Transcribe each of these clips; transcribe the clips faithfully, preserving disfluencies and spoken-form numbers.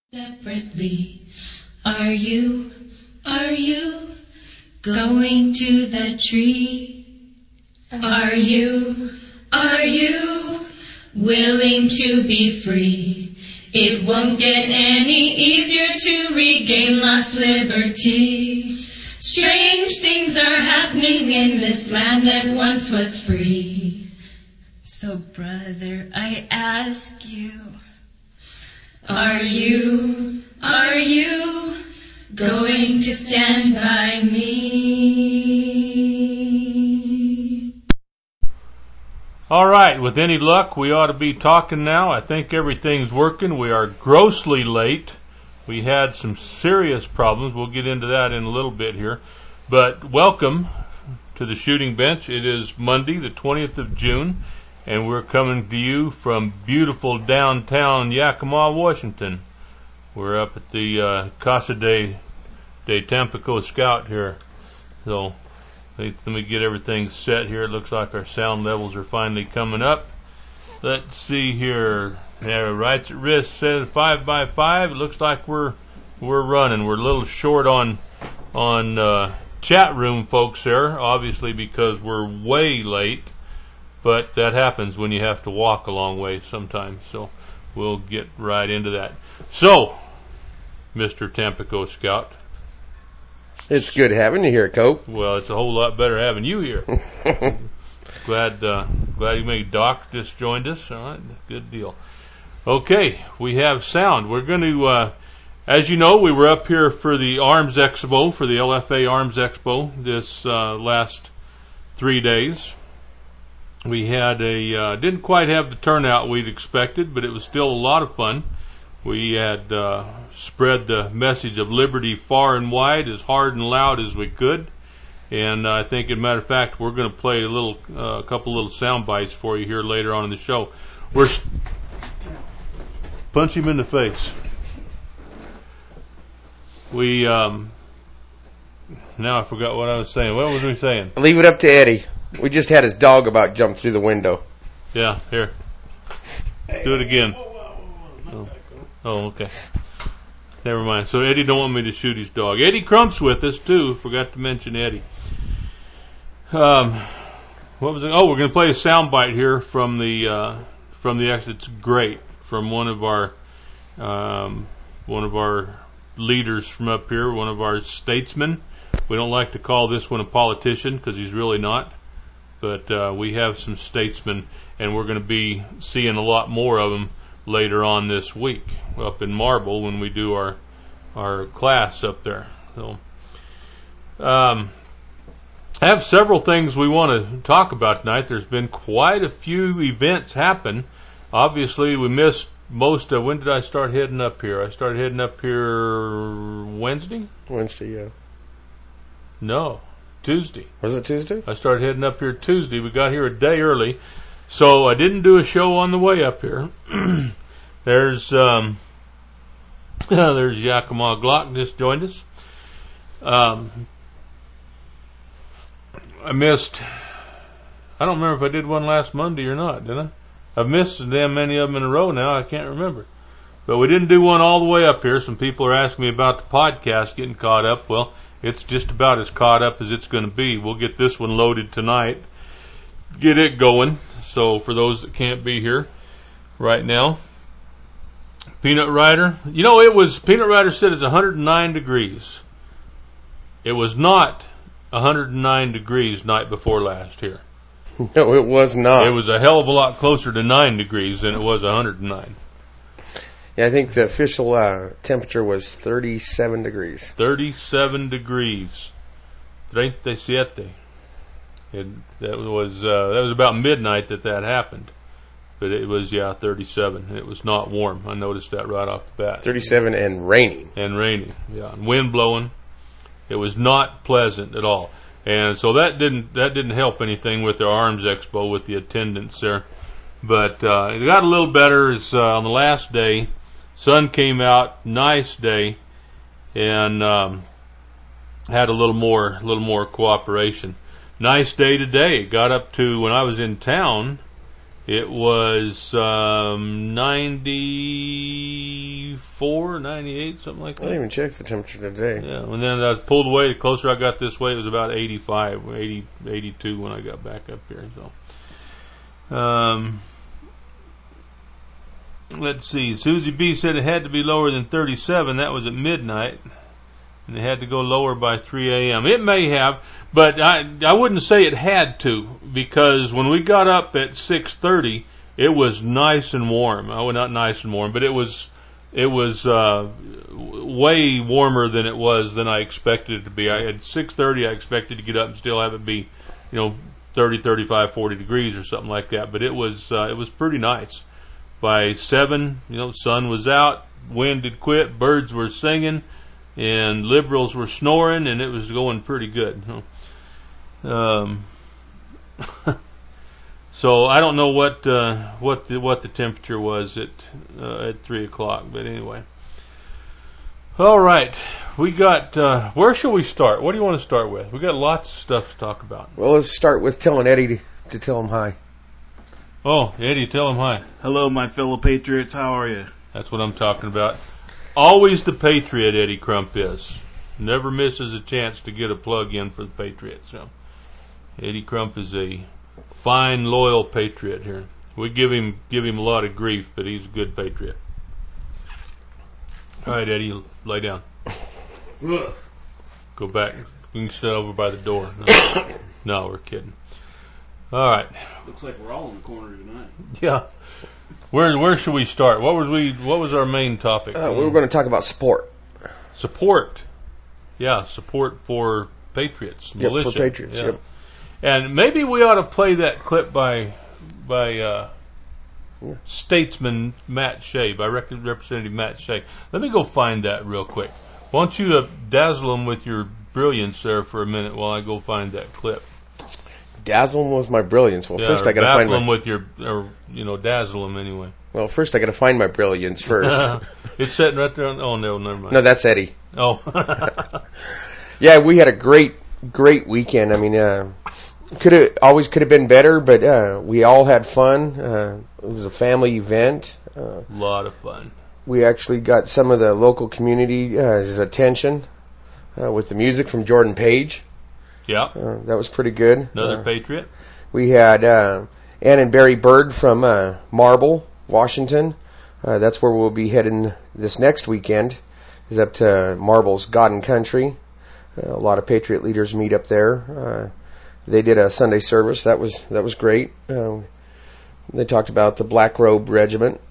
Separately, are you, are you going to the tree? Are you, are you willing to be free? It won't get any easier to regain lost liberty. Strange things are happening in this land that once was free. So brother, I ask you, are you, are you going to stand by me? All right, with any luck, we ought to be talking now. I think everything's working. We are grossly late. We had some serious problems. We'll get into that in a little bit here. But welcome to the Shooting Bench. It is Monday, the twentieth of June. And we're coming to you from beautiful downtown Yakima, Washington. We're up at the uh, Casa de, de Tampico Scout here. So let me get everything set here. It looks like our sound levels are finally coming up. Let's see here. Yeah, Rights at Risk says five by five. It looks like we're we're running. We're a little short on on uh, chat room folks there, obviously because we're way late. But that happens when you have to walk a long way sometimes, so we'll get right into that. So, Mister Tampico Scout. It's good having you here, Cope. Well, it's a whole lot better having you here. glad uh, glad you made Doc just joined us. All right, good deal. Okay, we have sound. We're going to, uh, as you know, we were up here for the Arms Expo, for the L F A Arms Expo this uh, last three days. We had a, uh, didn't quite have the turnout we'd expected, but it was still a lot of fun. We had uh, spread the message of liberty far and wide, as hard and loud as we could. And uh, I think, as a matter of fact, we're going to play a little, uh, a couple little sound bites for you here later on in the show. We're st- punch him in the face. We, um, now I forgot what I was saying. What was we saying? Leave it up to Eddie. We just had his dog about jump through the window. Yeah, here. Do it again. Oh, oh okay. Never mind. So Eddie don't want me to shoot his dog. Eddie Crump's with us too. Forgot to mention Eddie. Um, what was it? Oh, we're going to play a soundbite here from the uh, from the X. It's great from one of our um, one of our leaders from up here, one of our statesmen. We don't like to call this one a politician because he's really not. But uh, we have some statesmen, and we're going to be seeing a lot more of them later on this week up in Marble when we do our our class up there. So, um, I have several things we want to talk about tonight. There's been quite a few events happen. Obviously, we missed most of. When did I start heading up here? I started heading up here Wednesday. Wednesday, yeah. No. Tuesday. Was it Tuesday? I started heading up here Tuesday. We got here a day early, so I didn't do a show on the way up here. there's um, there's Yakima Glock just joined us. Um, I missed. I don't remember if I did one last Monday or not. Did I? I've missed so damn many of them in a row now. I can't remember. But we didn't do one all the way up here. Some people are asking me about the podcast getting caught up. Well, it's just about as caught up as it's going to be. We'll get this one loaded tonight, get it going. So for those that can't be here right now, Peanut Rider, you know, it was, Peanut Rider said it's one hundred nine degrees. It was not one hundred nine degrees night before last here. No, it was not. It was a hell of a lot closer to nine degrees than it was one hundred nine. Yeah, I think the official uh, temperature was thirty-seven degrees. thirty-seven degrees. treinta y siete. It, that was uh, that was about midnight that that happened. But it was, yeah, thirty-seven. It was not warm. I noticed that right off the bat. thirty-seven and raining. And raining, yeah. And wind blowing. It was not pleasant at all. And so that didn't that didn't help anything with the Arms Expo, with the attendance there. But uh, it got a little better as, uh, on the last day. Sun came out, nice day, and um, had a little more, a little more cooperation. Nice day today. It got up to, when I was in town, it was um, ninety, ninety-four, ninety-eight, something like I that. didn't even check the temperature today. Yeah, and then I was pulled away. The closer I got this way, it was about eighty-five, eighty, eighty-two when I got back up here. So, um, let's see. Susie B said it had to be lower than thirty-seven. That was at midnight, and it had to go lower by three a.m. It may have, but I I wouldn't say it had to, because when we got up at six thirty, it was nice and warm. Oh, not nice and warm, but it was it was uh, way warmer than it was than I expected it to be. I at six thirty, I expected to get up and still have it be, you know, thirty, thirty-five, forty degrees or something like that. But it was uh, it was pretty nice. By seven, you know, sun was out, wind had quit, birds were singing, and liberals were snoring, and it was going pretty good. Um, so I don't know what uh, what the what the temperature was at uh, at three o'clock, but anyway. All right, we got. Uh, where shall we start? What do you want to start with? We got lots of stuff to talk about. Well, let's start with telling Eddie to, to tell him hi. Oh, Eddie, tell him hi. Hello, my fellow patriots. How are you? That's what I'm talking about. Always the patriot, Eddie Crump is. Never misses a chance to get a plug in for the Patriots. So, Eddie Crump is a fine, loyal patriot here. We give him give him a lot of grief, but he's a good patriot. All right, Eddie, lay down. Go back. You can sit over by the door. No, no, we're kidding. All right. Looks like we're all in the corner tonight. Yeah. Where where should we start? What was we what was our main topic? Uh, we were going to talk about support. Support. Yeah, support for patriots, Yep, militia. for patriots. Yeah. Yep. And maybe we ought to play that clip by by uh, Yeah. statesman Matt Shea, by Rep- Representative Matt Shea. Let me go find that real quick. Why don't you uh, dazzle them with your brilliance there for a minute while I go find that clip? Dazzle him with my brilliance. Well, Yeah, first or I got to find baffle them my. with your, or you know, dazzle them anyway. Well, first I got to find my brilliance first. It's sitting right there. On, oh no, never mind. No, that's Eddie. Oh. Yeah, we had a great, great weekend. I mean, uh, could have always could have been better, but uh, we all had fun. Uh, it was a family event. A uh, lot of fun. We actually got some of the local community's uh, attention uh, with the music from Jordan Page. Yeah. Uh, that was pretty good. Another uh, patriot. We had uh, Ann and Barry Bird from uh, Marble, Washington. Uh, that's where we'll be heading this next weekend. Is up to Marble's God and Country. Uh, a lot of patriot leaders meet up there. Uh, they did a Sunday service. That was that was great. Uh, they talked about the Black Robe Regiment.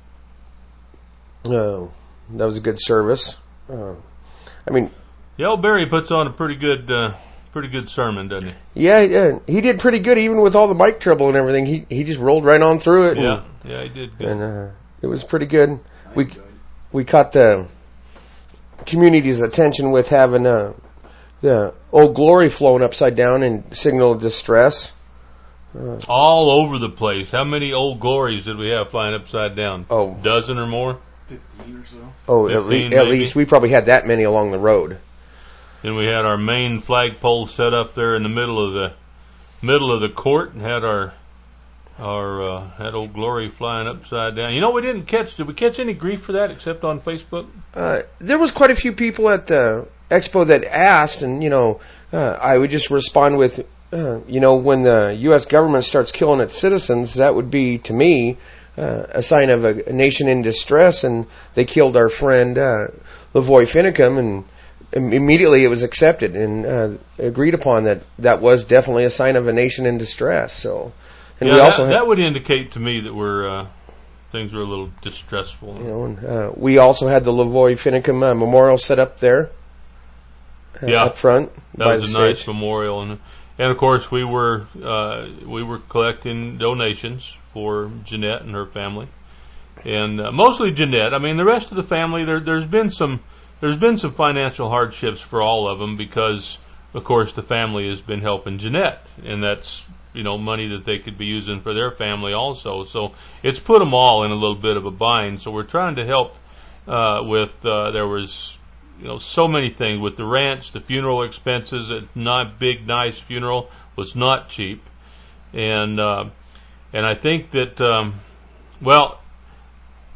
Uh, that was a good service. Uh, I mean, Yeah, old Barry puts on a pretty good, uh, pretty good sermon, doesn't he? yeah, yeah, he did pretty good, even with all the mic trouble and everything. He he just rolled right on through it. And, Yeah, yeah, he did good. and uh, it was pretty good. We we caught the community's attention with having uh, the Old Glory flown upside down in signal of distress. Uh, All over the place. How many Old Glories did we have flying upside down? Oh. A dozen or more? Fifteen or so. oh, at, le- fifteen at maybe? least we probably had that many along the road. Then we had our main flagpole set up there in the middle of the middle of the court, and had our our uh, had Old Glory flying upside down. You know, we didn't catch. Did we catch any grief for that except on Facebook? Uh, there was quite a few people at the expo that asked, and you know, uh, I would just respond with, uh, you know, when the U S government starts killing its citizens, that would be to me uh, a sign of a, a nation in distress. And they killed our friend uh, Lavoy Finicum, and im- immediately it was accepted and uh, agreed upon that that was definitely a sign of a nation in distress. So, and yeah, we that, also had, that would indicate to me that we're uh, things were a little distressful. you know, and, uh, we also had the Lavoy Finicum uh, memorial set up there. Uh, Yeah. up front That by was the a nice stage. memorial, and and of course we were uh, we were collecting donations for Jeanette and her family, and uh, mostly Jeanette. I mean, the rest of the family, there there's been some there's been some financial hardships for all of them, because of course the family has been helping Jeanette, and that's, you know, money that they could be using for their family also. So it's put them all in a little bit of a bind. So we're trying to help uh, with uh, there was. You know, so many things with the ranch, the funeral expenses. A not big, nice funeral was not cheap, and uh, and I think that um, well,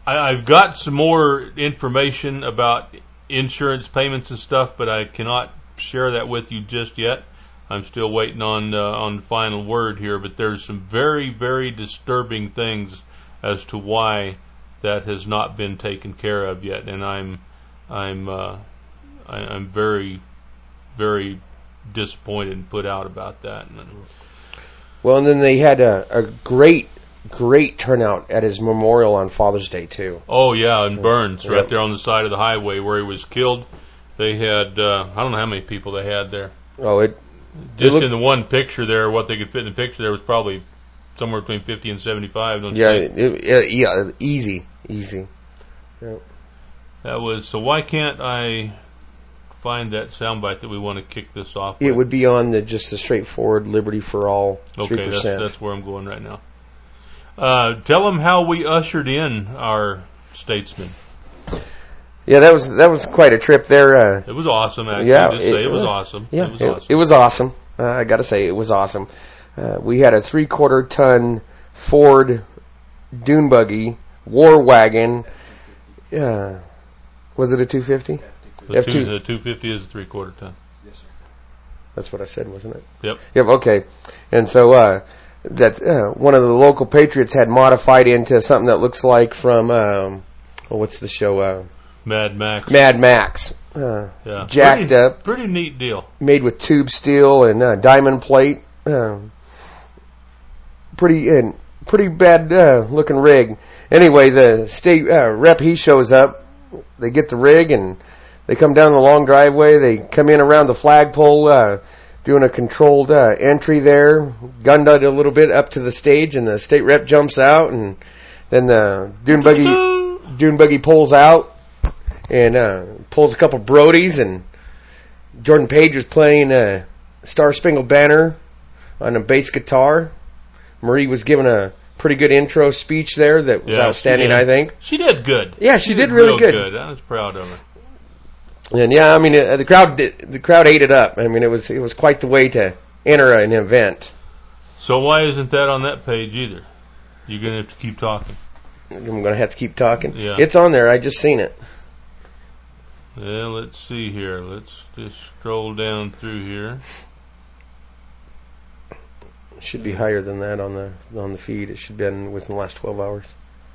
I, I've got some more information about insurance payments and stuff, but I cannot share that with you just yet. I'm still waiting on uh, on the final word here, but there's some very, very disturbing things as to why that has not been taken care of yet, and I'm I'm uh, I, I'm very, very disappointed and put out about that. Well, and then they had a, a great, great turnout at his memorial on Father's Day too. Oh yeah, in Burns, Yep. right there on the side of the highway where he was killed. They had uh, I don't know how many people they had there. Oh, it Just looked- in the one picture there, what they could fit in the picture there was probably somewhere between fifty and seventy-five. Don't yeah, you think? it, it, yeah, easy, easy. Yep. That was so. Why can't I find that soundbite that we want to kick this off It with? would be on the just the straightforward Liberty for All three Okay, that's, percent. that's where I'm going right now. Uh, tell them how we ushered in our statesman. Yeah, that was that was quite a trip there. Uh, It was awesome, actually. Yeah, Just say it it was was. awesome. yeah, it was it, awesome. it was awesome. Uh, I got to say, it was awesome. Uh, we had a three-quarter ton Ford dune buggy, war wagon. Uh, was it a two fifty? the, F two, two the two fifty is a three quarter ton. Yes, sir. That's what I said, wasn't it? Yep. Yep. Okay. And so uh, that uh, one of the local patriots had modified into something that looks like from um, oh, what's the show? Uh, Mad Max. Mad Max. Uh, yeah. jacked pretty, up. Pretty neat deal. Made with tube steel and uh, diamond plate. Um, pretty and pretty bad uh, looking rig. Anyway, the state uh, rep he shows up. They get the rig and they come down the long driveway. They come in around the flagpole, uh, doing a controlled uh, entry there. Gunned it a little bit up to the stage, and the state rep jumps out, and then the dune buggy dune buggy pulls out and uh, pulls a couple Brodies, and Jordan Page was playing uh, Star Spangled Banner on a bass guitar. Marie was giving a pretty good intro speech there that was Yeah, outstanding, she did. I think. She did good. Yeah, she did really real good. I was proud of her. And yeah, I mean uh, the crowd did, the crowd ate it up. I mean it was it was quite the way to enter an event. So why isn't that on that page either? You're going to have to keep talking. I'm going to have to keep talking. Yeah. It's on there. I just seen it. Well, let's see here. Let's just scroll down through here. Should be higher than that on the on the feed. It should have been within the last twelve hours.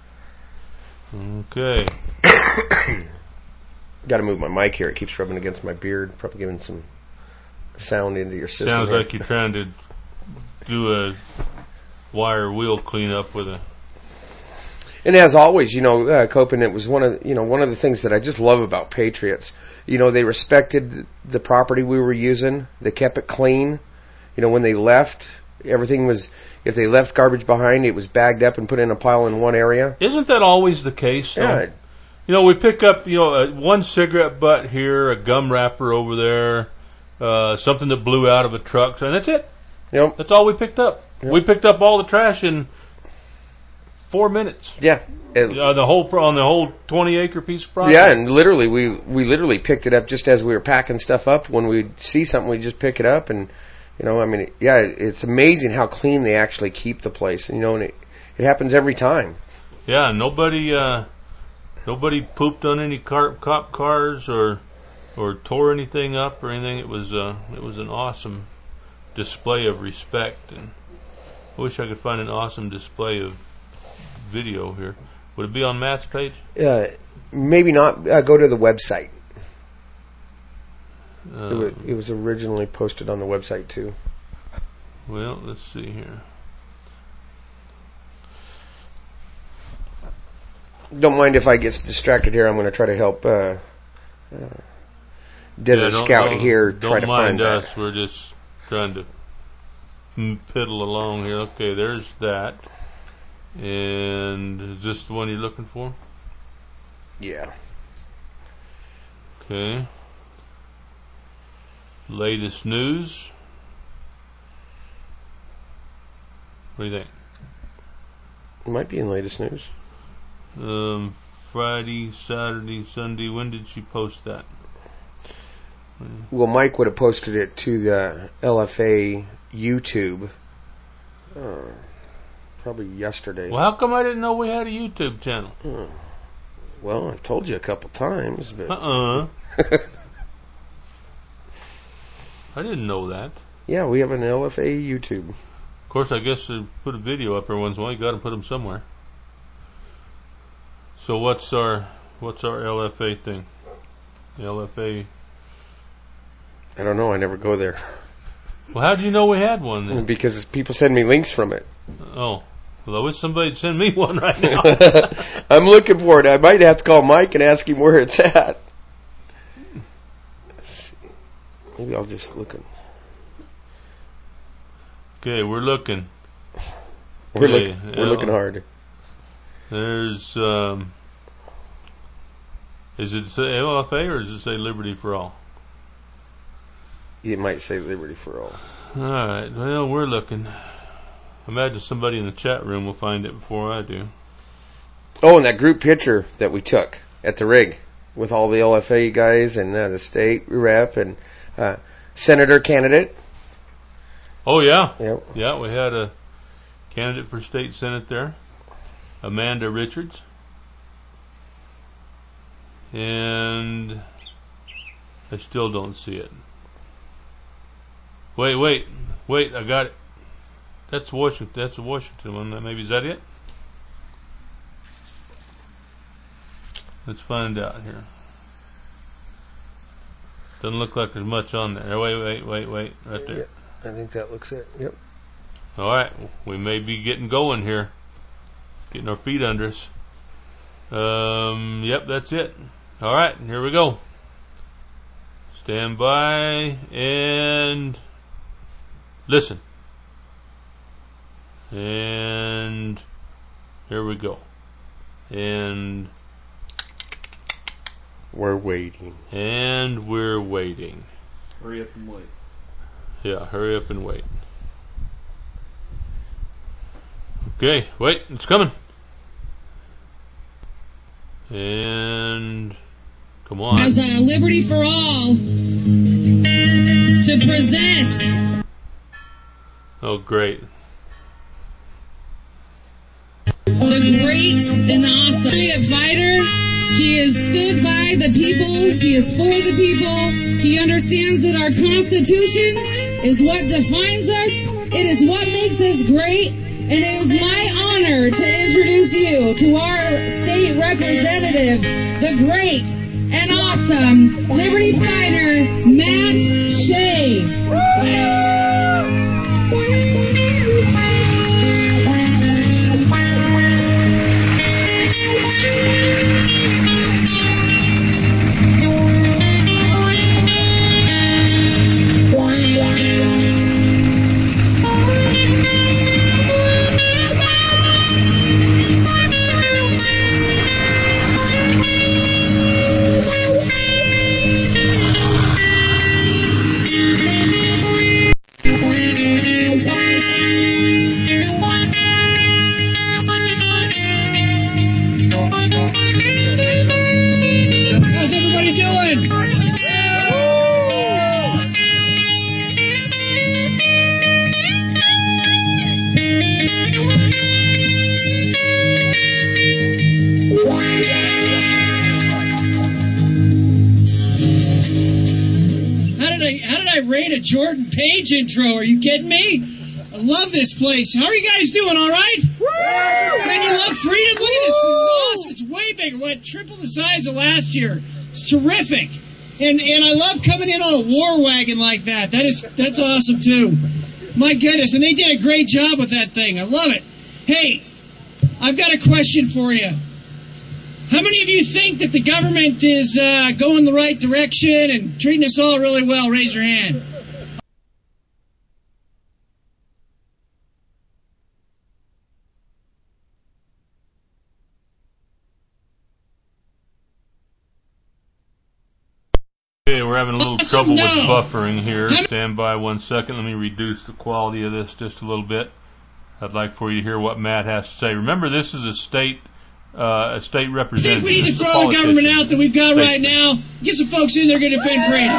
Okay. Got to move my mic here. It keeps rubbing against my beard. Probably giving some sound into your system. Sounds here. like you're trying to do a wire wheel cleanup with a... And as always, you know, uh, Copen, it was one of you know one of the things that I just love about Patriots. You know, they respected the property we were using. They kept it clean. You know, when they left, everything was. If they left garbage behind, it was bagged up and put in a pile in one area. Isn't that always the case? though? Yeah. You know, we pick up, you know, uh, one cigarette butt here, a gum wrapper over there, uh, something that blew out of a truck, and that's it. Yep. That's all we picked up. Yep. We picked up all the trash in four minutes. Yeah. It- Uh, the whole pro- on the whole twenty acre piece of property. Yeah, and literally, we we literally picked it up just as we were packing stuff up. When we see something, we just pick it up, and you know, I mean, yeah, it's amazing how clean they actually keep the place. You know, and it it happens every time. Yeah, nobody uh, nobody pooped on any car, cop cars or or tore anything up or anything. It was uh, it was an awesome display of respect, and I wish I could find an awesome display of video here. Would it be on Matt's page? Uh, maybe not. Uh, go to the website. Uh, It, wa- it was originally posted on the website too. well, let's see here. Don't mind if I get distracted here. I'm going to try to help uh, uh, Desert Yeah, don't- Scout don't- here don't try to mind find us. that. We're just trying to mm, piddle along here. Okay, there's that. And is this the one you're looking for? Yeah. Okay. Latest news. What do you think? It might be in latest news. Um, Friday, Saturday, Sunday. When did she post that? Well, Mike would have posted it to the L F A YouTube. Uh, probably yesterday. Well, how come I didn't know we had a YouTube channel? Hmm. Well, I've told you a couple times, but... Uh-uh. I didn't know that. Yeah, we have an L F A YouTube. Of course, I guess they put a video up every once in a while. You got to put them somewhere. So what's our what's our L F A thing? L F A. I don't know. I never go there. Well, how do you know we had one then? Because people send me links from it. Oh. Well, I wish somebody'd send me one right now. I'm looking for it. I might have to call Mike and ask him where it's at. Let's see. Maybe I'll just look. In. Okay, we're looking. We're, okay, look, we're looking hard. There's, um, is it say L F A or does it say Liberty for All? It might say Liberty for All. Alright, well, we're looking. Imagine somebody in the chat room will find it before I do. Oh, and that group picture that we took at the rig with all the L F A guys and uh, the state rep and uh, senator candidate. Oh, yeah. Yep. Yeah, we had a candidate for state senate there, Amanda Richards. And I still don't see it. Wait, wait, wait, I got it. That's Washington. That's a Washington one. Maybe is that it? Let's find out here. Doesn't look like there's much on there. Wait, wait, wait, wait. Right there. Yep. I think that looks it. Yep. All right. We may be getting going here. Getting our feet under us. Um, yep, that's it. All right. Here we go. Stand by and listen. And here we go. And we're waiting. And we're waiting. Hurry up and wait. Yeah, hurry up and wait. Okay, wait, it's coming. And come on. As a Liberty for All to present. Oh, great. The great and awesome freedom fighter. He has stood by the people. He is for the people. He understands that our Constitution is what defines us. It is what makes us great. And it is my honor to introduce you to our state representative, the great and awesome Liberty fighter, Matt Shea. Jordan Page intro. Are you kidding me? I love this place. How are you guys doing? All right? Man, you love freedom? Look at this. This is awesome. It's way bigger. What? Triple the size of last year. It's terrific. And and I love coming in on a war wagon like that. That is that's awesome too. My goodness. And they did a great job with that thing. I love it. Hey, I've got a question for you. How many of you think that the government is uh, going the right direction and treating us all really well? Raise your hand. Okay, we're having a little Awesome. trouble No. with buffering here. Stand by one second. Let me reduce the quality of this just a little bit. I'd like for you to hear what Matt has to say. Remember, this is a state uh, a state I representative. think we need to This is a throw the government politician. out that we've got right Statesman. now. Get some folks in there going to defend freedom.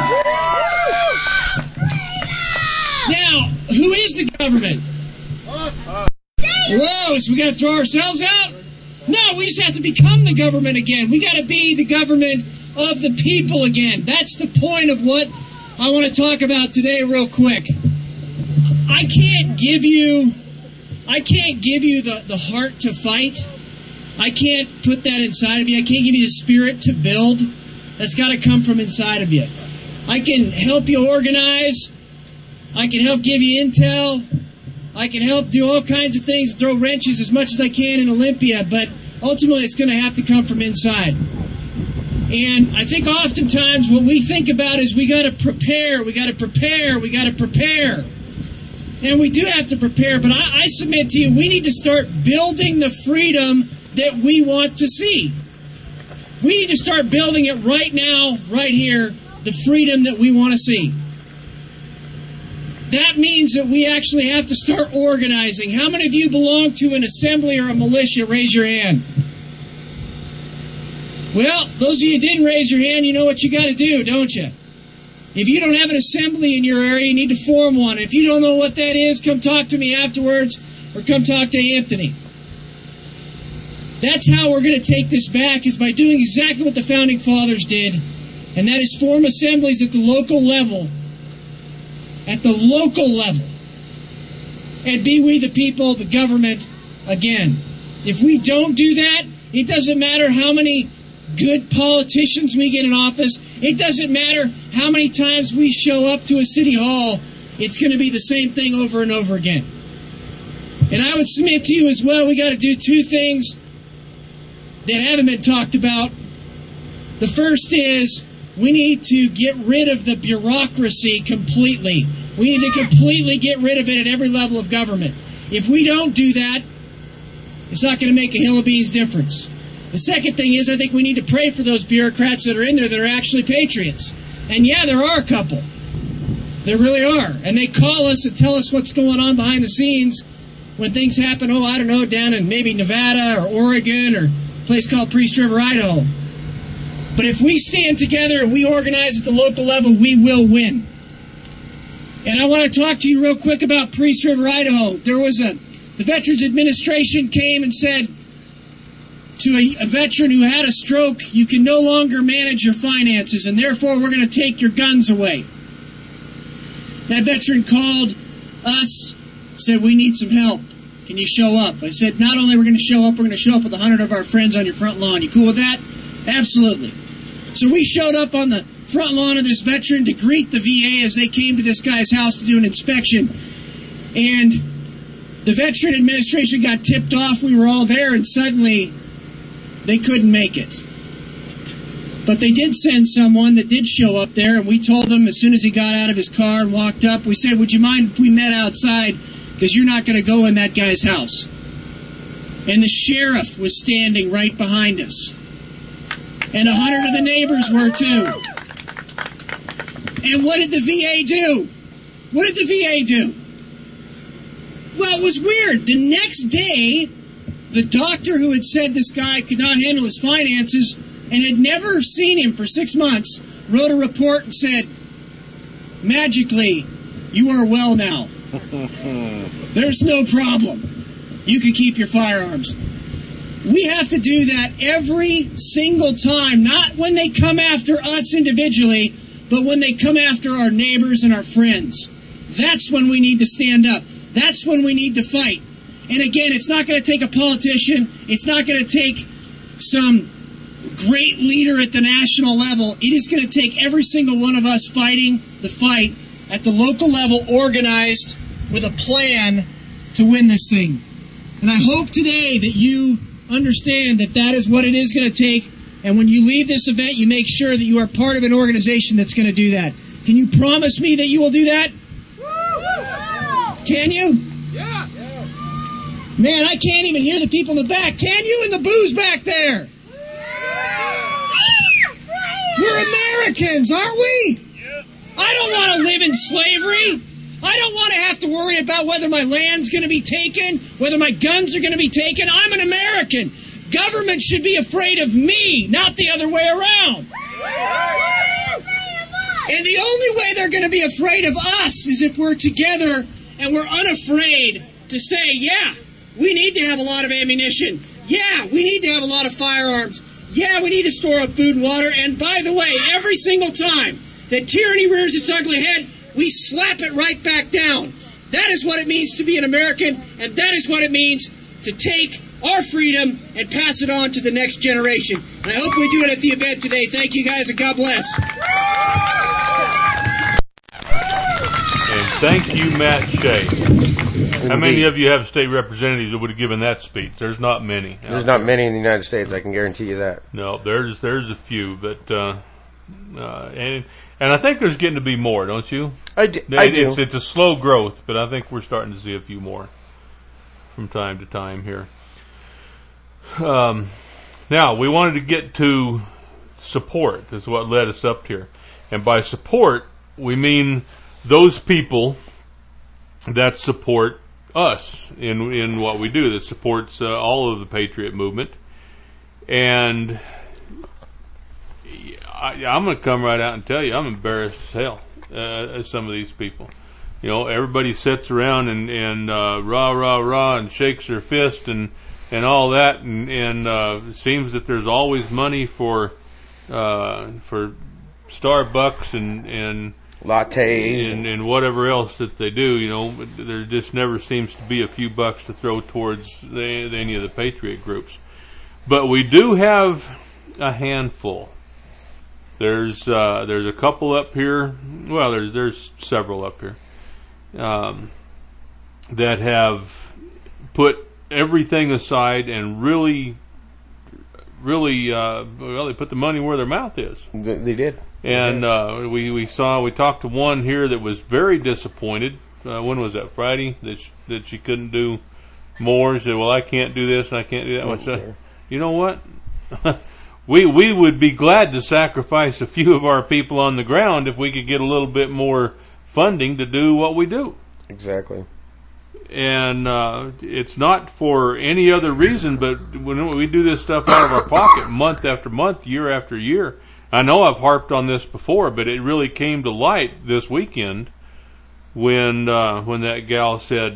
Now, who is the government? Whoa, so we got to throw ourselves out? No, No, we just have to become the government again. We got to be the government of the people again. That's the point of what I want to talk about today real quick. I can't give you, I can't give you the, the heart to fight. I can't put that inside of you. I can't give you the spirit to build. That's got to come from inside of you. I can help you organize. I can help give you intel. I can help do all kinds of things, throw wrenches as much as I can in Olympia, but ultimately it's going to have to come from inside. And I think oftentimes what we think about is we got to prepare, we got to prepare, we got to prepare. And we do have to prepare, but I, I submit to you, we need to start building the freedom that we want to see. We need to start building it right now, right here, the freedom that we want to see. That means that we actually have to start organizing. How many of you belong to an assembly or a militia? Raise your hand. Well, those of you who didn't raise your hand, you know what you got to do, don't you? If you don't have an assembly in your area, you need to form one. If you don't know what that is, come talk to me afterwards or come talk to Anthony. That's how we're going to take this back, is by doing exactly what the Founding Fathers did, and that is form assemblies at the local level. At the local level. And be we the people, the government, again. If we don't do that, it doesn't matter how many good politicians we get in office. It doesn't matter how many times we show up to a city hall. It's going to be the same thing over and over again. And I would submit to you as well, we got to do two things that haven't been talked about. The first is we need to get rid of the bureaucracy completely. We need to completely get rid of it at every level of government. If we don't do that, it's not going to make a hill of beans difference. The second thing is I think we need to pray for those bureaucrats that are in there that are actually patriots. And yeah, there are a couple. There really are. And they call us and tell us what's going on behind the scenes when things happen, oh, I don't know, down in maybe Nevada or Oregon or a place called Priest River, Idaho. But if we stand together and we organize at the local level, we will win. And I want to talk to you real quick about Priest River, Idaho. There was a, the Veterans Administration came and said to a, a veteran who had a stroke, you can no longer manage your finances, and therefore we're going to take your guns away. That veteran called us, said, we need some help. Can you show up? I said, not only are we going to show up, we're going to show up with a hundred of our friends on your front lawn. You cool with that? Absolutely. So we showed up on the front lawn of this veteran to greet the V A as they came to this guy's house to do an inspection. And the Veteran Administration got tipped off. We were all there, and suddenly they couldn't make it. But they did send someone that did show up there, and we told him as soon as he got out of his car and walked up, we said, would you mind if we met outside? Because you're not going to go in that guy's house. And the sheriff was standing right behind us. And a hundred of the neighbors were too. And what did the V A do? What did the V A do? Well, it was weird. The next day, the doctor who had said this guy could not handle his finances and had never seen him for six months wrote a report and said, magically, you are well now. There's no problem. You can keep your firearms. We have to do that every single time, not when they come after us individually, but when they come after our neighbors and our friends. That's when we need to stand up. That's when we need to fight. And again, it's not going to take a politician. It's not going to take some great leader at the national level. It is going to take every single one of us fighting the fight at the local level, organized with a plan to win this thing. And I hope today that you understand that that is what it is going to take. And when you leave this event, you make sure that you are part of an organization that's going to do that. Can you promise me that you will do that? Can you? Yeah. Man, I can't even hear the people in the back. Can you in the booze back there? We're Americans, aren't we? I don't want to live in slavery. I don't want to have to worry about whether my land's going to be taken, whether my guns are going to be taken. I'm an American. Government should be afraid of me, not the other way around. And the only way they're going to be afraid of us is if we're together and we're unafraid to say, yeah, we need to have a lot of ammunition. Yeah, we need to have a lot of firearms. Yeah, we need to store up food and water. And by the way, every single time that tyranny rears its ugly head, we slap it right back down. That is what it means to be an American, and that is what it means to take our freedom and pass it on to the next generation. And I hope we do it at the event today. Thank you guys, and God bless. And thank you, Matt Shea. How many of you have state representatives that would have given that speech? There's not many. There's not many in the United States, I can guarantee you that. No, there's there's a few, but uh, uh, and and I think there's getting to be more, don't you? I do. I do. It's, it's a slow growth, but I think we're starting to see a few more from time to time here. Um, now, we wanted to get to support. That's what led us up here. And by support, we mean those people that support us in in what we do, that supports uh, all of the Patriot movement. And I, I'm going to come right out and tell you, I'm embarrassed as hell uh, as some of these people. You know, everybody sits around and, and uh, rah, rah, rah, and shakes their fist and, and all that, and, and uh, it seems that there's always money for uh, for Starbucks and, and lattes and, and whatever else that they do. You know, there just never seems to be a few bucks to throw towards the, the, any of the Patriot groups. But we do have a handful. There's uh, there's a couple up here. Well, there's there's several up here um, that have put everything aside and really, really, uh, well, they put the money where their mouth is. They, they did. And uh, we we saw we talked to one here that was very disappointed. Uh, when was that? Friday, that she, that she couldn't do more. She said, "Well, I can't do this and I can't do that." Okay. So, you know what? we we would be glad to sacrifice a few of our people on the ground if we could get a little bit more funding to do what we do. Exactly. And uh, it's not for any other reason, but when we do this stuff out of our pocket, month after month, year after year. I know I've harped on this before, but it really came to light this weekend when uh, when that gal said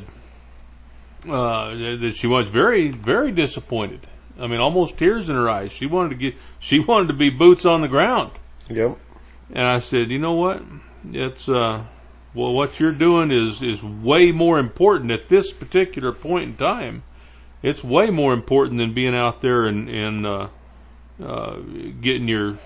uh, that she was very, very disappointed. I mean, almost tears in her eyes. She wanted to get, she wanted to be boots on the ground. Yep. And I said, you know what? It's uh, well, what you're doing is is way more important at this particular point in time. It's way more important than being out there and and uh, uh, getting your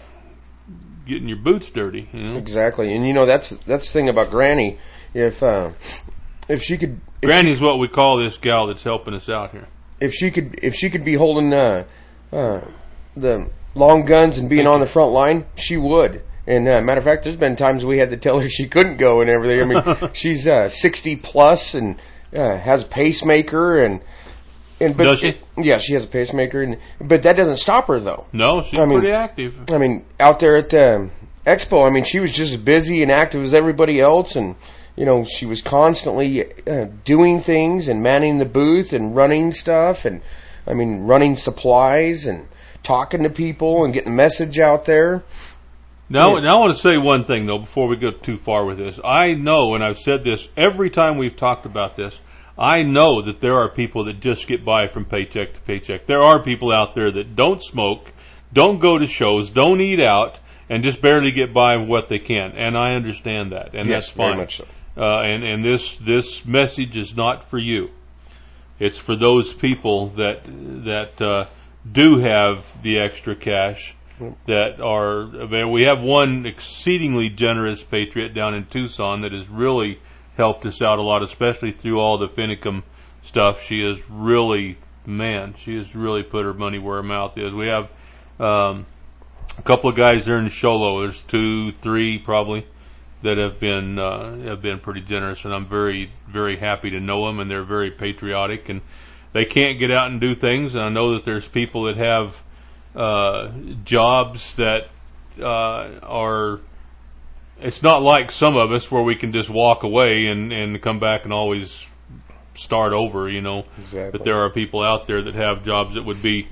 getting your boots dirty. You know? Exactly. And you know, that's that's the thing about Granny. If uh, if she could, if Granny's she, what we call this gal that's helping us out here. If she could, if she could be holding uh, uh, the long guns and being on the front line, she would. And uh, matter of fact, there's been times we had to tell her she couldn't go and everything. I mean, she's uh, sixty plus and uh, has a pacemaker and. And, but, Does she? Yeah, she has a pacemaker, and but that doesn't stop her though. No, she's I mean, pretty active. I mean, out there at the expo, I mean, she was just as busy and active as everybody else, and you know, she was constantly uh, doing things and manning the booth and running stuff, and I mean, running supplies and talking to people and getting the message out there. Now, Yeah. now I want to say one thing though before we go too far with this. I know, and I've said this every time we've talked about this. I know that there are people that just get by from paycheck to paycheck. There are people out there that don't smoke, don't go to shows, don't eat out, and just barely get by with what they can. And I understand that, and Yes, that's fine. very much so. Uh, and and this this message is not for you. It's for those people that that uh, do have the extra cash. That are we have one exceedingly generous patriot down in Tucson that has really helped us out a lot, especially through all the Finicum stuff. She has really, man, she has really put her money where her mouth is. We have um, a couple of guys there in Show Low. There's two, three probably that have been uh, have been pretty generous, and I'm very, very happy to know them. And they're very patriotic, and they can't get out and do things. And I know that there's people that have uh, jobs that uh, are. It's not like some of us where we can just walk away and, and come back and always start over, you know. Exactly. But there are people out there that have jobs that would be,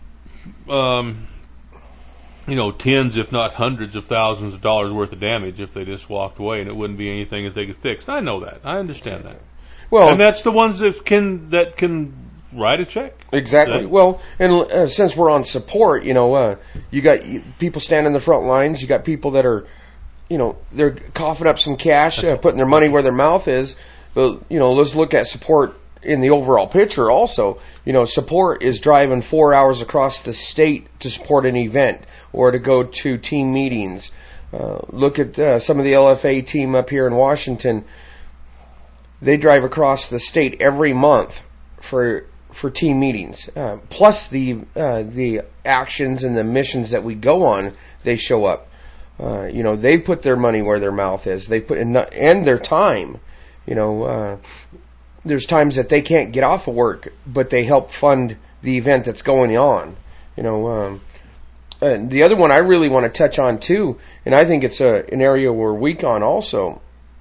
um, you know, tens if not hundreds of thousands of dollars worth of damage if they just walked away, and it wouldn't be anything that they could fix. I know that. I understand that. Well, And that's the ones that can that can write a check. Exactly. That, well, and uh, since we're on support, you know, uh, you got people standing in the front lines. You got people that are, you know, they're coughing up some cash, uh, putting their money where their mouth is. But, you know, let's look at support in the overall picture also. You know, support is driving four hours across the state to support an event or to go to team meetings. Uh, look at uh, some of the L F A team up here in Washington. They drive across the state every month for for team meetings. Uh, plus the uh, the actions and the missions that we go on, they show up. Uh, you know, they put their money where their mouth is. They put in, and their time. You know, uh, there's times that they can't get off of work, but they help fund the event that's going on. You know, um, and the other one I really want to touch on too, and I think it's a, an area we're weak on also,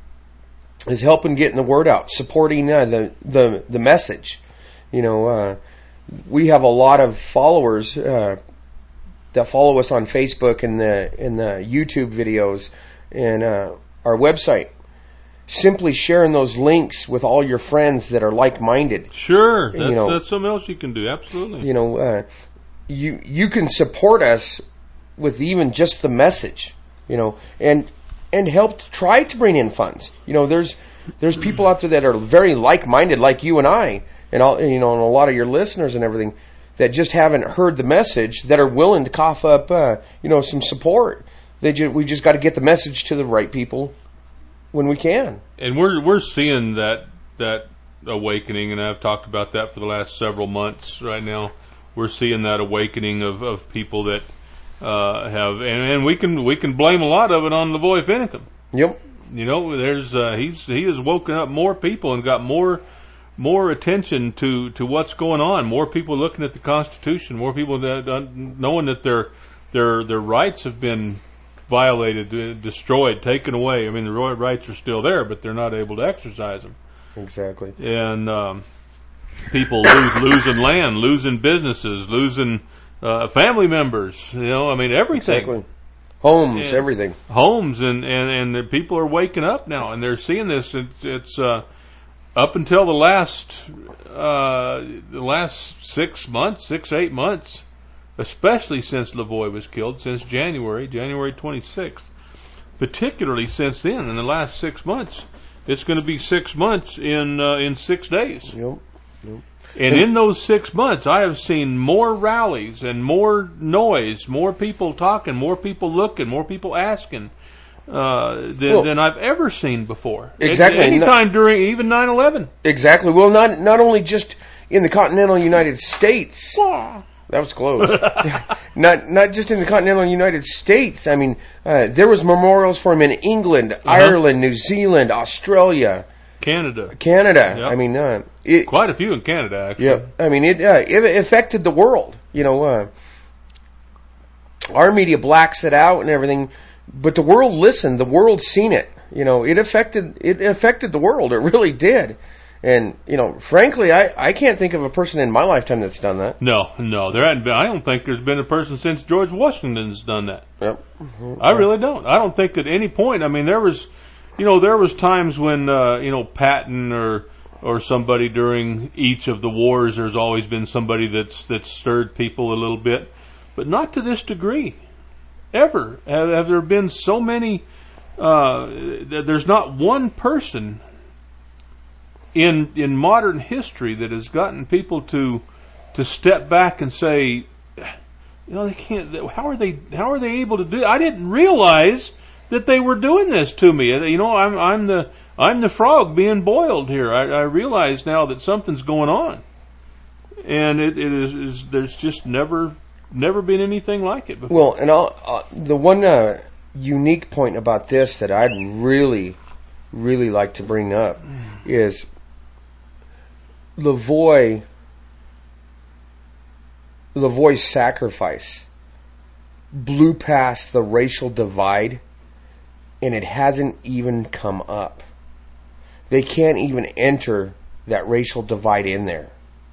is helping getting the word out, supporting uh, the, the the message. You know, uh, we have a lot of followers uh, that follow us on Facebook and the in the YouTube videos and uh, our website. Simply sharing those links with all your friends that are like-minded. Sure, that's, you know, that's something else you can do. Absolutely. You know, uh, you you can support us with even just the message. You know, and and help try to bring in funds. You know, there's there's people out there that are very like-minded, like you and I, and all, you know, and a lot of your listeners and everything that just haven't heard the message, that are willing to cough up, uh, you know, some support. They ju- we just got to get the message to the right people when we can. And we're we're seeing that that awakening, and I've talked about that for the last several months. Right now, we're seeing that awakening of, of people that uh, have, and, and we can we can blame a lot of it on Lavoy Finicum. Yep. You know, there's uh, he's he has woken up more people and got more more attention to, to what's going on. More people looking at the Constitution. More people that uh, knowing that their their their rights have been violated, destroyed, taken away. I mean, the rights are still there, but they're not able to exercise them. Exactly. And um, people lose, losing land, losing businesses, losing uh, family members. You know, I mean, everything. Exactly. Homes, and everything. Homes, and, and, and the people are waking up now, and they're seeing this. It's, it's uh, up until the last uh, the last six months, six, eight months, especially since Lavoy was killed, since January, January twenty-sixth, particularly since then, in the last six months, it's going to be six months in uh, in six days. Yep. Yep. And in those six months, I have seen more rallies and more noise, more people talking, more people looking, more people asking uh, than, well, than I've ever seen before. Exactly. Any time during even nine eleven. Exactly. Well, not not only just in the continental United States. That was close. not not just in the continental United States. I mean, uh, there was memorials for him in England, uh-huh. Ireland, New Zealand, Australia, Canada. Canada. Yep. I mean, uh, it, quite a few in Canada, actually. Yeah. I mean, it uh, it affected the world. You know, uh, our media blacks it out and everything, but the world listened. The world seen it. You know, it affected it affected the world. It really did. And, you know, frankly, I, I can't think of a person in my lifetime that's done that. No, no. There hadn't been, I don't think there's been a person since George Washington's done that. Yep. Mm-hmm. I really don't. I don't think at any point, I mean, there was, you know, there was times when, uh, you know, Patton or or somebody during each of the wars, there's always been somebody that's that's stirred people a little bit. But not to this degree. Ever. Have, have there been so many, uh, there's not one person in in modern history that has gotten people to to step back and say, you know, they can't. How are they? How are they able to do? I didn't realize that they were doing this to me. You know, I'm I'm the I'm the frog being boiled here. I, I realize now that something's going on, and it, it is, is there's just never never been anything like it before. Well, and I'll, uh, the one uh, unique point about this that I'd really really like to bring up is Lavoy, Lavoy's sacrifice blew past the racial divide, and it hasn't even come up. They can't even enter that racial divide in there.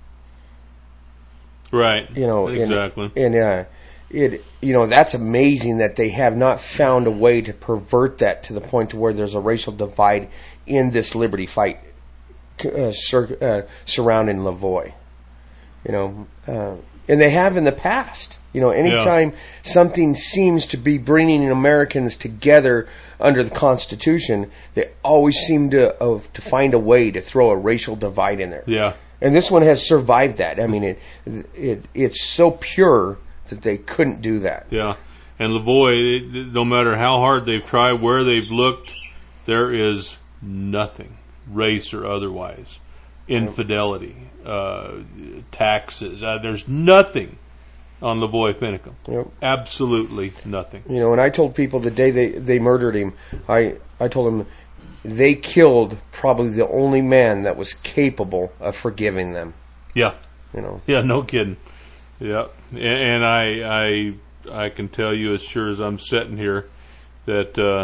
Right. You know, exactly. And, and uh, it, you know, that's amazing that they have not found a way to pervert that to the point to where there's a racial divide in this liberty fight Uh, sur- uh, surrounding Lavoy. You know, uh, and they have in the past. You know, anytime yeah. something seems to be bringing Americans together under the Constitution, they always seem to uh, to find a way to throw a racial divide in there. Yeah. And this one has survived that. I mean, it it it's so pure that they couldn't do that. Yeah. And Lavoie, no matter how hard they've tried, where they've looked, there is nothing, race or otherwise. Infidelity, uh, taxes. Uh, there's nothing on Lavoie Finicum. Yep. Absolutely nothing. You know, and I told people the day they, they murdered him, I, I told them they killed probably the only man that was capable of forgiving them. Yeah. You know. Yeah, no kidding. Yeah. And, and I, I, I can tell you as sure as I'm sitting here that uh,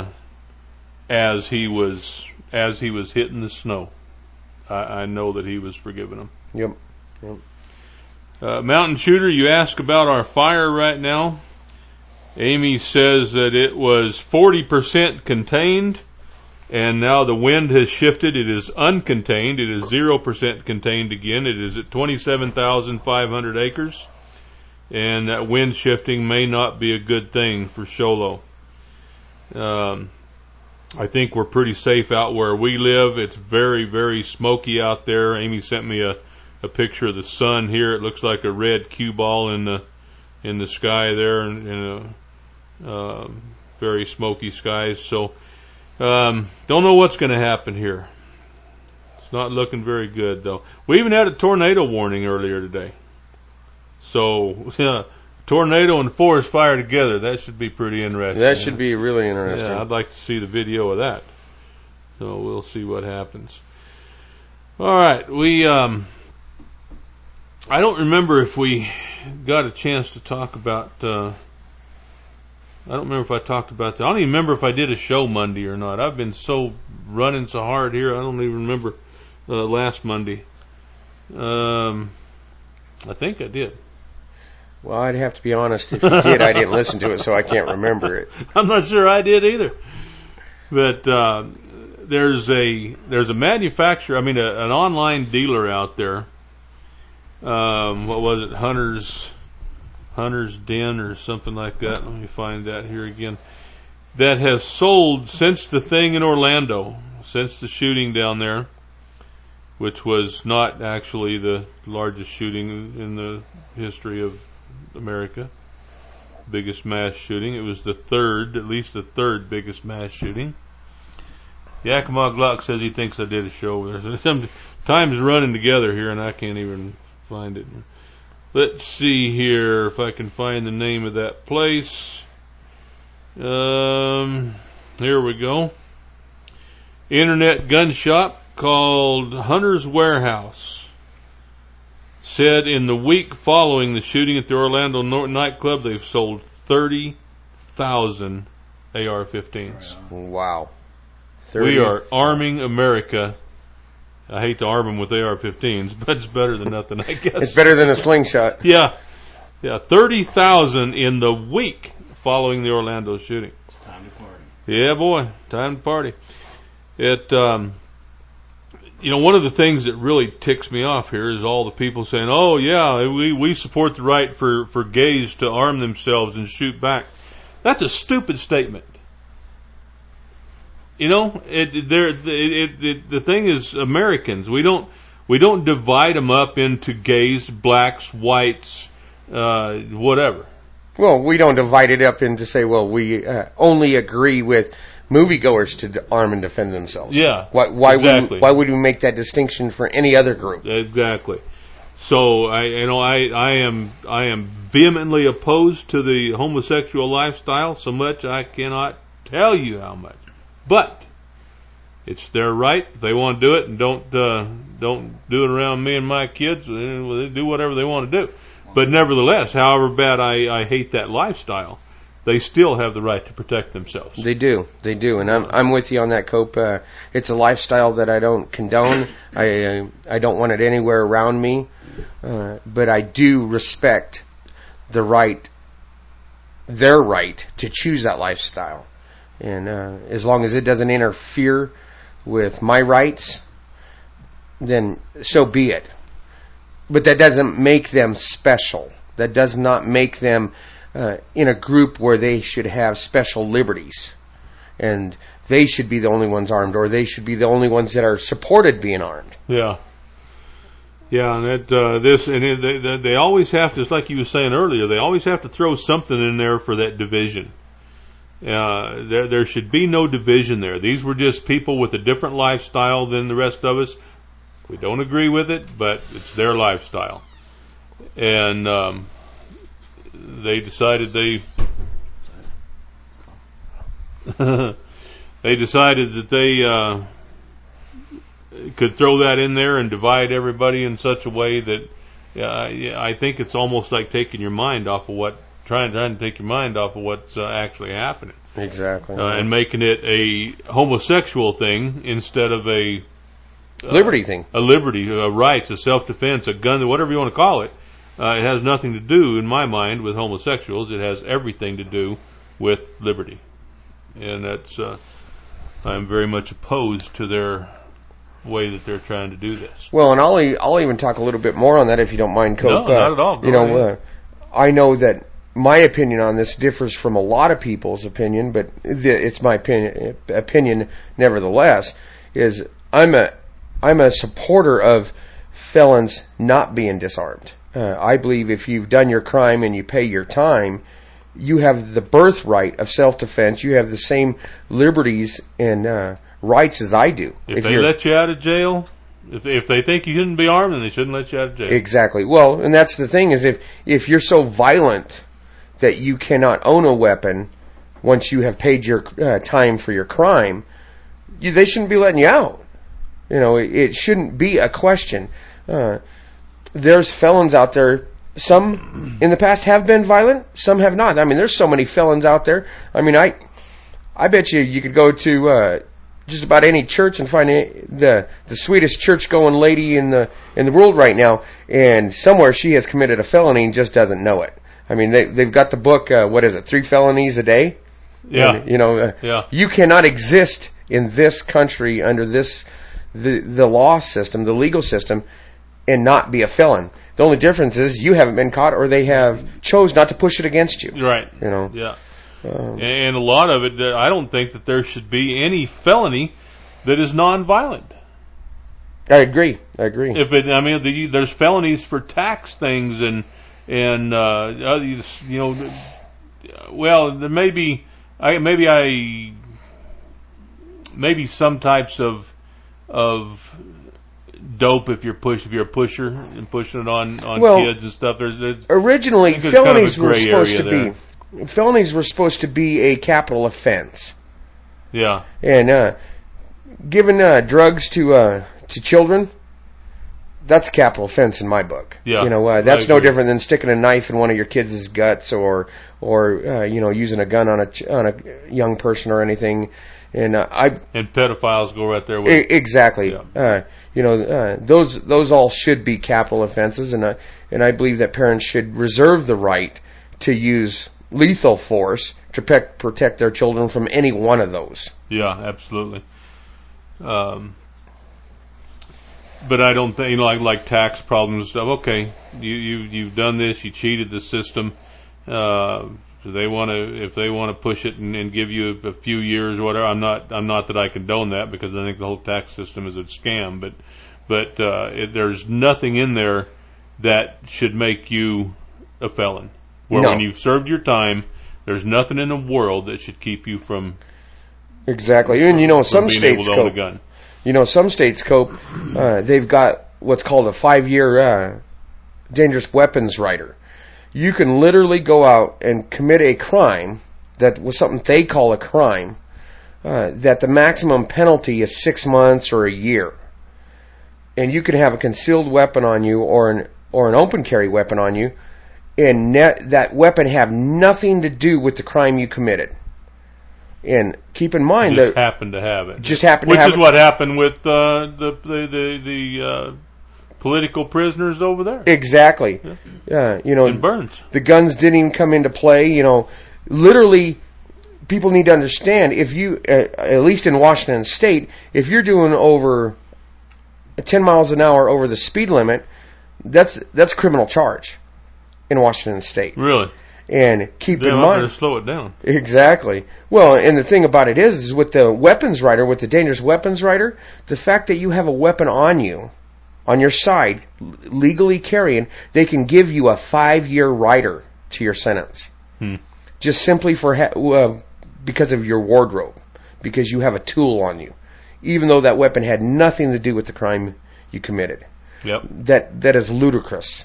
as he was as he was hitting the snow, I, I know that he was forgiving him. Yep. Yep. Uh, Mountain Shooter, you ask about our fire right now. Amy says that it was forty percent contained, and now the wind has shifted. It is uncontained. It is zero percent contained again. It is at twenty-seven thousand five hundred acres, and that wind shifting may not be a good thing for Show Low. Um, I think we're pretty safe out where we live. It's very, very smoky out there. Amy sent me a, a picture of the sun here. It looks like a red cue ball in the in the sky there, in, in a uh, very smoky skies. So um, don't know what's going to happen here. It's not looking very good, though. We even had a tornado warning earlier today. So yeah, tornado and forest fire together. That should be pretty interesting. That should be really interesting. Yeah, I'd like to see the video of that. So we'll see what happens. All right, we. Um, I don't remember if we got a chance to talk about. Uh, I don't remember if I talked about that. I don't even remember if I did a show Monday or not. I've been so running so hard here. I don't even remember uh, last Monday. Um, I think I did. Well, I'd have to be honest. If you did, I didn't listen to it, so I can't remember it. I'm not sure I did either. But uh, there's a there's a manufacturer. I mean, a, an online dealer out there. Um, what was it? Hunter's Hunter's Den or something like that. Let me find that here again. That has sold since the thing in Orlando, since the shooting down there, which was not actually the largest shooting in the history of America, biggest mass shooting. It was the third, at least the third biggest mass shooting. Yakima Glock says he thinks I did a show. There's some time's running together here, and I can't even find it. Let's see here if I can find the name of that place. Um, here we go. Internet gun shop called Hunter's Warehouse said in the week following the shooting at the Orlando nightclub, they've sold thirty thousand A R fifteens. Wow. thirty We are arming America. I hate to arm them with A R fifteens, but it's better than nothing, I guess. It's better than a slingshot. Yeah. Yeah, thirty thousand in the week following the Orlando shooting. It's time to party. Yeah, boy, time to party. It, um, you know, one of the things that really ticks me off here is all the people saying, oh, yeah, we, we support the right for, for gays to arm themselves and shoot back. That's a stupid statement. You know, it, there, it, it, it, the thing is, Americans, we don't, we don't divide them up into gays, blacks, whites, uh, whatever. Well, we don't divide it up into say, well, we uh, only agree with moviegoers to arm and defend themselves. Yeah, why, why exactly. Would we, why would we make that distinction for any other group? Exactly. So I, you know, I, I am, I am vehemently opposed to the homosexual lifestyle. So much I cannot tell you how much. But it's their right. If they want to do it, and don't uh, don't do it around me and my kids. They do whatever they want to do. But nevertheless, however bad I, I hate that lifestyle, they still have the right to protect themselves. They do, they do, and I'm I'm with you on that, Cope. Uh, it's a lifestyle that I don't condone. I uh, I don't want it anywhere around me, uh, but I do respect the right, their right to choose that lifestyle. And uh, as long as it doesn't interfere with my rights, then so be it. but that doesn't make them special. That does not make them uh, in a group where they should have special liberties, and they should be the only ones armed, or they should be the only ones that are supported being armed. Yeah. Yeah, and that, uh, this, and it, they, they always have to, just like you were saying earlier, they always have to throw something in there for that division. Uh, there, there should be no division there. These were just people with a different lifestyle than the rest of us. We don't agree with it, but it's their lifestyle. And, um, they decided they, they decided that they, uh, could throw that in there and divide everybody in such a way that uh, I think it's almost like taking your mind off of what, trying, trying to take your mind off of what's uh, actually happening. Exactly. Uh, and making it a homosexual thing instead of a uh, liberty thing. A liberty, a rights, a self-defense, a gun, whatever you want to call it. Uh, it has nothing to do, in my mind, with homosexuals. It has everything to do with liberty. And that's, uh, I'm very much opposed to their way that they're trying to do this. Well, and I'll e- I'll even talk a little bit more on that if you don't mind, Cope. No, uh, not at all. Go you know, ahead. uh, I know that my opinion on this differs from a lot of people's opinion, but the, it's my opinion, opinion nevertheless. Is I'm a I'm a supporter of felons not being disarmed. Uh, I believe if you've done your crime and you pay your time, you have the birthright of self-defense. You have the same liberties and uh, rights as I do. If, if they let you out of jail, if if they think you shouldn't be armed, then they shouldn't let you out of jail. Exactly. Well, and that's the thing is if if you're so violent that you cannot own a weapon once you have paid your uh, time for your crime, you, they shouldn't be letting you out. You know, it, it shouldn't be a question. Uh, there's felons out there. Some in the past have been violent. Some have not. I mean, there's so many felons out there. I mean, I I bet you you could go to uh, just about any church and find a, the the sweetest church-going lady in the in the world right now, and somewhere she has committed a felony and just doesn't know it. I mean, they they've got the book. Uh, what is it? Three felonies a day. Yeah. And, you know. Uh, yeah. You cannot exist in this country under this the the law system, the legal system, and not be a felon. The only difference is you haven't been caught, or they have chose not to push it against you. Right. You know. Yeah. Um, and a lot of it, I don't think that there should be any felony that is non-violent. I agree. I agree. If it, I mean, the, there's felonies for tax things and and uh, you know, well, there may be, I maybe I maybe some types of of dope if you're push if you're a pusher and pushing it on on well, kids and stuff. There's, there's originally felonies kind of were supposed to there. be felonies were supposed to be a capital offense. Yeah. And uh, giving uh, drugs to uh, to children, that's a capital offense in my book. Yeah. You know, uh, that's no different than sticking a knife in one of your kids' guts, or or uh, you know, using a gun on a ch- on a young person or anything. And uh, I and pedophiles go right there with I- exactly. Yeah. Uh, you know, uh, those those all should be capital offenses, and uh, and I believe that parents should reserve the right to use lethal force to protect protect their children from any one of those. Yeah, absolutely. Um, but I don't think, you know, like like tax problems and stuff. Okay, you you you've done this. You cheated the system. Uh, so they want to, if they want to push it and, and give you a, a few years or whatever. I'm not I'm not that I condone that, because I think the whole tax system is a scam. But but uh, it, there's nothing in there that should make you a felon. Where No. when you've served your time, there's nothing in the world that should keep you from Exactly. And you know, some being able states to own a cope. gun. You know, some states cope. Uh, they've got what's called a five-year uh, dangerous weapons rider. You can literally go out and commit a crime that was something they call a crime. Uh, that the maximum penalty is six months or a year, and you can have a concealed weapon on you or an or an open carry weapon on you, and net, that weapon have nothing to do with the crime you committed. And keep in mind Just that happened to have it. just happened Which to have is it. what happened with uh, the the the, the uh, political prisoners over there Exactly. Uh, you know, in Burns. the guns didn't even come into play. You know, literally, people need to understand, if you, uh, at least in Washington State, if you're doing over ten miles an hour over the speed limit, That's that's a criminal charge in Washington State. Really? And keep Damn, in I'm mind, going to slow it down. Exactly. Well, and the thing about it is, is with the weapons rider, with the dangerous weapons rider, the fact that you have a weapon on you, on your side, legally carrying, they can give you a five-year rider to your sentence. Hmm. Just simply for ha- uh, because of your wardrobe, because you have a tool on you, even though that weapon had nothing to do with the crime you committed. Yep. That that is ludicrous.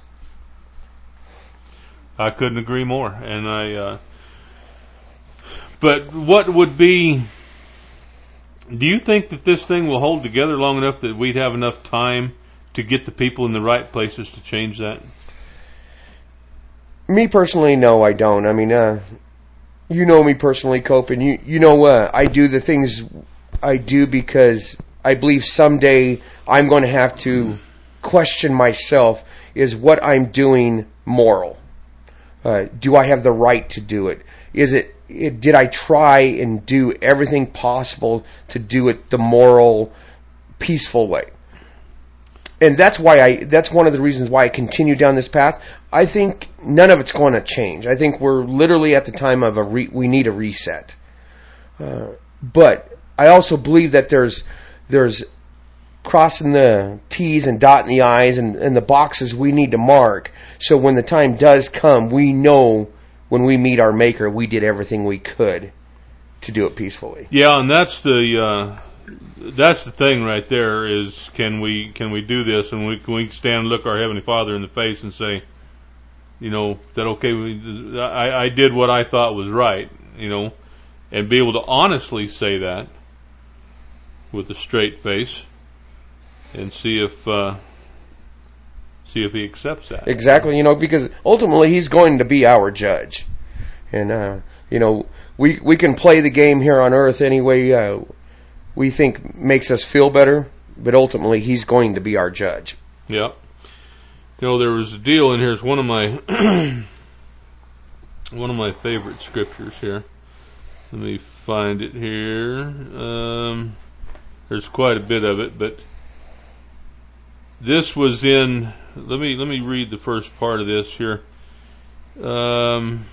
I couldn't agree more. And I, uh, but what would be, do you think that this thing will hold together long enough that we'd have enough time to get the people in the right places to change that? Me personally, no, I don't. I mean, uh, you know me personally, Cope, and you, you know, uh, I do the things I do because I believe someday I'm going to have to question myself, is what I'm doing moral? Uh, do I have the right to do it? Is it, it, did I try and do everything possible to do it the moral, peaceful way? And that's why I, that's one of the reasons why I continue down this path. I think none of it's going to change. I think we're literally at the time of a re, we need a reset. Uh, but I also believe that there's, there's crossing the T's and dotting the I's and, and the boxes we need to mark. So when the time does come, we know when we meet our Maker, we did everything we could to do it peacefully. Yeah, and that's the uh, that's the thing right there. Is can we can we do this and we can we stand and look our Heavenly Father in the face and say, you know, that okay, we, I, I did what I thought was right, you know, and be able to honestly say that with a straight face and see if. Uh, See if he accepts that. Exactly, you know, because ultimately he's going to be our judge. And, uh, you know, we we can play the game here on earth any way uh, we think makes us feel better, but ultimately he's going to be our judge. Yeah. You know, there was a deal in here. It's one of my one of my favorite scriptures here. Let me find it here. Um, there's quite a bit of it, but this was in. Let me let me read the first part of this here. Um,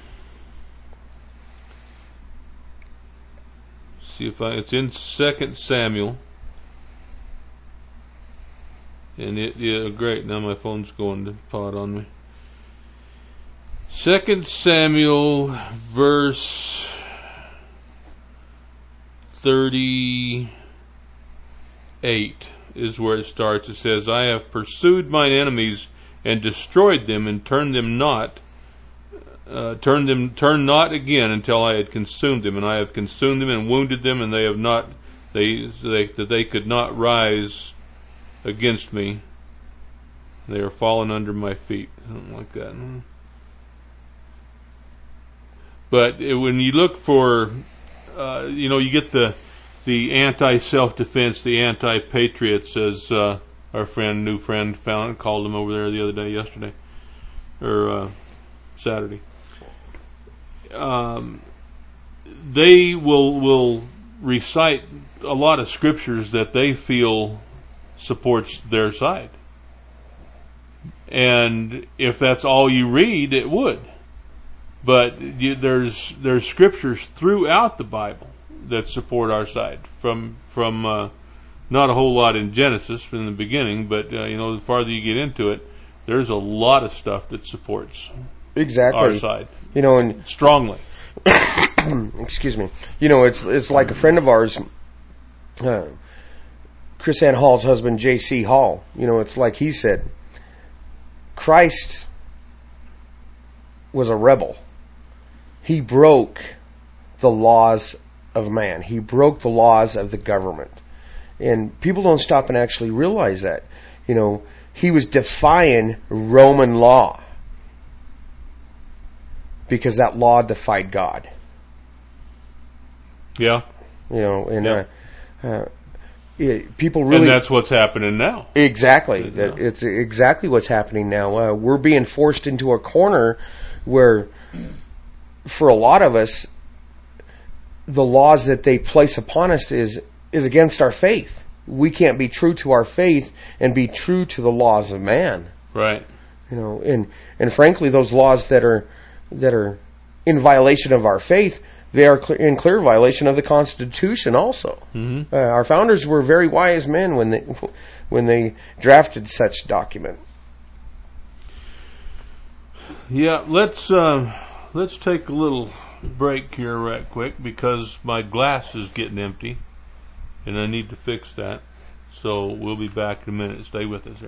see if I. It's in Second Samuel, and it yeah great. Now my phone's going to pot on me. Second Samuel, verse thirty-eight. Is where it starts. It says, I have pursued mine enemies and destroyed them and turned them not, uh, turned them, turned not again until I had consumed them. And I have consumed them and wounded them, and they have not, they, they that they could not rise against me. They are fallen under my feet. Something like that. But it, when you look for, uh, you know, you get the, the anti-self-defense, the anti-patriots, as uh, our friend, new friend, found called them over there the other day, yesterday, or uh, Saturday. Um, they will will recite a lot of scriptures that they feel supports their side, and if that's all you read, it would. But you, there's there's scriptures throughout the Bible that support our side, from from uh, not a whole lot in Genesis in the beginning, but uh, you know, the farther you get into it, there's a lot of stuff that supports exactly our side. You know, and strongly. Excuse me. You know, it's it's like a friend of ours, uh, Chris Ann Hall's husband, J C Hall. You know, it's like he said, Christ was a rebel. He broke the laws of man. He broke the laws of the government. And people don't stop and actually realize that. You know, he was defying Roman law because that law defied God. Yeah. You know, and yeah. uh, uh, it, people really... And that's what's happening now. Exactly. That, it's exactly what's happening now. Uh, we're being forced into a corner where, for a lot of us, the laws that they place upon us is is against our faith. We can't be true to our faith and be true to the laws of man. Right. You know, and and frankly, those laws that are that are in violation of our faith, they are clear, in clear violation of the Constitution also. Mm-hmm. Uh, our founders were very wise men when they when they drafted such document. Yeah, let's uh, let's take a little break here right quick because my glass is getting empty, and I need to fix that. So we'll be back in a minute. Stay with us.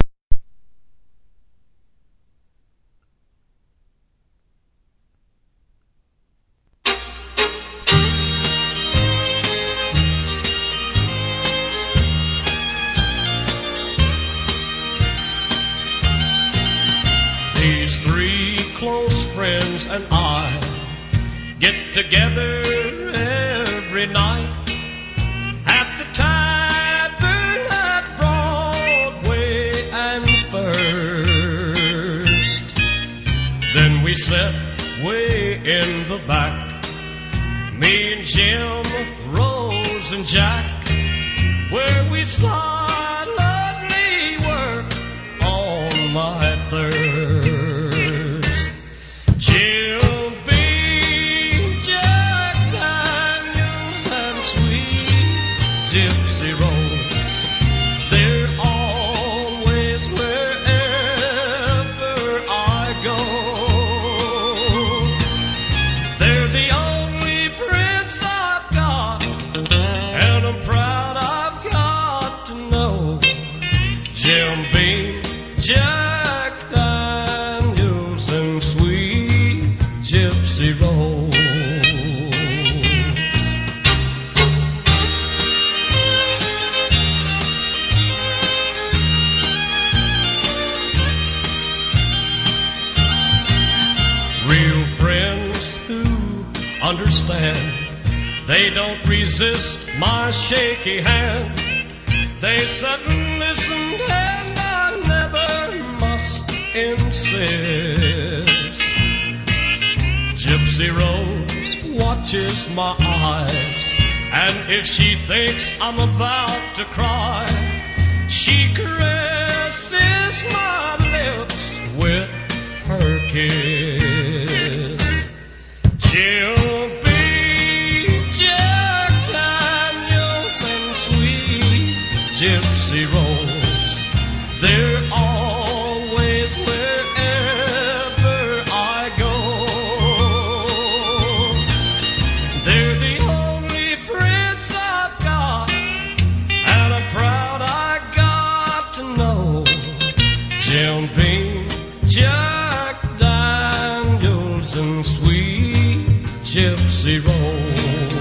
These three close friends and I get together every night at the tavern at Broadway and First. Then we sit way in the back, me and Jim, Rose and Jack, where we silently work on my thirst. Jim Beam, Jack Daniels, and sweet Gypsy Rose, they're always wherever I go. They're the only friends I've got, and I'm proud I've got to know Jim Beam, Jack Daniels, and sweet Gypsy Rose. Real friends who understand, they don't resist my shaky hand. They sit and listen and I never must insist. Gypsy Rose watches my eyes, and if she thinks I'm about to cry, she caresses my lips with her kiss. She'll be Jack Daniels and sweet Gypsy Rose, they're always wherever I go. They're the only friends I've got, and I'm proud I got to know Jim Beam, Jack Daniels, and sweet Gypsy Rose.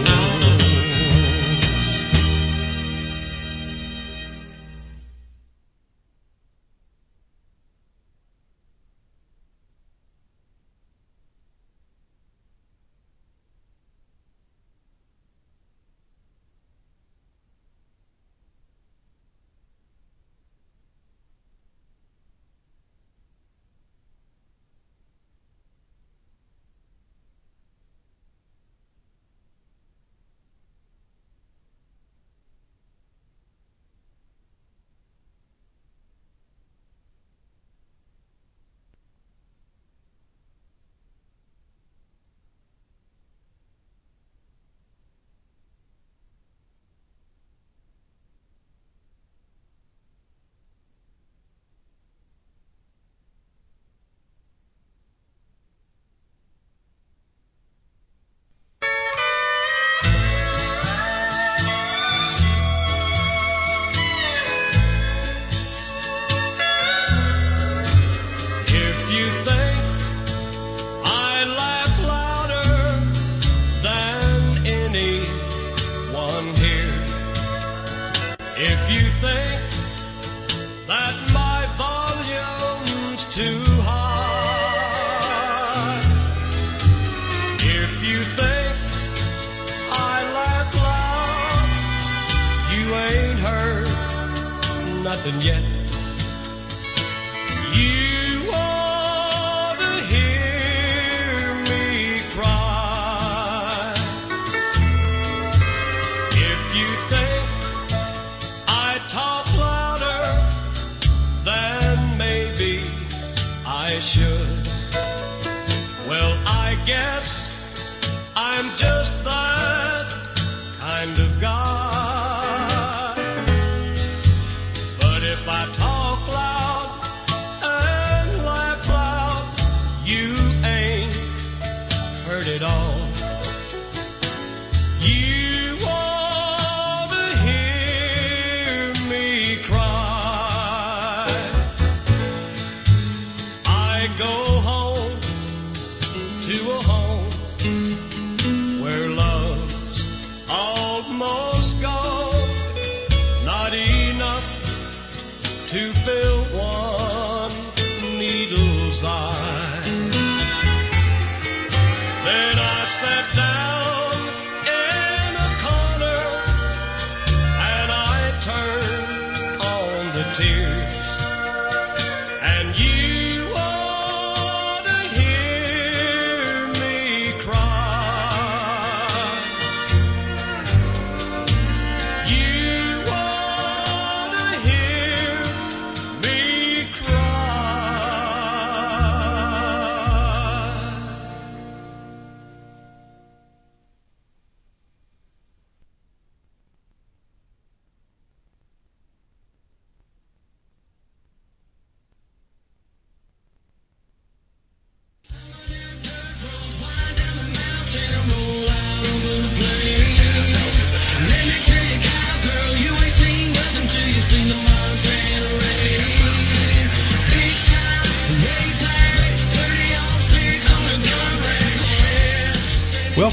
Nothing yet. You ought to hear me cry. If you think I talk louder, then maybe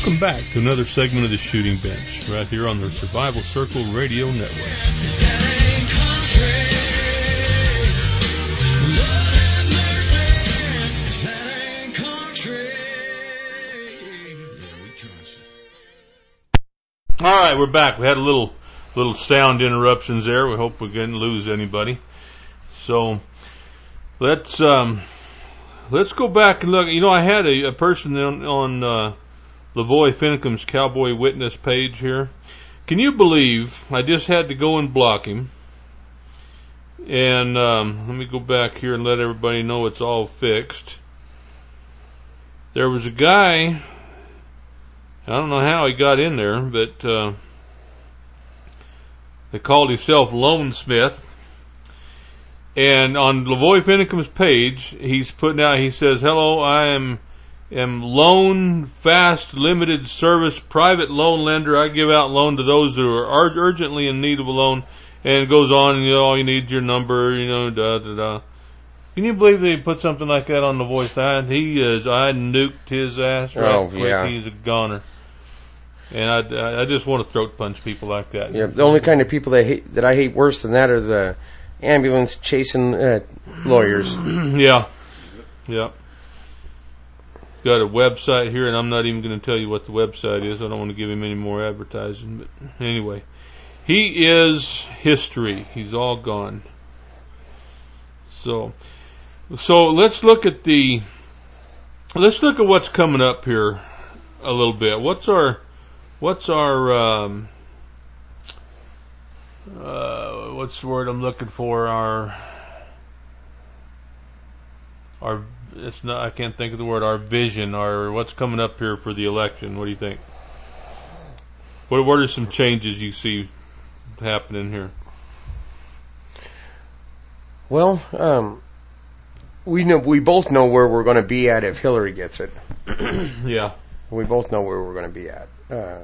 Welcome back to another segment of the Shooting Bench, right here on the Survival Circle Radio Network. All right, we're back. We had a little little sound interruptions there. We hope we didn't lose anybody. So let's um, let's go back and look. You know, I had a, a person on, on uh, Lavoy Finnecum's Cowboy Witness page here. Can you believe I just had to go and block him? And um, let me go back here and let everybody know it's all fixed. There was a guy, I don't know how he got in there, but uh, they called himself Lone Smith. And on Lavoy Finnecum's page, he's putting out, he says, hello, I am am loan, fast, limited service, private loan lender. I give out loan to those who are ur- urgently in need of a loan. And it goes on, and you know, all you need is your number, you know, da da da. Can you believe they put something like that on the voice? Side? He is, I nuked his ass right oh, quick. Yeah. He's a goner. And I, I just want to throat punch people like that. Yeah, the only kind of people that hate, that I hate worse than that are the ambulance chasing uh, lawyers. yeah, yeah. Got a website here, and I'm not even going to tell you what the website is. I don't want to give him any more advertising. But anyway, he is history. He's all gone. So, so let's look at the, let's look at what's coming up here a little bit. What's our, what's our, um, uh, what's the word I'm looking for? Our, our, it's not, I can't think of the word, our vision, our, what's coming up here for the election. What do you think? What, what are some changes you see happening here? Well, um, we know, we both know where we're going to be at if Hillary gets it. Yeah. We both know where we're going to be at. Uh,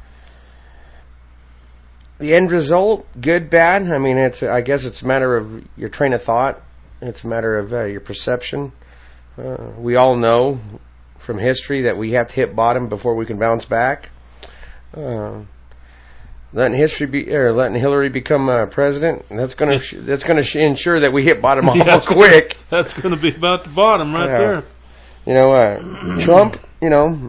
the end result, good, bad. I mean, it's, I guess it's a matter of your train of thought. It's a matter of uh, your perception. Uh, we all know from history that we have to hit bottom before we can bounce back. Uh, letting history be, or letting Hillary become uh, president, that's going to that's going to sh- ensure that we hit bottom awful yeah, quick. That's going to be about the bottom right yeah. there. You know, uh, Trump. You know,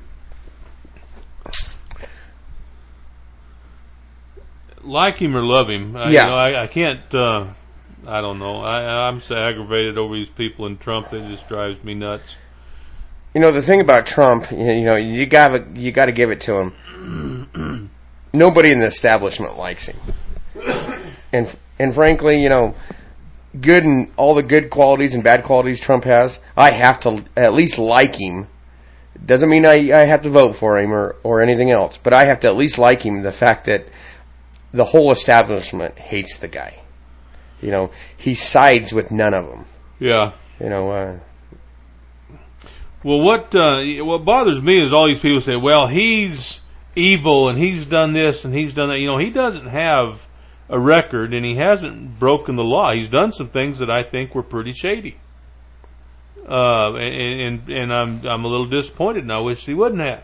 like him or love him. I, yeah. You know, I, I can't. Uh, I don't know. I, I'm so aggravated over these people in Trump. It just drives me nuts. You know, the thing about Trump, you know, you got you got to give it to him. Nobody in the establishment likes him, and and frankly, you know, good and all the good qualities and bad qualities Trump has, I have to at least like him. Doesn't mean I I have to vote for him or or anything else, but I have to at least like him. The fact that the whole establishment hates the guy. You know, he sides with none of them. Yeah. You know. Uh, well, what uh, what bothers me is all these people say, "Well, he's evil and he's done this and he's done that." You know, he doesn't have a record and he hasn't broken the law. He's done some things that I think were pretty shady. Uh, and and, and I'm I'm a little disappointed, and I wish he wouldn't have.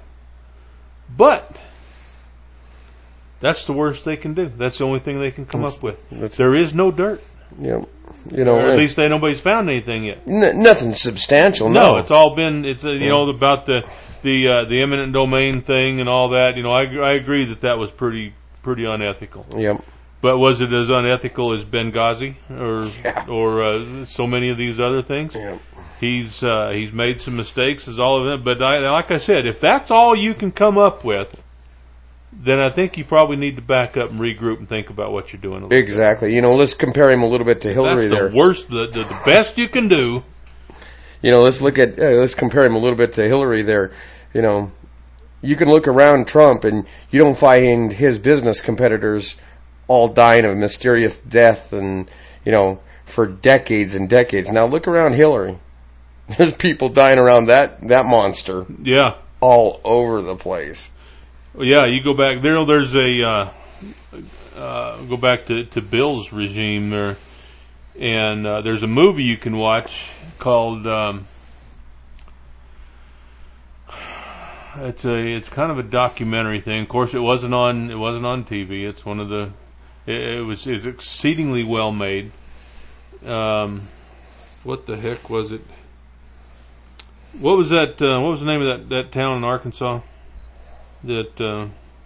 But that's the worst they can do. That's the only thing they can come that's, up with. There is no dirt. Yeah, you know, or at least they nobody's found anything yet. N- nothing substantial. No. no, it's all been it's uh, you yeah. know about the the uh, the eminent domain thing and all that. You know, I I agree that that was pretty pretty unethical. Yep. But was it as unethical as Benghazi or yeah. or uh, so many of these other things? Yep. He's uh, he's made some mistakes as all of it. But I, like I said, if that's all you can come up with, then I think you probably need to back up and regroup and think about what you're doing. Exactly. Bit. You know, let's compare him a little bit to Hillary. That's the there. worst, the, the the best you can do. You know, let's look at uh, let's compare him a little bit to Hillary. There, you know, you can look around Trump and you don't find his business competitors all dying of mysterious death and you know for decades and decades. Now look around Hillary. There's people dying around that that monster. Yeah. All over the place. Well, yeah, you go back there. There's a uh, uh, go back to, to Bill's regime there, and uh, there's a movie you can watch called um, it's a it's kind of a documentary thing. Of course, it wasn't on it wasn't on T V. It's one of the it, it was it's exceedingly well made. Um, what the heck was it? What was that? Uh, what was the name of that, that town in Arkansas? That uh,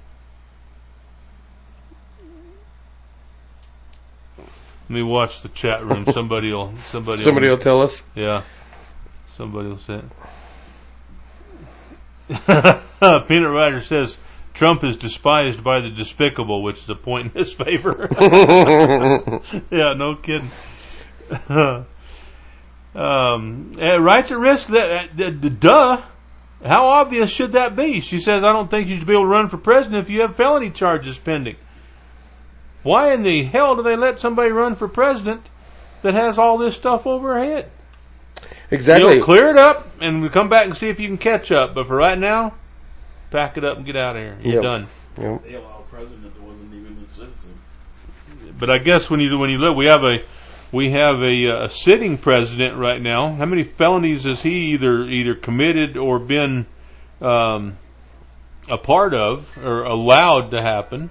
let me watch the chat room. Somebody will somebody somebody will will, tell us. Yeah, somebody will say it. Peanut Rider says Trump is despised by the despicable, which is a point in his favor. Yeah, no kidding. Um, uh, rights at risk. That, uh, duh. How obvious should that be? She says, I don't think you should be able to run for president if you have felony charges pending. Why in the hell do they let somebody run for president that has all this stuff over her head? Exactly. You know, clear it up and we come back and see if you can catch up. But for right now, pack it up and get out of here. You're Yep. done. Yep. They allow a president that wasn't even a citizen. But I guess when you when you look, we have a we have a, a sitting president right now. How many felonies has he either either committed or been um, a part of or allowed to happen?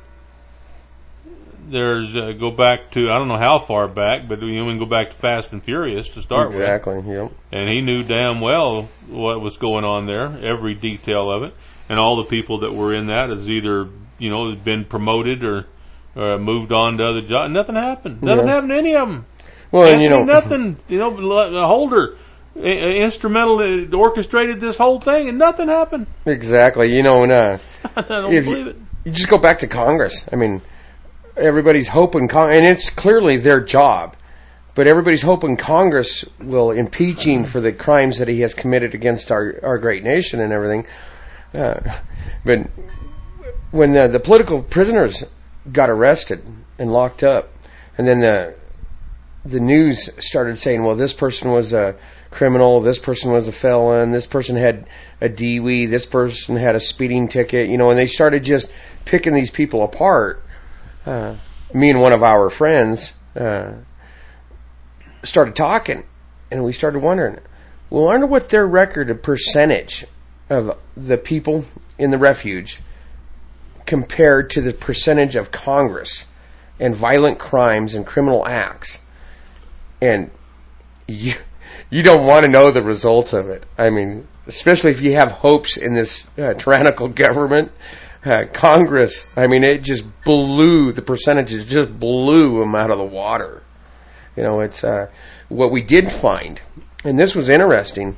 There's uh, go back to I don't know how far back, but you know, we can go back to Fast and Furious to start exactly, with. Exactly. Yep. And he knew damn well what was going on there, every detail of it, and all the people that were in that has either you know been promoted or, or moved on to other jobs. Nothing happened. Nothing Yeah. happened to any of them. Well, and Anthony, you know, nothing. You know, Holder uh, instrumental uh, orchestrated this whole thing, and nothing happened. exactly. You know, and uh, I don't if believe you, it. you just go back to Congress. I mean, everybody's hoping, Con- and it's clearly their job, but everybody's hoping Congress will impeach him for the crimes that he has committed against our our great nation and everything. Uh, but when the, the political prisoners got arrested and locked up, and then the the news started saying, well, this person was a criminal, this person was a felon, this person had a D W I, this person had a speeding ticket, you know, and they started just picking these people apart. Uh, me and one of our friends uh, started talking, and we started wondering, well, I wonder what their record of percentage of the people in the refuge compared to the percentage of Congress and violent crimes and criminal acts. And you, you don't want to know the results of it. I mean, especially if you have hopes in this uh, tyrannical government. Uh, Congress, I mean, it just blew, the percentages just blew them out of the water. You know, it's, uh, what we did find, and this was interesting,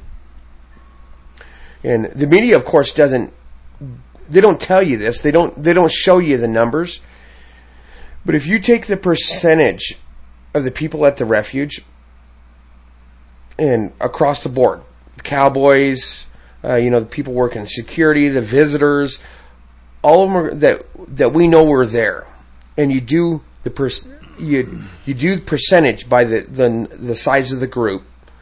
and the media, of course, doesn't, they don't tell you this, they don't, they don't show you the numbers, but if you take the percentage of the people at the refuge, and across the board, the cowboys, uh, you know, the people working security, the visitors, all of them are, that that we know were there, and you do the per, you you do percentage by the, the the size of the group,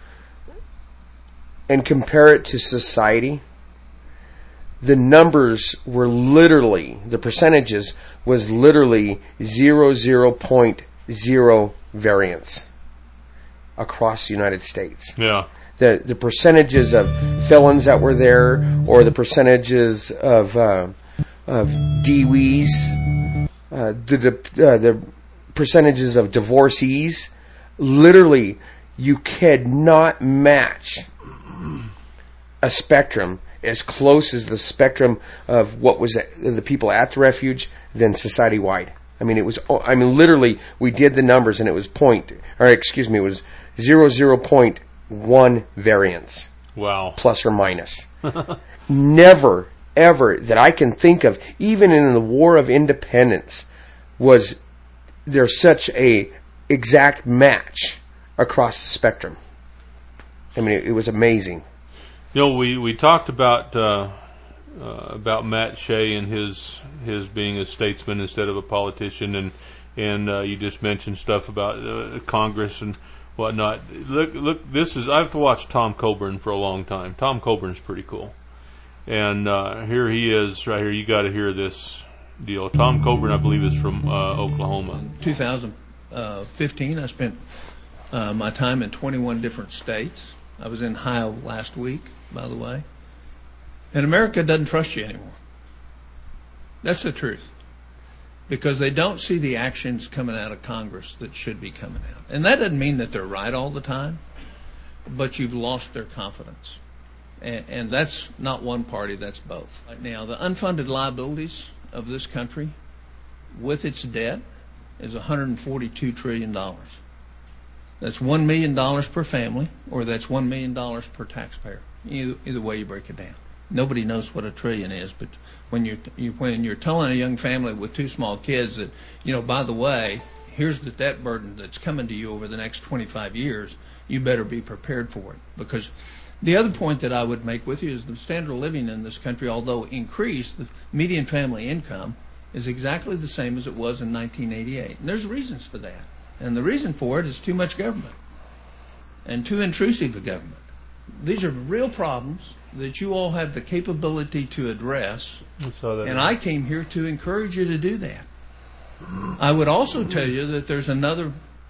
and compare it to society. The numbers were literally, the percentages was literally zero zero point zero variance across the United States. Yeah. The the percentages of felons that were there, or the percentages of uh, of D W Is, uh, the the, uh, the percentages of divorcees, literally you cannot match a spectrum as close as the spectrum of what was at, the people at the refuge than society wide. I mean, it was. I mean, literally, we did the numbers, and it was point, or excuse me, it was zero zero point one variance. Wow. Plus or minus. Never, ever that I can think of, even in the War of Independence, was there such a exact match across the spectrum. I mean, it, it was amazing. You know, we we talked about uh, uh, about Matt Shea and his his being a statesman instead of a politician, and and uh, you just mentioned stuff about uh, Congress and whatnot. Look, look, this is I've watched Tom Coburn for a long time. Tom Coburn's pretty cool, and uh, here he is right here. You got to hear this deal. Tom Coburn, I believe, is from uh, Oklahoma. two thousand fifteen, I spent uh, my time in twenty-one different states. I was in Ohio last week, by the way. And America doesn't trust you anymore. That's the truth. Because they don't see the actions coming out of Congress that should be coming out. And that doesn't mean that they're right all the time, but you've lost their confidence. And, and that's not one party, that's both. Right now, the unfunded liabilities of this country with its debt is one hundred forty-two trillion dollars. That's one million dollars per family, or that's one million dollars per taxpayer. Either, either way you break it down. Nobody knows what a trillion is, but when you're, you, when you're telling a young family with two small kids that, you know, by the way, here's the debt burden that's coming to you over the next twenty-five years, you better be prepared for it. Because the other point that I would make with you is the standard of living in this country, although increased, the median family income is exactly the same as it was in nineteen eighty-eight. And there's reasons for that. And the reason for it is too much government and too intrusive a government. These are real problems that you all have the capability to address. And I came here to encourage you to do that. I would also tell you that there's another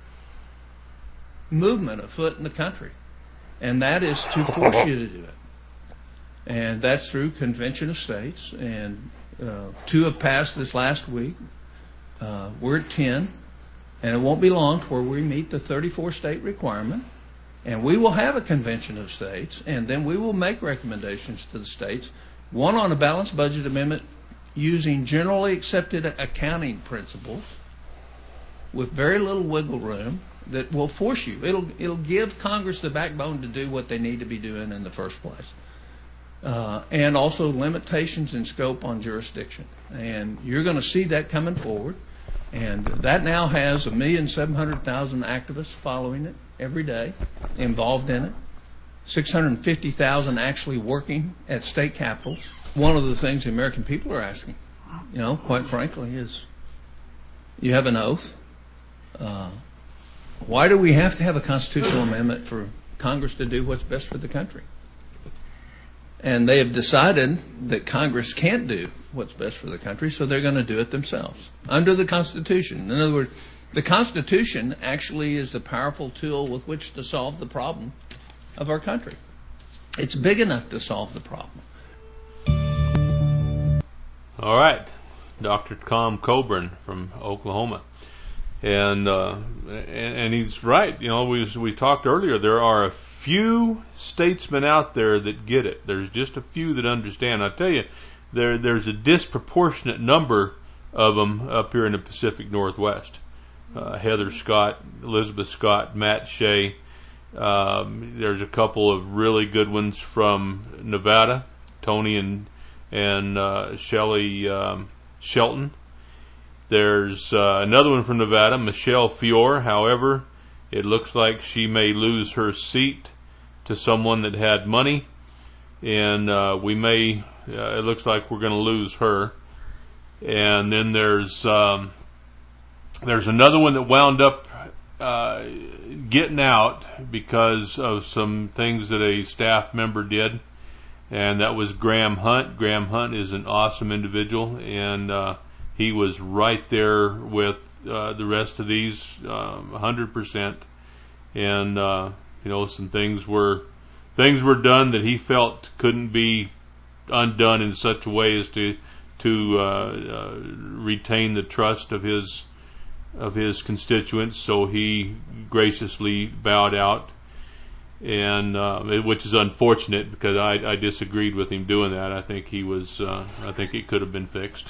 movement afoot in the country, and that is to force you to do it. And that's through Convention of States, and uh, two have passed this last week. Uh, we're at ten, and it won't be long before we meet the thirty-four state requirement. And we will have a Convention of States, and then we will make recommendations to the states, one on a balanced budget amendment using generally accepted accounting principles with very little wiggle room that will force you. It'll, it'll give Congress the backbone to do what they need to be doing in the first place. Uh, and also limitations in scope on jurisdiction. And you're going to see that coming forward. And that now has a million seven hundred thousand activists following it every day, involved in it. six hundred fifty thousand actually working at state capitals. One of the things the American people are asking, you know, quite frankly, is you have an oath. Uh, why do we have to have a constitutional amendment for Congress to do what's best for the country? And they have decided that Congress can't do what's best for the country, so they're going to do it themselves under the Constitution. In other words, the Constitution actually is the powerful tool with which to solve the problem of our country. It's big enough to solve the problem. All right, Doctor Tom Coburn from Oklahoma. And, uh, and and he's right. You know, we we talked earlier. There are a few statesmen out there that get it. There's just a few that understand. I tell you, there there's a disproportionate number of them up here in the Pacific Northwest. Uh, Heather Scott, Elizabeth Scott, Matt Shea. Um, there's a couple of really good ones from Nevada, Tony and and uh, Shelley um, Shelton. There's uh, another one from Nevada, Michelle Fiore. However, it looks like she may lose her seat to someone that had money, and uh, we may. Uh, it looks like we're going to lose her. And then there's um, there's another one that wound up uh, getting out because of some things that a staff member did, and that was Graham Hunt. Graham Hunt is an awesome individual, and uh, he was right there with uh, the rest of these, um, one hundred percent. And uh, you know, some things were things were done that he felt couldn't be undone in such a way as to to uh, uh, retain the trust of his of his constituents. So he graciously bowed out, and uh, which is unfortunate because I, I disagreed with him doing that. I think he was uh, I think it could have been fixed.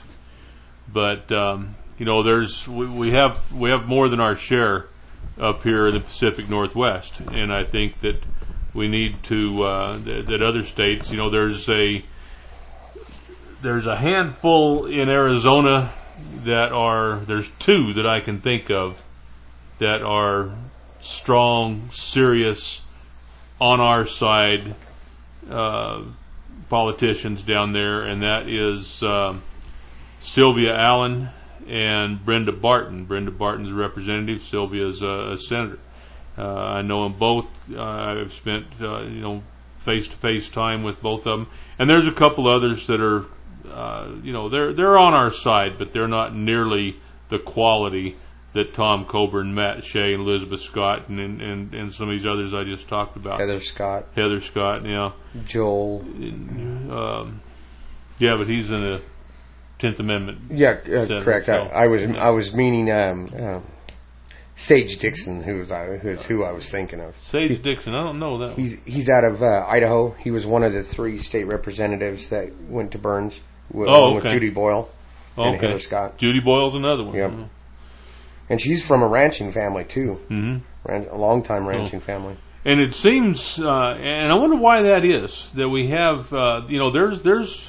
But um, you know, there's we, we have we have more than our share up here in the Pacific Northwest, and I think that we need to uh, th- that other states. You know, there's a there's a handful in Arizona that are there's two that I can think of that are strong, serious, on our side uh, politicians down there, and that is. Uh, Sylvia Allen and Brenda Barton. Brenda Barton's a representative. Sylvia's a, a senator. Uh, I know them both. Uh, I've spent uh, you know face-to-face time with both of them. And there's a couple others that are uh, you know they're they're on our side, but they're not nearly the quality that Tom Coburn, Matt Shea, and Elizabeth Scott, and, and and some of these others I just talked about. Heather Scott. Heather Scott, yeah. Joel. Um, yeah, but he's in the Tenth Amendment. Yeah, uh, Senate, correct. so. I, I was I was meaning um, uh, Sage Dixon, who's I who's who I was thinking of. Sage he, Dixon, I don't know that. He's he's out of uh, Idaho. He was one of the three state representatives that went to Burns with, oh, okay. with Judy Boyle and okay. Heather Scott. Judy Boyle's another one. Yep. Mm-hmm. And she's from a ranching family too. Mm-hmm. Ran, a long time ranching oh. family. And it seems, uh, and I wonder why that is, that we have, uh, you know, there's, there's,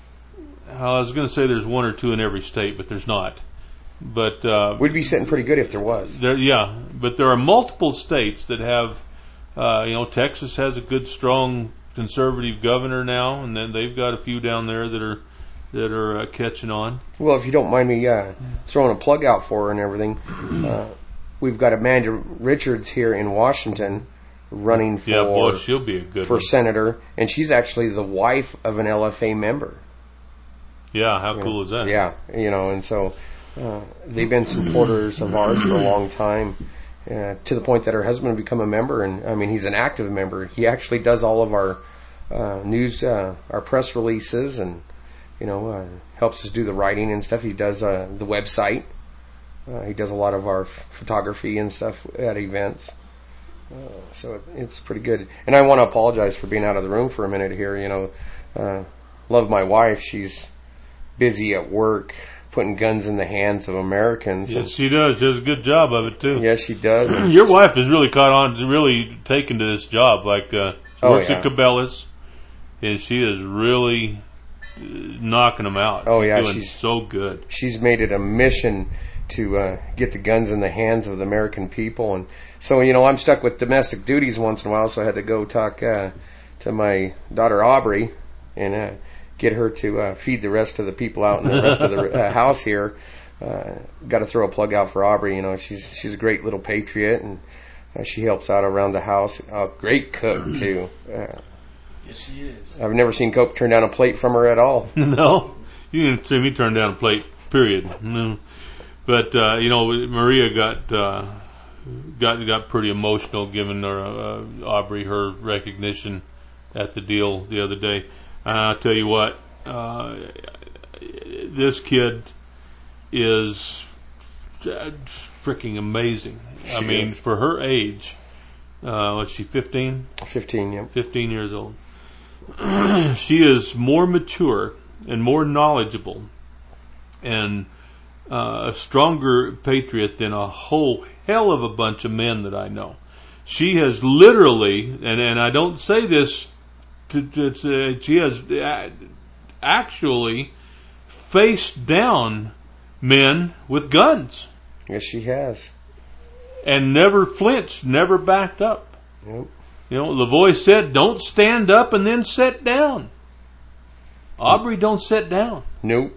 I was going to say there's one or two in every state, but there's not. But, uh, we'd be sitting pretty good if there was. There, yeah, but there are multiple states that have, uh, you know, Texas has a good, strong conservative governor now, and then they've got a few down there that are, that are uh, catching on. Well, if you don't mind me uh, throwing a plug out for her and everything, uh, we've got Amanda Richards here in Washington running for yeah, boy, she'll be a good for one. senator, and she's actually the wife of an L F A member. Yeah, how you cool know, is that? Yeah, you know, and so uh, they've been supporters of ours for a long time, uh, to the point that her husband become a member, and I mean he's an active member. He actually does all of our uh, news, uh, our press releases, and you know uh, helps us do the writing and stuff. He does uh, the website. Uh, he does a lot of our f- photography and stuff at events. Uh, so it, it's pretty good. And I want to apologize for being out of the room for a minute here. You know, uh, love my wife. She's busy at work putting guns in the hands of Americans. Yes, she does. She does a good job of it, too. Yes, she does. Your wife has really caught on, really taken to this job. Like, uh, she oh, works yeah. at Cabela's, and she is really knocking them out. Oh, she's yeah. Doing she's so good. She's made it a mission to uh, get the guns in the hands of the American people. And so, you know, I'm stuck with domestic duties once in a while, so I had to go talk uh, to my daughter Aubrey and uh, get her to uh, feed the rest of the people out in the rest of the uh, house here. Uh, got to throw a plug out for Aubrey. You know, she's she's a great little patriot, and uh, she helps out around the house. A great cook too. Uh, yes, she is. I've never seen Cope turn down a plate from her at all. No, you didn't see me turn down a plate. Period. No. But uh, you know, Maria got uh, got got pretty emotional giving her, uh, Aubrey her recognition at the deal the other day. And I'll tell you what, uh, this kid is freaking amazing. She I mean, is. for her age, uh, what's she, fifteen? Fifteen, yeah. Fifteen years old. She is more mature and more knowledgeable and uh, a stronger patriot than a whole hell of a bunch of men that I know. She has literally, and, and I don't say this to, to, to she has actually faced down men with guns. Yes, she has. And never flinched, never backed up. Yep. You know, Lavoie said, don't stand up and then sit down. Aubrey don't sit down. Nope.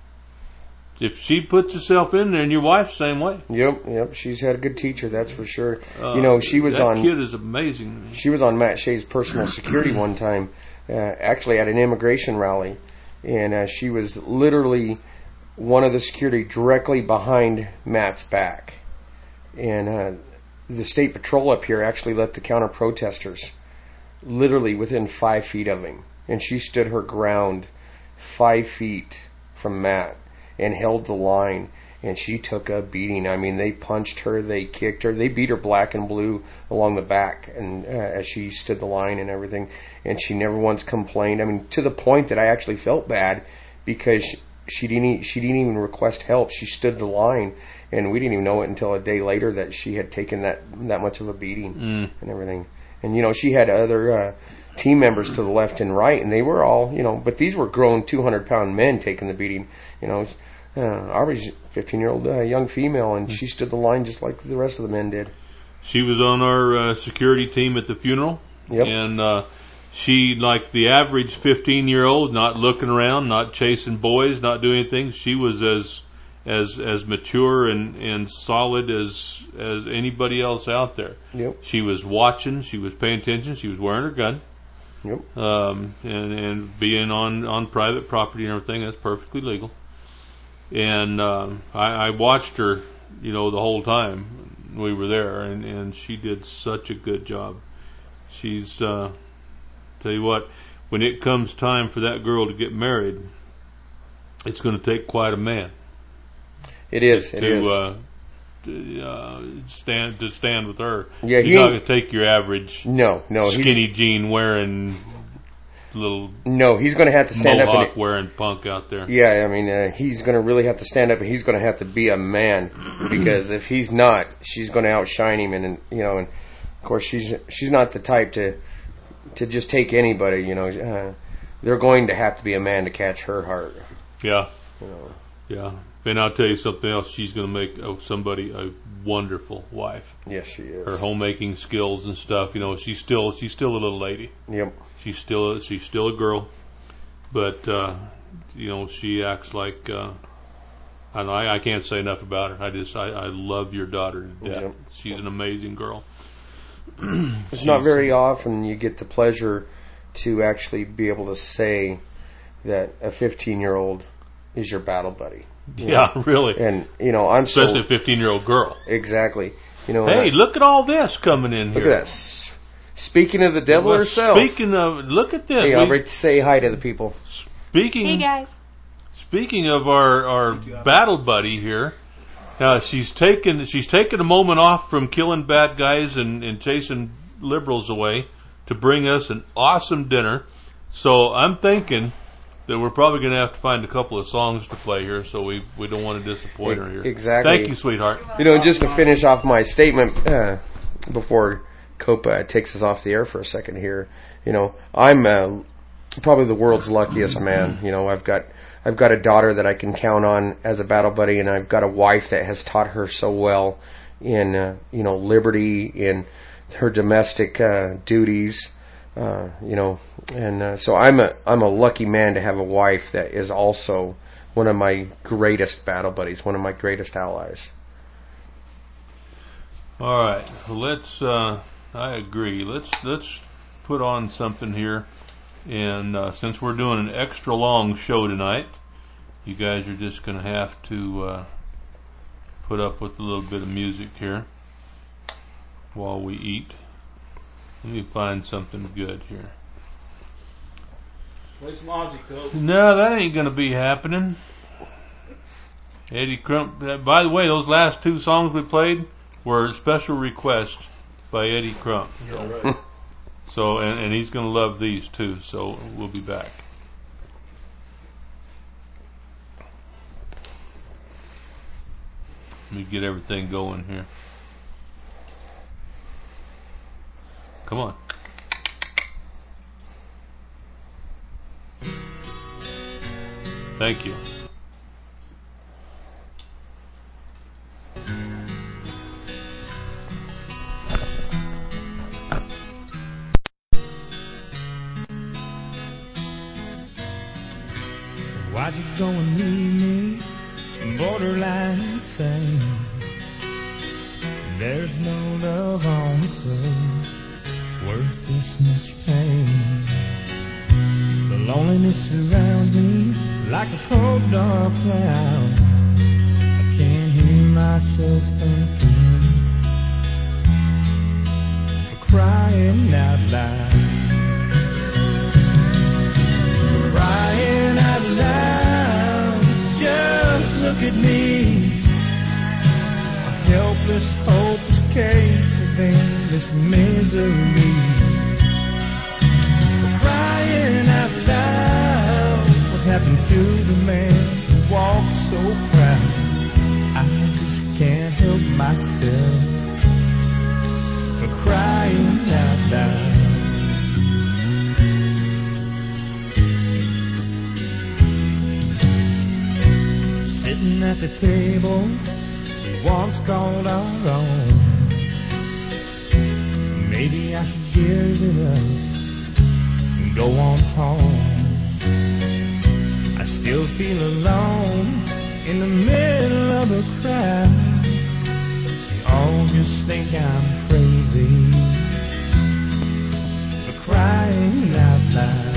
If she puts herself in there, and your wife's same way. Yep, yep. She's had a good teacher, that's for sure. Uh, you know, she was that on. That kid is amazing. She was on Matt Shea's personal security one time, uh, actually at an immigration rally, and uh, she was literally one of the security directly behind Matt's back, and uh, the state patrol up here actually let the counter protesters literally within five feet of him, and she stood her ground five feet from Matt and held the line, and she took a beating. I mean, they punched her, they kicked her, they beat her black and blue along the back, and uh, as she stood the line and everything, and she never once complained. I mean, to the point that I actually felt bad because she, she didn't she didn't even request help. She stood the line, and we didn't even know it until a day later that she had taken that that much of a beating mm. and everything. And you know, she had other uh, team members to the left and right, and they were all, you know, but these were grown two hundred pound men taking the beating. You know, uh, Aubrey's a fifteen year old uh, young female, and she stood the line just like the rest of the men did. She was on our uh, security team at the funeral. Yep. And uh, she, like the average fifteen year old, not looking around, not chasing boys, not doing anything. She was as as as mature and, and solid as as anybody else out there. Yep. She was watching, she was paying attention, she was wearing her gun. Yep. Um, and, and being on, on private property and everything, that's perfectly legal. And um, I, I watched her you know, the whole time we were there, and, and she did such a good job. She's, uh, tell you what, when it comes time for that girl to get married, it's going to take quite a man. It is. It to, is. Uh, to, uh, stand to stand with her. Yeah, He's he not going to take your average no, no, skinny jean wearing little no. He's going to have to stand up mohawk and wearing punk out there. yeah. I mean, uh, he's going to really have to stand up, and he's going to have to be a man because if he's not, she's going to outshine him, and, and you know, and of course she's she's not the type to to just take anybody. You know, uh, they're going to have to be a man to catch her heart. Yeah. You know. Yeah. And I'll tell you something else. She's going to make uh, somebody a wonderful wife. Yes, she is. Her homemaking skills and stuff. You know, she's still she's still a little lady. Yep. She's still she's still a girl, but uh, you know, she acts like uh, I don't know. I, I can't say enough about her. I just I, I love your daughter to death. Yep. She's an amazing girl. It's not very often you get the pleasure to actually be able to say that a fifteen-year-old is your battle buddy. You Yeah, know? really. And you know, I'm Especially so a fifteen-year-old girl. exactly. You know, Hey, uh, look at all this coming in look here. at that. Speaking of the devil Well, herself. Speaking of, look at this. Hey, We- Aubrey, say hi to the people. Speaking, Hey guys. Speaking of our, our battle buddy here, uh, she's taken she's taken a moment off from killing bad guys and, and chasing liberals away to bring us an awesome dinner. So I'm thinking that we're probably going to have to find a couple of songs to play here, so we, we don't want to disappoint her here. Exactly. Thank you, sweetheart. You know, just to finish off my statement uh, before Copa takes us off the air for a second here, you know, I'm uh, probably the world's luckiest man. You know, I've got I've got a daughter that I can count on as a battle buddy, and I've got a wife that has taught her so well in uh, you know, liberty, in her domestic uh, duties. Uh, you know, and uh, so I'm a I'm a lucky man to have a wife that is also one of my greatest battle buddies, one of my greatest allies. All right, let's. Uh, I agree. Let's let's put on something here, and uh, since we're doing an extra long show tonight, you guys are just going to have to uh, put up with a little bit of music here while we eat. Let me find something good here. Play some Aussie, Coke. No, that ain't going to be happening. Eddie Crump. uh, By the way, those last two songs we played were special requests by Eddie Crump. So, Yeah, right. so and, and he's going to love these too. So we'll be back. Let me get everything going here. Come on. Thank you. Why'd you go and leave me borderline insane? There's no love on this earth worth this much pain. The loneliness surrounds me like a cold dark cloud. I can't hear myself thinking for crying out loud. For crying out loud, just look at me. A helpless, hopeless case of endless misery. For crying out loud, what happened to the man who walked so proud? I just can't help myself for crying out loud. Sitting at the table we once called our own. Maybe I should give it up and go on home. I still feel alone in the middle of a crowd. They all just think I'm crazy for crying out loud.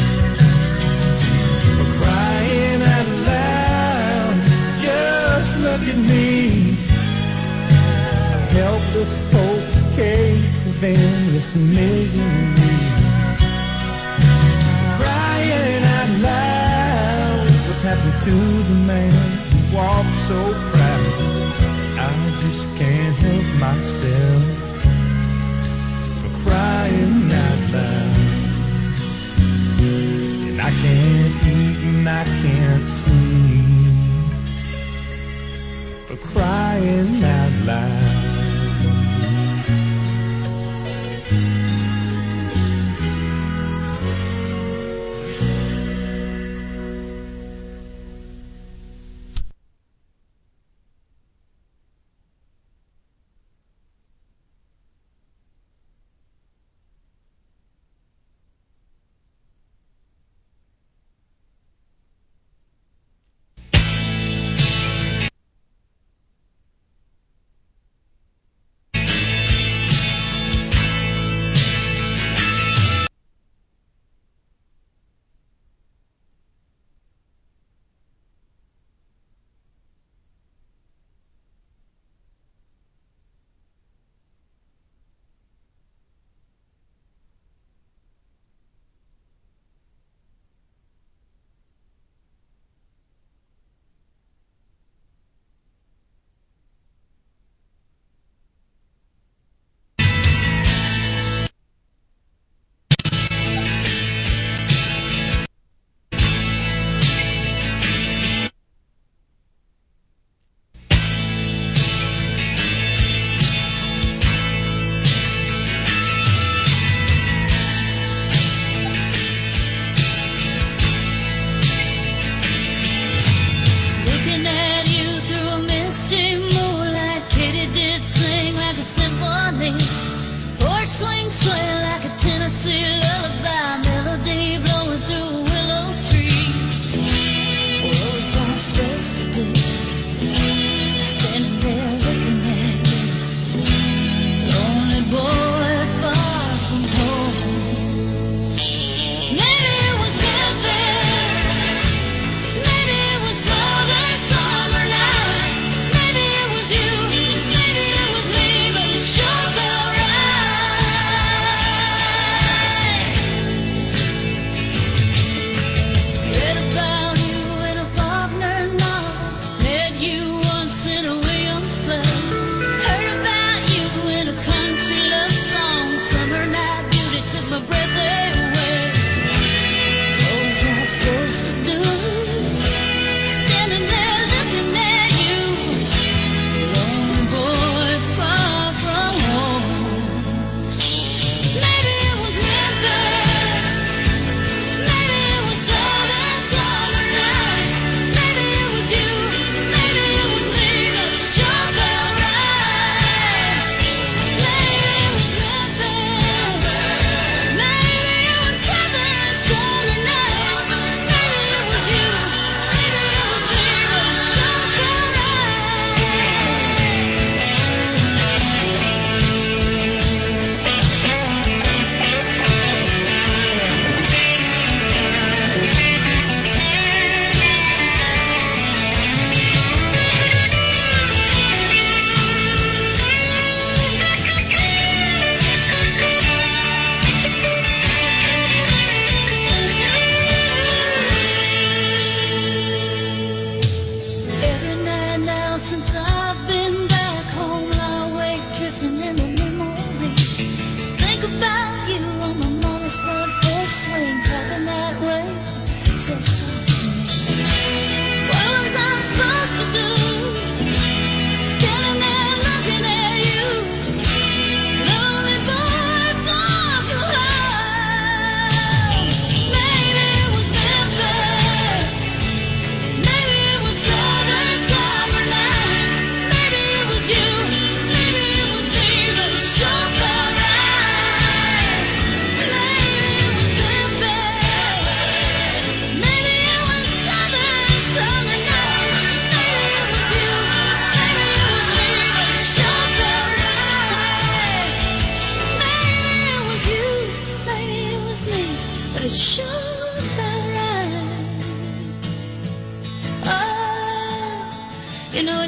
For crying out loud, just look look at me, a helpless, hopeless case of endless misery. Crying out loud, what happened to the man who walked so proud? I just can't help myself for crying out loud. And I can't eat and I can't sleep for crying out loud.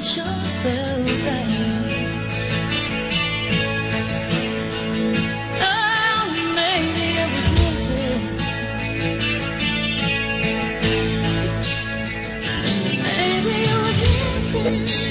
sure felt right. Oh, maybe it was nothing. Maybe it was nothing.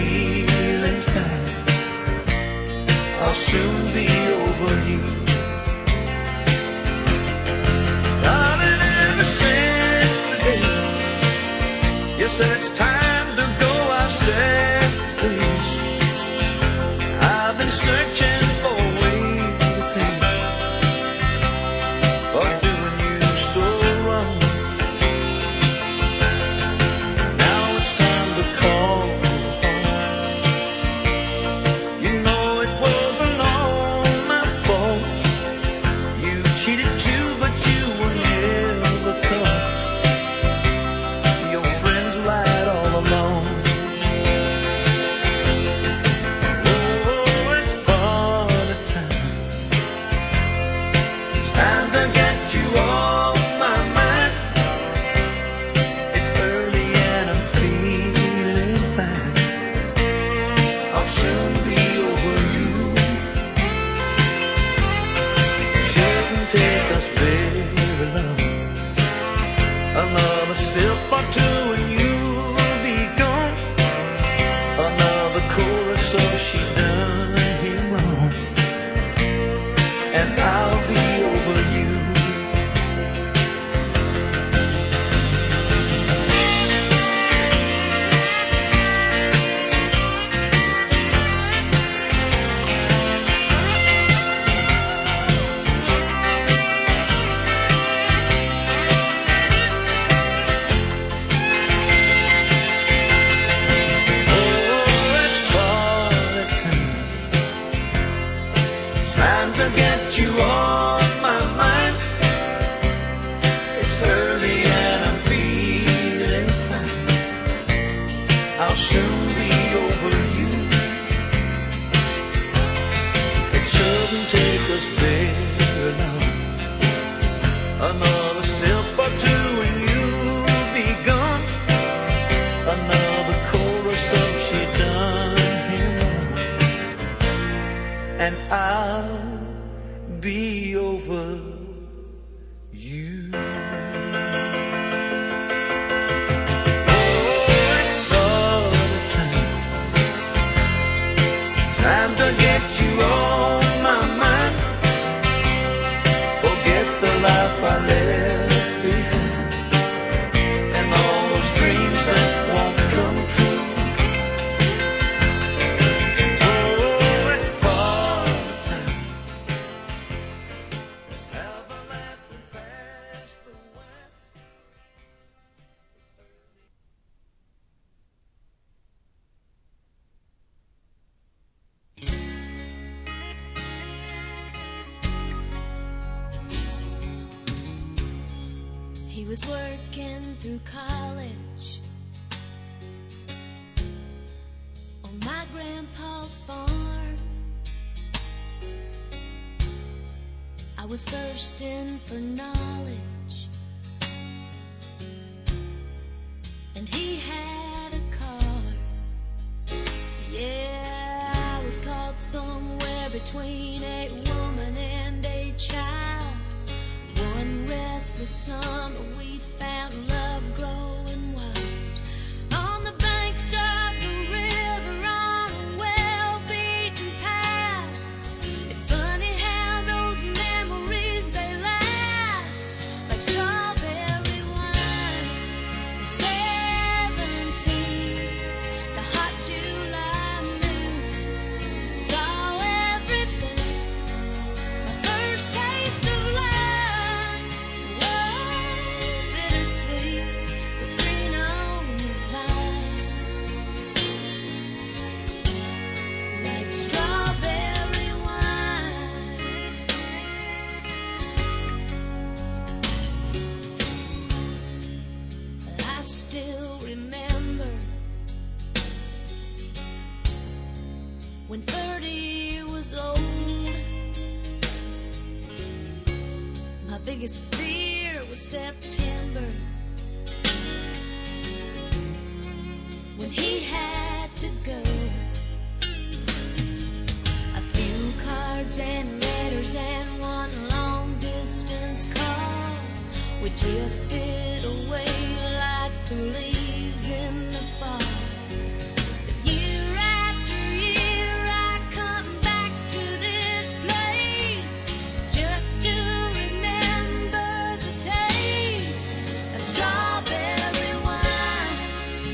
I'll soon be over you. guess it's time to go, I said, please. I've been searching for a way to pay for doing you so wrong. Now it's time to call home. You know it wasn't all my fault. You cheated too, but you were never caught. Your friends lied all along. Oh, it's party time. It's time to get you off my mind. It's early and I'm feeling fine. I'll soon be over you. Shouldn't take us very long. Another sip or two and you'll be gone. Another chorus of she done him wrong, and I'll be over you. You off my mind. It's early and I'm feeling fine. I'll soon be over you. It shouldn't take us very long. Another sip or two and you'll be gone. Another chorus of she done him wrong, and I'll be over you. Oh, it's party time. Time to get you on my mind. Forget the life I left behind, and all those dreams that won't come true. Oh, it's party time. He was working through college on my grandpa's farm. I was thirsting for knowledge, and he had a car. Yeah, I was caught somewhere between a woman and a child. One restless summer we found love growing wild on the banks of the river on a well-beaten path. It's funny how those memories, they last like strawberry wine. Seventeen, the hot July noon, saw everything. My first taste of love. Bittersweet, the green on the vine, like strawberry wine. I still remember when thirty was old. My biggest fear was September, when he had to go. A few cards and letters and one long distance call. We drifted away like the leaves in the fall. But year after year I come back to this place just to remember the taste of strawberry wine.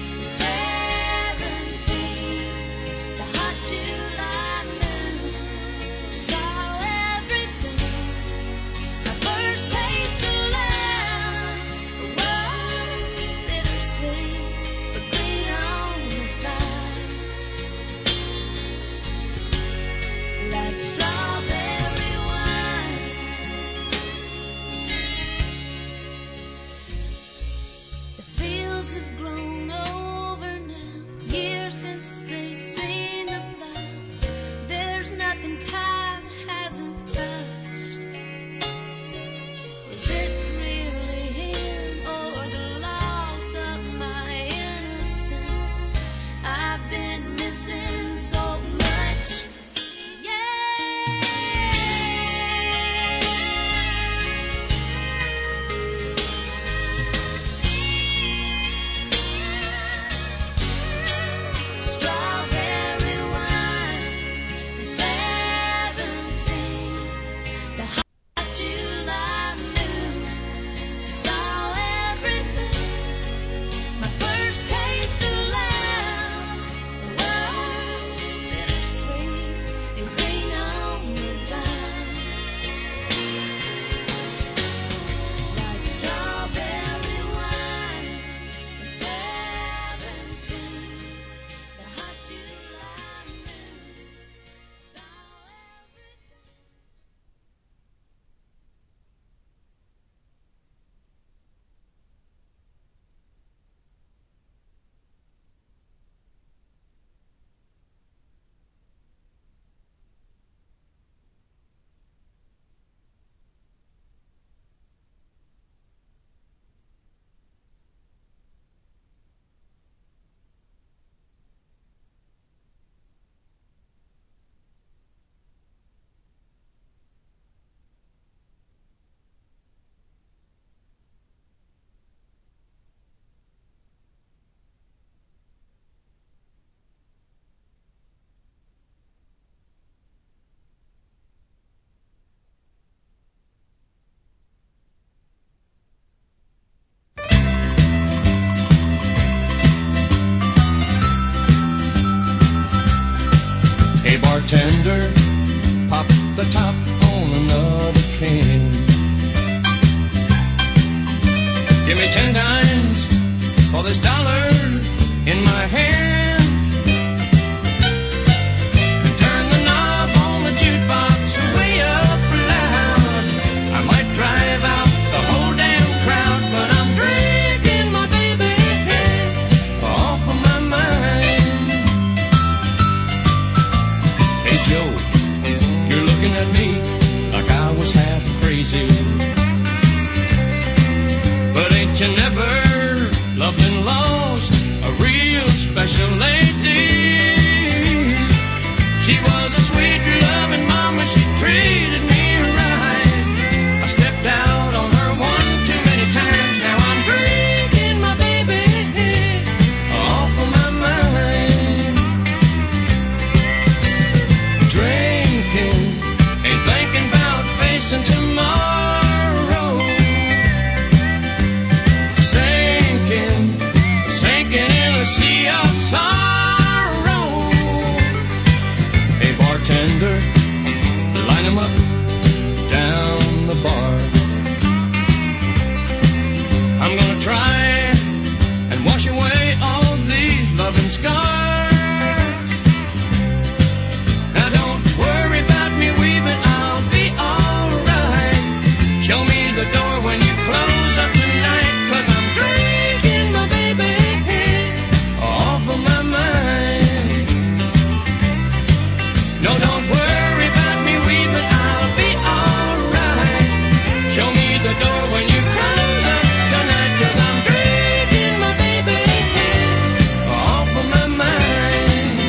this dollar in my hand and turn the knob on the jukebox way up loud. I might drive out the whole damn crowd, but I'm drinking my baby off of my mind. Hey Joe, you're looking at me like I was half crazy, but ain't you never loved and lost a real special lady? She was a sweet loving mama, she treated me right. I stepped out on her one too many times, now I'm drinking my baby off of my mind. Drinking and thinking about facing tomorrow, sinking, sinking in a sea of sorrow. Hey bartender, line 'em up down the bar. I'm gonna try and wash away all these loving scars. Now don't worry about me weaving, I'll be alright. Show me the door when you close up tonight, 'cause I'm drinking my baby off of my mind. No, don't worry about me weaving, I'll be alright. Show me the door when you close up tonight, 'cause I'm drinking my baby off of my mind.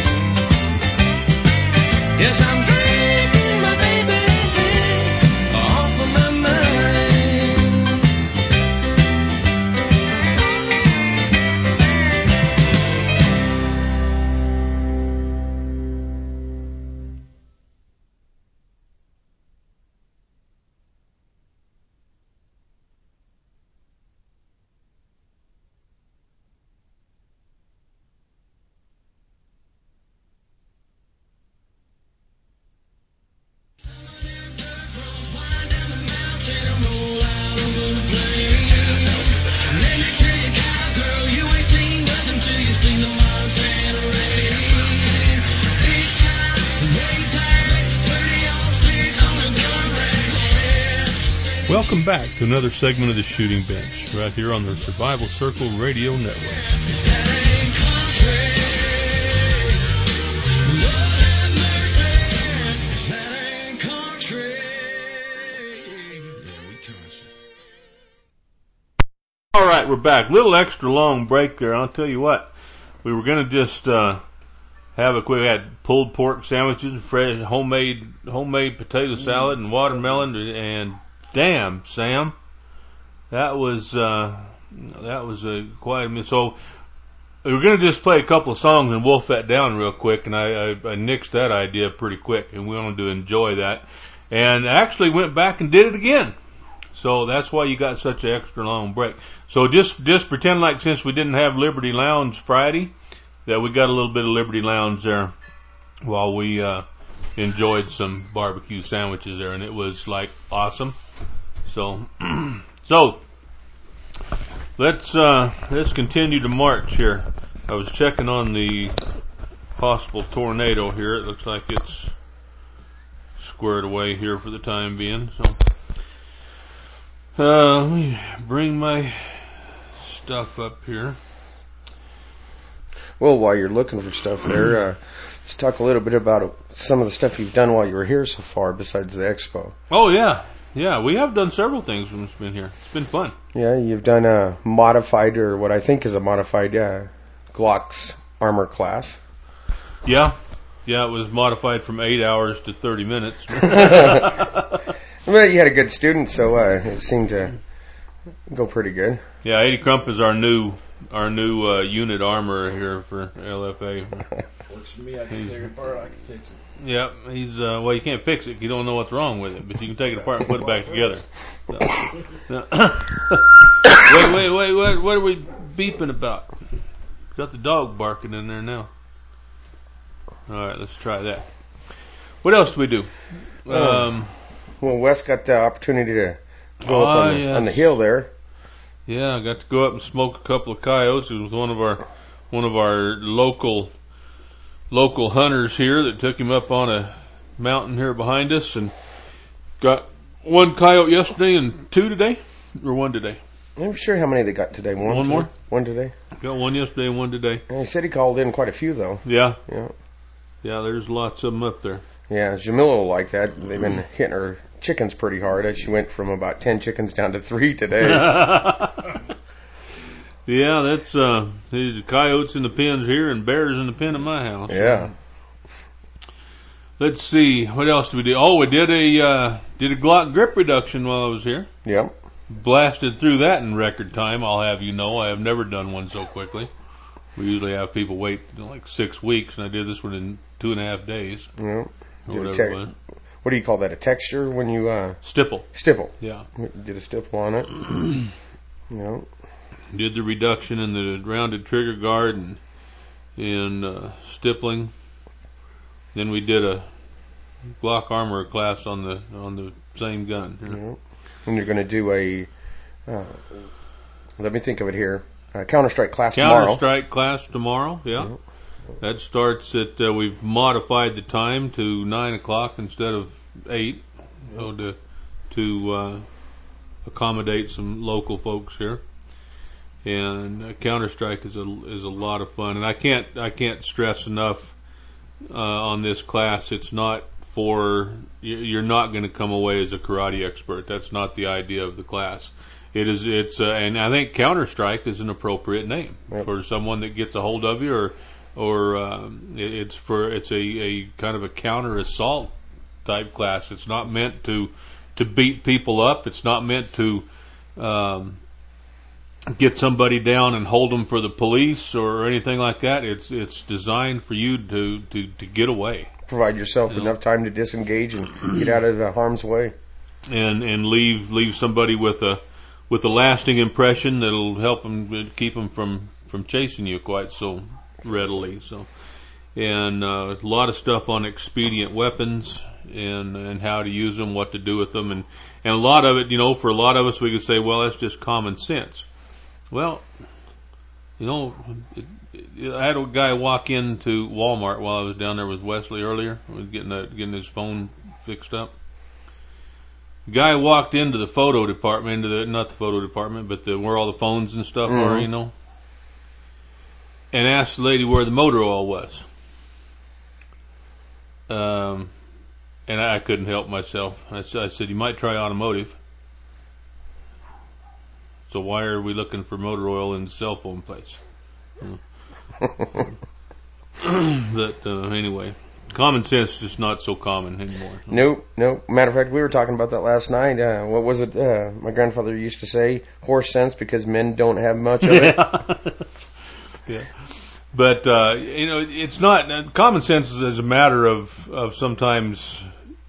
Yes, I'm drinking my baby off of my mind. Welcome back to another segment of the Shooting Bench, right here on the Survival Circle Radio Network. All right, we're back. Little extra long break there. I'll tell you what, we were going to just uh, have a quick. We had pulled pork sandwiches, fresh homemade homemade potato salad, and watermelon, and damn, Sam, that was uh, that was a quite a miss. So we were going to just play a couple of songs and wolf that down real quick, and I, I, I nixed that idea pretty quick, and we wanted to enjoy that, and actually went back and did it again. So that's why you got such an extra long break. So just just pretend like since we didn't have Liberty Lounge Friday, that we got a little bit of Liberty Lounge there while we uh, enjoyed some barbecue sandwiches there, and it was like awesome. So, so let's uh, let's continue to march here. I was checking on the possible tornado here. It looks like it's squared away here for the time being. So, uh, let me bring my stuff up here. Well, while you're looking for stuff there, uh, let's talk a little bit about some of the stuff you've done while you were here so far besides the expo. Oh, yeah. Yeah, we have done several things when it's been here. It's been fun. Yeah, you've done a modified, or what I think is a modified uh, Glock's armor class. Yeah. Yeah, it was modified from eight hours to thirty minutes. Well, you had a good student, so uh, it seemed to go pretty good. Yeah, Eddie Crump is our new our new uh, unit armorer here for L F A. Works for me. I can take it apart. I can fix it. Yeah, he's uh, well. You can't fix it. You don't know what's wrong with it, but you can take it apart and put it back together. So, no. wait, wait, wait, what? What are we beeping about? Got the dog barking in there now. All right, let's try that. What else do we do? Um, well, Wes got the opportunity to go uh, up on the, yes. on the hill there. Yeah, I got to go up and smoke a couple of coyotes. It was one of our one of our local local hunters here that took him up on a mountain here behind us, and got one coyote yesterday and two today, or one today. I'm sure how many they got today. One, one today? more. One today. Got one yesterday and one today. And he said he called in quite a few though. Yeah. Yeah. Yeah. There's lots of them up there. Yeah, Jamila will like that. They've been hitting her chickens pretty hard. She went from about ten chickens down to three today. Yeah, that's uh, there's coyotes in the pens here and bears in the pen at my house. Yeah. Let's see, what else did we do? Oh, we did a uh, did a Glock grip reduction while I was here. Yep. Blasted through that in record time. I'll have you know, I have never done one so quickly. We usually have people wait you know, like six weeks, and I did this one in two and a half days. Yeah. Or whatever te- it was. What do you call that? A texture when you uh stipple? Stipple. Yeah. Did a stipple on it. Yeah. Did the reduction in the rounded trigger guard and in uh, stippling. Then we did a Glock armor class on the on the same gun. Yeah. And you're going to do a. Uh, let me think of it here. Uh, Counter-Strike class tomorrow. Counter-Strike class tomorrow. Yeah. yeah. That starts at. Uh, we've modified the time to nine o'clock instead of eight, you know, to to uh, accommodate some local folks here. And uh, Counter-Strike is a is a lot of fun, and I can't I can't stress enough uh, on this class. It's not for you're not going to come away as a karate expert. That's not the idea of the class. It is it's uh, and I think Counter-Strike is an appropriate name yep. for someone that gets a hold of you, or or um, it, it's for it's a, a kind of a counter assault type class. It's not meant to to beat people up. It's not meant to um, get somebody down and hold them for the police or anything like that. It's it's designed for you to, to, to get away. Provide yourself you enough know? time to disengage and get out of uh, harm's way. And and leave leave somebody with a with a lasting impression that'll help them keep them from, from chasing you quite so readily. So, and uh, a lot of stuff on expedient weapons and and how to use them, what to do with them, and and a lot of it, you know, for a lot of us, we could say, well, that's just common sense. Well, you know, it, it, I had a guy walk into Walmart while I was down there with Wesley earlier. I was getting a, getting his phone fixed up. The guy walked into the photo department, into the not the photo department, but the where all the phones and stuff mm-hmm. are, you know, and asked the lady where the motor oil was. Um, and I couldn't help myself. I, I said, you might try automotive. So why are we looking for motor oil in the cell phone place? But uh, anyway, common sense is just not so common anymore. Nope, nope. Matter of fact, we were talking about that last night. Uh, what was it? Uh, my grandfather used to say, horse sense, because men don't have much of it. Yeah. Yeah. But, uh, you know, it's not, uh, common sense is, is a matter of, of sometimes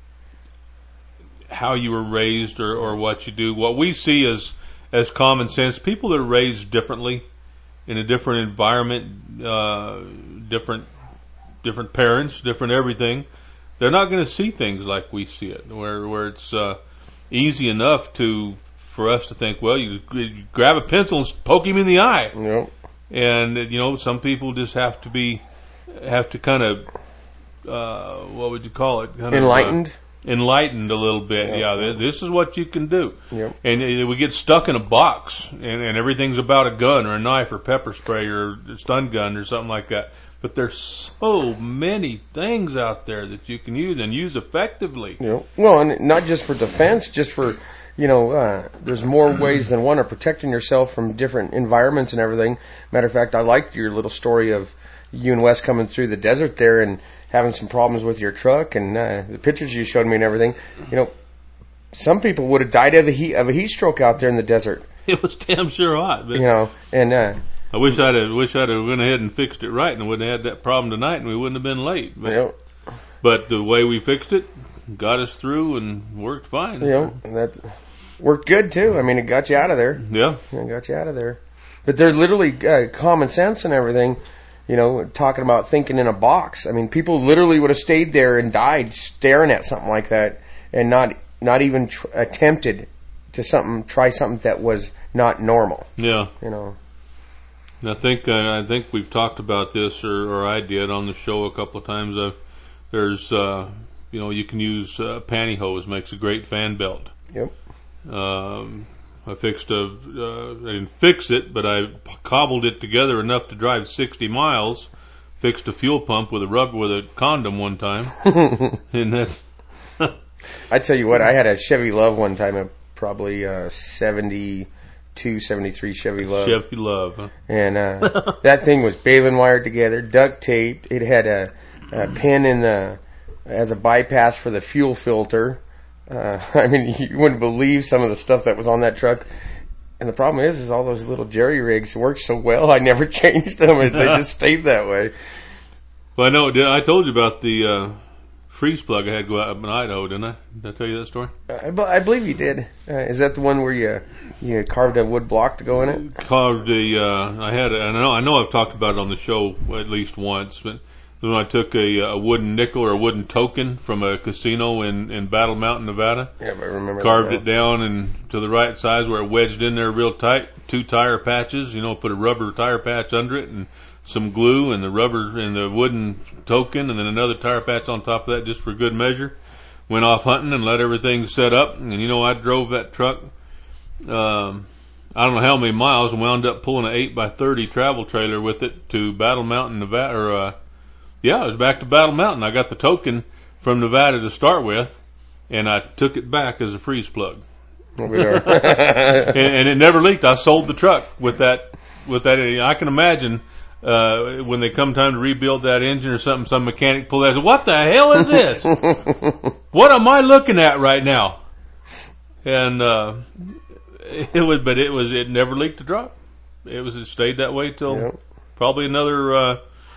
how you were raised or, or what you do. What we see as, as common sense, people that are raised differently in a different environment, uh, different, different parents, different everything, they're not going to see things like we see it, where, where it's, uh, easy enough to, for us to think, well, you, you grab a pencil and poke him in the eye. Yep. And, you know, some people just have to be, have to kind of, uh, what would you call it? Kind enlightened? Of, uh, enlightened a little bit. Yep. Yeah, th- this is what you can do. Yep. And uh, we get stuck in a box, and, and everything's about a gun or a knife or pepper spray or a stun gun or something like that. But there's so many things out there that you can use and use effectively. Yep. Well, and not just for defense, just for... You know, uh, there's more ways than one of protecting yourself from different environments and everything. Matter of fact, I liked your little story of you and Wes coming through the desert there and having some problems with your truck and uh, the pictures you showed me and everything. You know, some people would have died of the heat of a heat stroke out there in the desert. It was damn sure hot. But you know, and uh, I wish I'd have, wish I'd have went ahead and fixed it right and wouldn't have had that problem tonight, and we wouldn't have been late. But, yep. but the way we fixed it got us through and worked fine. You know, that worked good too. I mean, it got you out of there. Yeah, it got you out of there. But they're literally uh, common sense and everything. You know, talking about thinking in a box. I mean, people literally would have stayed there and died staring at something like that, and not not even tr- attempted to something, try something that was not normal. Yeah. You know. And I think uh, I think we've talked about this, or, or I did on the show a couple of times. Uh, there's, uh, you know, you can use uh, pantyhose, makes a great fan belt. Yep. Um, I fixed a, uh, I didn't fix it, but I cobbled it together enough to drive sixty miles. Fixed a fuel pump with a rubber with a condom one time, and that's. I tell you what, I had a Chevy Love one time, a probably uh, seventy-two, seventy-three Chevy Love. Chevy Love, huh? And uh, that thing was baling wired together, duct taped. It had a, a pin in the as a bypass for the fuel filter. Uh, I mean, you wouldn't believe some of the stuff that was on that truck. And the problem is, is all those little jerry rigs worked so well, I never changed them. They just stayed that way. Well, I know. I told you about the uh, freeze plug I had go out up in Idaho, didn't I? Did I tell you that story? I, I believe you did. Uh, is that the one where you you carved a wood block to go in it? Carved a. Uh, I had. A, I know. I know. I've talked about it on the show at least once, but when I took a, a wooden nickel or a wooden token from a casino in, in Battle Mountain, Nevada. Yeah, I remember. Carved that it down and to the right size where it wedged in there real tight. Two tire patches, you know, put a rubber tire patch under it and some glue and the rubber and the wooden token and then another tire patch on top of that just for good measure. Went off hunting and let everything set up. And you know, I drove that truck, um, I don't know how many miles, and wound up pulling an eight by thirty travel trailer with it to Battle Mountain, Nevada, or, uh, yeah, it was back to Battle Mountain. I got the token from Nevada to start with, and I took it back as a freeze plug. and, and it never leaked. I sold the truck with that. With that, I can imagine uh, when they come time to rebuild that engine or something, some mechanic pull that. What the hell is this? What am I looking at right now? And uh, it was, but it was. It never leaked to drop. It was. It stayed that way till yep. probably another. Uh,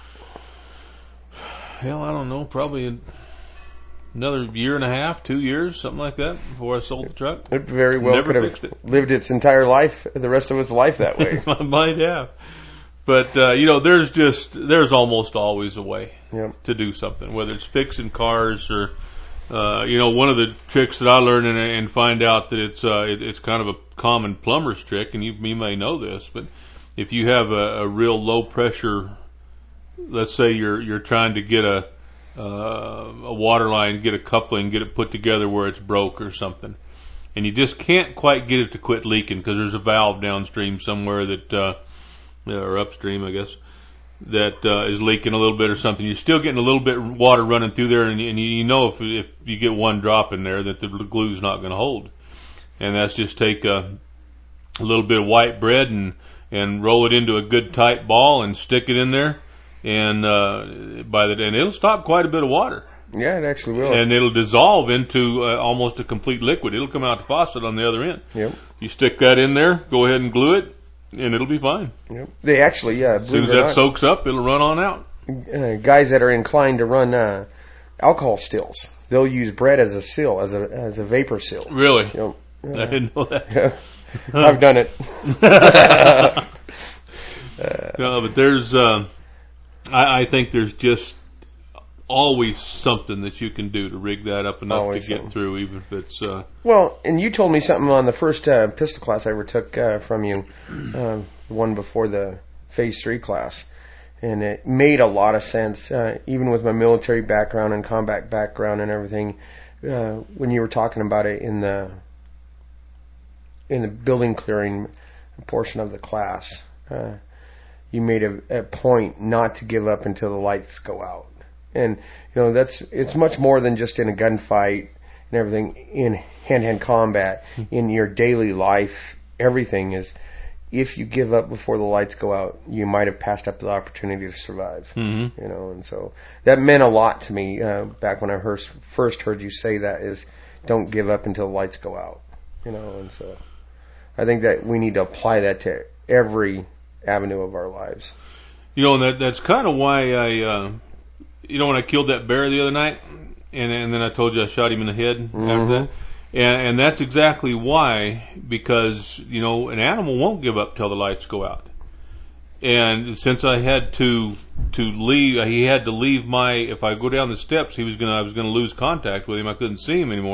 Hell, I don't know, probably another year and a half, two years, something like that, before I sold the truck. It very well Never could have it. lived its entire life, the rest of its life that way. I might have. But, uh, you know, there's just, there's almost always a way yep. to do something, whether it's fixing cars or, uh, you know, one of the tricks that I learned and, and find out that it's, uh, it, it's kind of a common plumber's trick, and you, you may know this, but if you have a, a real low pressure, let's say you're you're trying to get a uh, a water line, get a coupling, get it put together where it's broke or something, and you just can't quite get it to quit leaking because there's a valve downstream somewhere that uh, or upstream, I guess, that uh, is leaking a little bit or something. You're still getting a little bit of water running through there, and you, and you know if if you get one drop in there that the glue's not going to hold, and that's just take a, a little bit of white bread and and roll it into a good tight ball and stick it in there. And uh, by the and it'll stop quite a bit of water. Yeah, it actually will. And it'll dissolve into uh, almost a complete liquid. It'll come out the faucet on the other end. Yep. You stick that in there, go ahead and glue it, and it'll be fine. Yep. They actually, yeah. As soon as that not, soaks up, it'll run on out. Uh, guys that are inclined to run uh, alcohol stills, they'll use bread as a seal, as a as a vapor seal. Really? Yep. Uh, I didn't know that. Yeah. I've done it. uh, no, but there's. Uh, I, I think there's just always something that you can do to rig that up enough always to get something. through, even if it's. Uh, well, and you told me something on the first uh, pistol class I ever took uh, from you, uh, the one before the Phase Three class, and it made a lot of sense, uh, even with my military background and combat background and everything. Uh, when you were talking about it in the in the building clearing portion of the class. Uh, You made a, a point not to give up until the lights go out, and you know that's it's much more than just in a gunfight and everything. In hand-to-hand combat, in your daily life, everything is. If you give up before the lights go out, you might have passed up the opportunity to survive. Mm-hmm. You know, and so that meant a lot to me uh, back when I first first heard you say that. Is don't give up until the lights go out. You know, and so I think that we need to apply that to every avenue of our lives. You know, that that's kind of why I, uh, you know, when I killed that bear the other night, and, and then I told you I shot him in the head Mm-hmm. after that, and, and that's exactly why, because, you know, an animal won't give up till the lights go out. And since I had to to leave, he had to leave my. If I go down the steps, he was gonna. I was gonna lose contact with him. I couldn't see him anymore.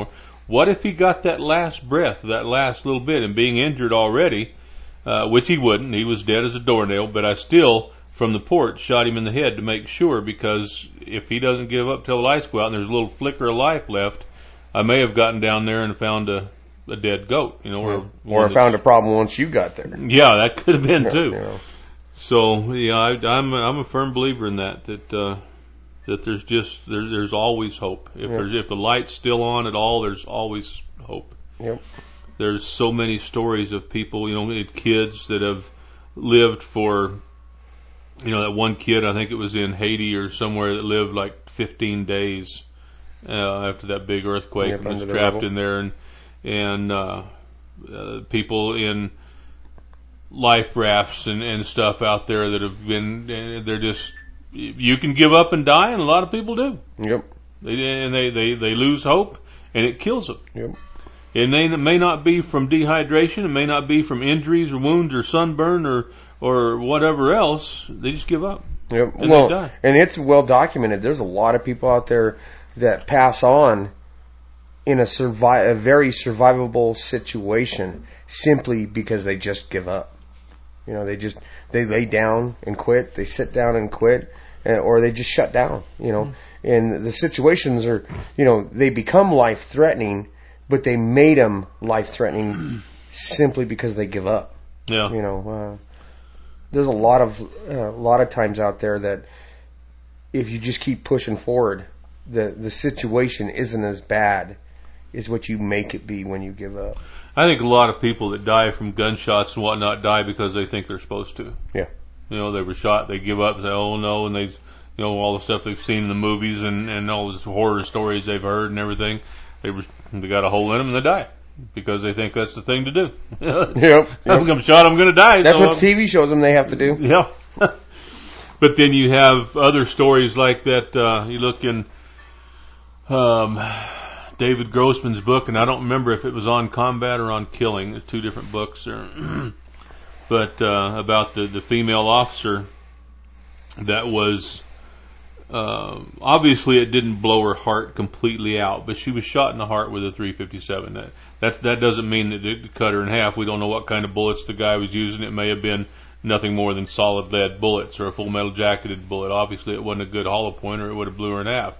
What if he got that last breath, that last little bit, and being injured already, uh, which he wouldn't, he was dead as a doornail, but I still, from the porch, shot him in the head to make sure, because if he doesn't give up till the lights go out and there's a little flicker of life left, I may have gotten down there and found a, a dead goat, you know, or or found a problem once you got there. Yeah, that could have been too. You know. So yeah, I, I'm I'm a firm believer in that. That uh, that there's just there, there's always hope. If Yep. there's if the light's still on at all, there's always hope. Yep. There's so many stories of people, you know, kids that have lived for, you know, that one kid, I think it was in Haiti or somewhere, that lived like fifteen days uh, after that big earthquake, Yep, and was under the trapped rubble. in there, and and uh, uh, people in life rafts and, and stuff out there that have been, they're just, you can give up and die, and a lot of people do. Yep. They, and they, they, they lose hope, and it kills them. Yep. And they, it may not be from dehydration, it may not be from injuries or wounds or sunburn or, or whatever else. They just give up. Yep. And well, they die. and it's well documented. There's a lot of people out there that pass on in a survi- a very survivable situation simply because they just give up. You know, they just, they lay down and quit, they sit down and quit, uh, or they just shut down, you know. Mm-hmm. And the situations are, you know, they become life-threatening, but they made them life-threatening simply because they give up. Yeah. You know, uh, there's a lot of, uh, a lot of times out there that if you just keep pushing forward, the, the situation isn't as bad as what you make it be when you give up. I think a lot of people that die from gunshots and whatnot die because they think they're supposed to. Yeah. You know, they were shot, they give up and say, oh no, and they, you know, all the stuff they've seen in the movies and, and all the horror stories they've heard and everything, they were, they got a hole in them and they die because they think that's the thing to do. Yep. yep. I'm shot, I'm gonna die. That's so what I'm, T V shows them they have to do. Yeah. But then you have other stories like that, uh, you look in, um, David Grossman's book, and I don't remember if it was on combat or on killing. There's two different books there. But uh, about the, the female officer that was, uh, obviously it didn't blow her heart completely out, but she was shot in the heart with a three fifty-seven. That, that's, that doesn't mean that it cut her in half. We don't know what kind of bullets the guy was using. It may have been nothing more than solid lead bullets or a full metal jacketed bullet. Obviously it wasn't a good hollow point or it would have blew her in half.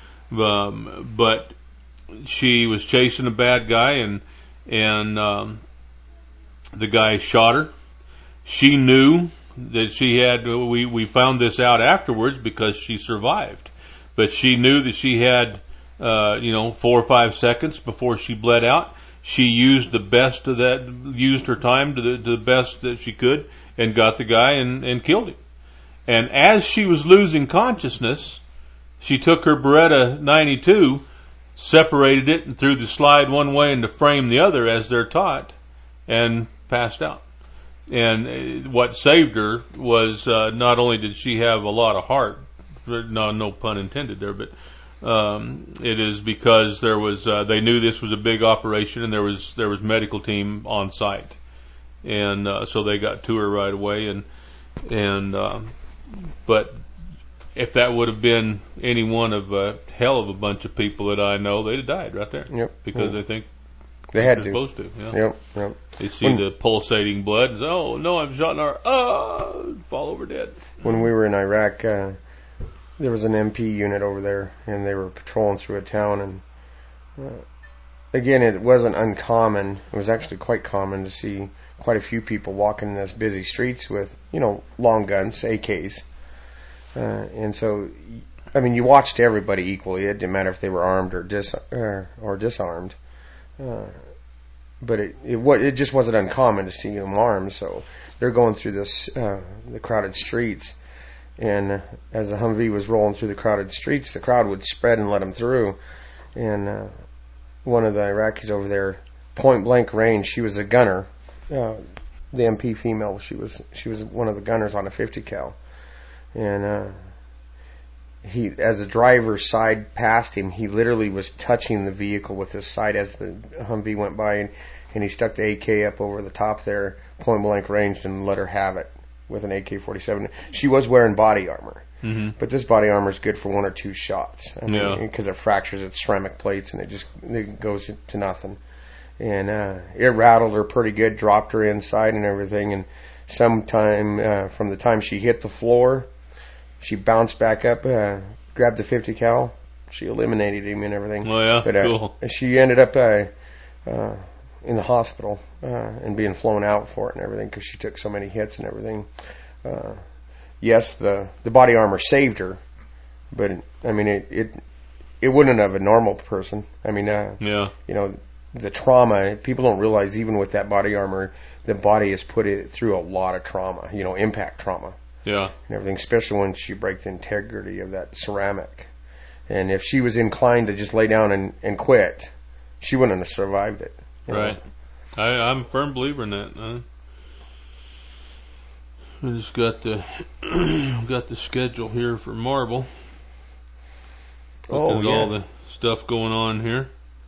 Um, but she was chasing a bad guy, and and um, the guy shot her. She knew that she had. We we found this out afterwards because she survived, but she knew that she had, uh, you know, four or five seconds before she bled out. She used the best of that, used her time to the, to the best that she could, and got the guy and, and killed him. And as she was losing consciousness, she took her Beretta ninety-two. Separated it and threw the slide one way and the frame the other as they're taught, and passed out. And what saved her was uh, not only did she have a lot of heart, no, no pun intended there, but um, it is because there was uh, they knew this was a big operation and there was there was medical team on site, and uh, so they got to her right away. And and uh, but. If that would have been any one of a hell of a bunch of people that I know, they'd have died right there. Yep. Because yep. they think they had they're to. supposed to. Yeah. Yep. Yep. They see when, the pulsating blood and say, "Oh no, I'm shot in our oh, fall over dead." When we were in Iraq, uh, there was an M P unit over there, and they were patrolling through a town. And uh, again, it wasn't uncommon. It was actually quite common to see quite a few people walking in those busy streets with, you know, long guns, A Ks. Uh, and so, I mean, you watched everybody equally. It didn't matter if they were armed or dis uh, or disarmed. Uh, but it it, wa- it just wasn't uncommon to see them armed. So they're going through this uh, the crowded streets, and uh, as the Humvee was rolling through the crowded streets, the crowd would spread and let them through. And uh, one of the Iraqis over there, point blank range, she was a gunner. Uh, the M P female, she was she was one of the gunners on a fifty cal. And uh, he, as the driver's side passed him, he literally was touching the vehicle with his side as the Humvee went by, and, and he stuck the A K up over the top there, point blank ranged, and let her have it with an A K forty-seven. She was wearing body armor, Mm-hmm. But this body armor is good for one or two shots. I mean, Yeah. because it fractures its ceramic plates and it just it goes to nothing. And uh, it rattled her pretty good, dropped her inside and everything. And sometime uh, from the time she hit the floor, she bounced back up, uh, grabbed the fifty cal. She eliminated him and everything. Oh, yeah? But uh, Cool. she ended up uh, uh, in the hospital uh, and being flown out for it and everything because she took so many hits and everything. Uh, yes, the the body armor saved her, but I mean it it, it wouldn't have a normal person. I mean, uh, Yeah. you know, the trauma. People don't realize even with that body armor, the body has put it through a lot of trauma. You know, impact trauma Yeah. and everything, especially once you break the integrity of that ceramic. And if she was inclined to just lay down and, and quit, she wouldn't have survived it. you know. Right. I, I'm a firm believer in that. Huh? I just got the got the schedule here for Marble. Oh, Looking at yeah. all the stuff going on here.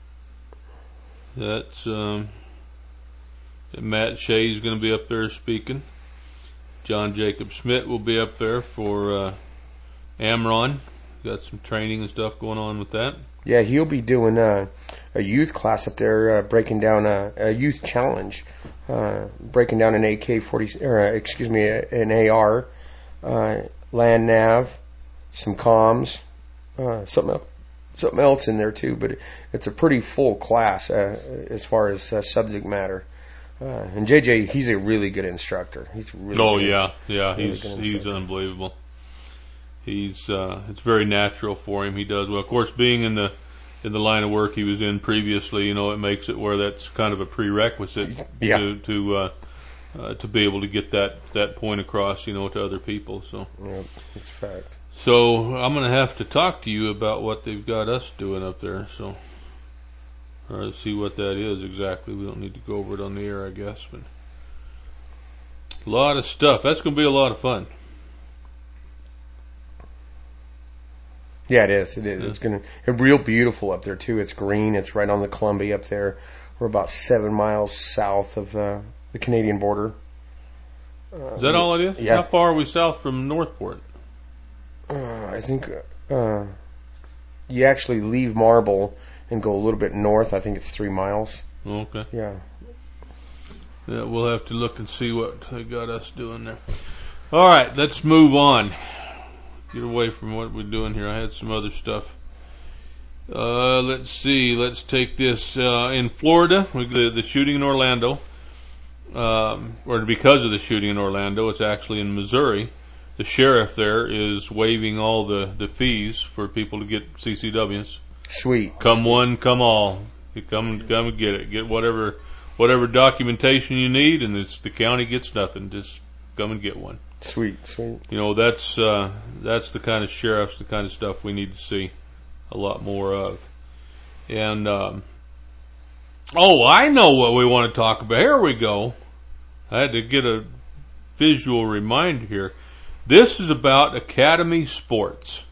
That's um, Matt Shea's going to be up there speaking. John Jacob Schmidt will be up there for uh, Amron. Got some training and stuff going on with that. Yeah, he'll be doing uh, a youth class up there, uh, breaking down a, a youth challenge, uh, breaking down an A K forty, or uh, excuse me, an A R, uh, land nav, some comms, uh, something else, something else in there too. But it's a pretty full class uh, as far as uh, subject matter. Uh, and J J, he's a really good instructor. He's really Oh good. yeah, yeah, Really he's good he's instructor. unbelievable. He's uh, it's very natural for him. He does well. Of course, being in the in the line of work he was in previously, you know, it makes it where that's kind of a prerequisite Yeah. to to uh, uh, to be able to get that that point across, you know, to other people. So, Yeah, it's a fact. so I'm going to have to talk to you about what they've got us doing up there. So, or see what that is exactly. We don't need to go over it on the air, I guess, but a lot of stuff. That's going to be a lot of fun. Yeah, it is. It is. Yeah. It's gonna it's real beautiful up there too. It's green. It's right on the Columbia up there. We're about seven miles south of uh, the Canadian border. Uh, Is that all it is? Yeah. How far are we south from Northport? Uh, I think uh, you actually leave Marble and go a little bit north. I think it's three miles. Okay. Yeah. Yeah, we'll have to look and see what they got us doing there. All right, let's move on. Get away from what we're doing here. I had some other stuff. Uh, let's see. Let's take this uh, in Florida. We, the, the shooting in Orlando, um, or because of the shooting in Orlando, it's actually in Missouri. The sheriff there is waiving all the, the fees for people to get C C Ws. Sweet. Come one, come all. You come, come and get it. Get whatever, whatever documentation you need, and it's, the county gets nothing. Just come and get one. Sweet. Sweet. You know, that's uh, that's the kind of sheriffs, the kind of stuff we need to see a lot more of. And um, oh, I know what we want to talk about. Here we go. I had to get a visual reminder here. This is about Academy Sports.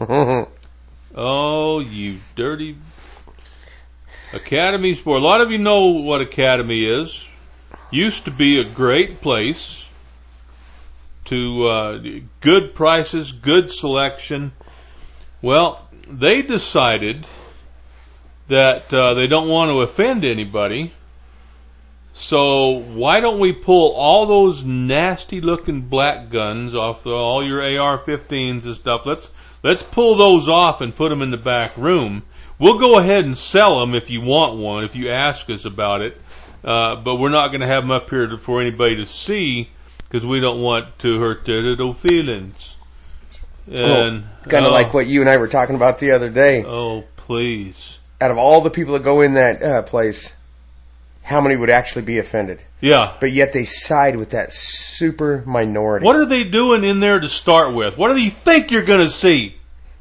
Oh, you dirty Academy Sport. A lot of you know what Academy is. Used to be a great place to uh, good prices, good selection. Well, they decided that uh, they don't want to offend anybody. So why don't we pull all those nasty looking black guns off the, all your A R fifteens and stuff? Let's let's pull those off and put them in the back room. We'll go ahead and sell them if you want one, if you ask us about it. Uh, but we're not going to have them up here to, for anybody to see because we don't want to hurt their little feelings. And kind of oh, like what you and I were talking about the other day. Oh, please. Out of all the people that go in that uh, place, how many would actually be offended? Yeah. But yet they side with that super minority. What are they doing in there to start with? What do you think you're going to see?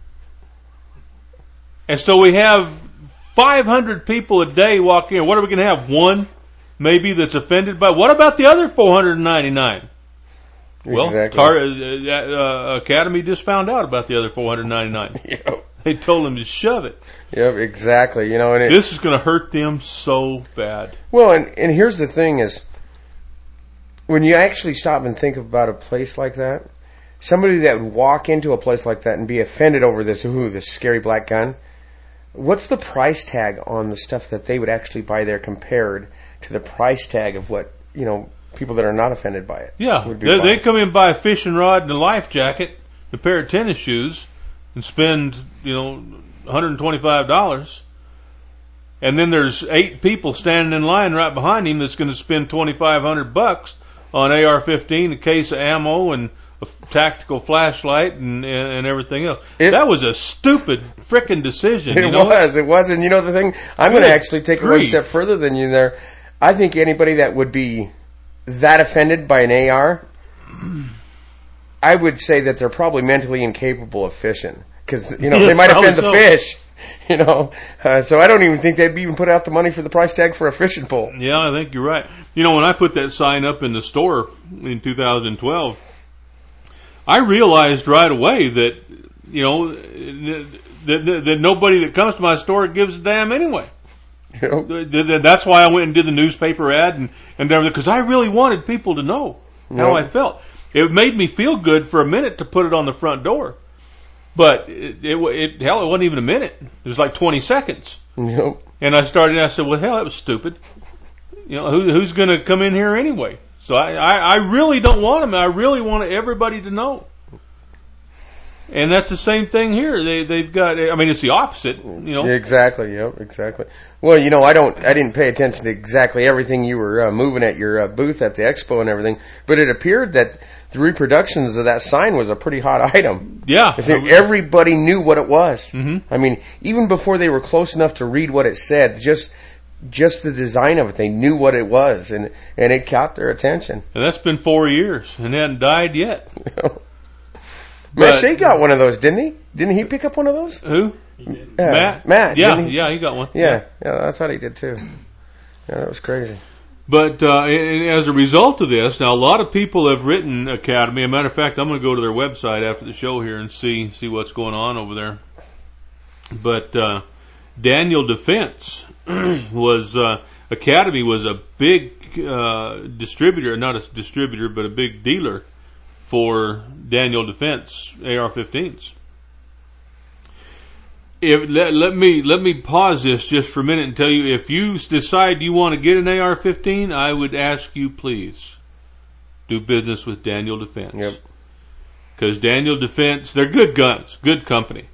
And so we have five hundred people a day walk in. What are we going to have? One, maybe, that's offended by? What about the other four hundred ninety-nine? Well, Exactly. Tar- uh, uh, Academy just found out about the other four hundred ninety-nine. Yep. They told them to shove it. Yep, exactly. You know, and it, This is going to hurt them so bad. well, and, and here's the thing is, when you actually stop and think about a place like that, somebody that would walk into a place like that and be offended over this, ooh, this scary black gun, what's the price tag on the stuff that they would actually buy there compared to the price tag of what, you know, people that are not offended by it? Yeah, would be they, buying? they come in and buy a fishing rod and a life jacket, a pair of tennis shoes, and spend, you know, one hundred twenty-five dollars. And then there's eight people standing in line right behind him that's going to spend twenty-five hundred bucks on A R fifteen, a case of ammo, and a tactical flashlight, and, and, and everything else. It, that was a stupid frickin' decision. It you know was. It was. And you know the thing? I'm going to actually take it one grief. step further than you there. I think anybody that would be that offended by an A R, I would say that they're probably mentally incapable of fishing. Because, you know, they might offend the so. fish. You know, uh, so I don't even think they'd even put out the money for the price tag for a fishing pole. Yeah, I think you're right. You know, when I put that sign up in the store in two thousand twelve, I realized right away that, you know, that, that, that nobody that comes to my store gives a damn anyway. Yep. That's why I went and did the newspaper ad and, and everything, because I really wanted people to know how Yep. I felt. It made me feel good for a minute to put it on the front door. But it, it, it, hell, it wasn't even a minute. It was like twenty seconds. Yep. And I started, and I said, well, hell, that was stupid. You know, who, who's going to come in here anyway? So I, I, I really don't want them. I really want everybody to know. And that's the same thing here. They, they've got, I mean, it's the opposite, you know. Exactly, yep, exactly. Well, you know, I don't, I didn't pay attention to exactly everything you were uh, moving at your uh, booth at the expo and everything, but it appeared that the reproductions of that sign was a pretty hot item. Yeah. So everybody knew what it was. Mm-hmm. I mean, even before they were close enough to read what it said, just just the design of it, they knew what it was, and and it caught their attention. And that's been four years, and it hasn't died yet. Matt Shea got one of those, didn't he? Didn't he pick up one of those? Who? Uh, Matt? Matt. Yeah, didn't he? yeah, he got one. Yeah, yeah, I thought he did too. Yeah, that was crazy. But uh, and as a result of this, now a lot of people have written Academy. As a matter of fact, I'm going to go to their website after the show here and see see what's going on over there. But uh, Daniel Defense was uh, Academy was a big uh, distributor, not a distributor, but a big dealer for Daniel Defense A R fifteens. If, let, let me let me pause this just for a minute and tell you, if you decide you want to get an A R fifteen, I would ask you please do business with Daniel Defense. Yep. Because Daniel Defense, they're good guns, good company.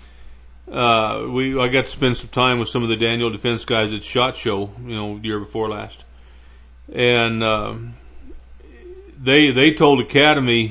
Uh, we I got to spend some time with some of the Daniel Defense guys at SHOT Show, you know, the year before last, and um, they they told Academy,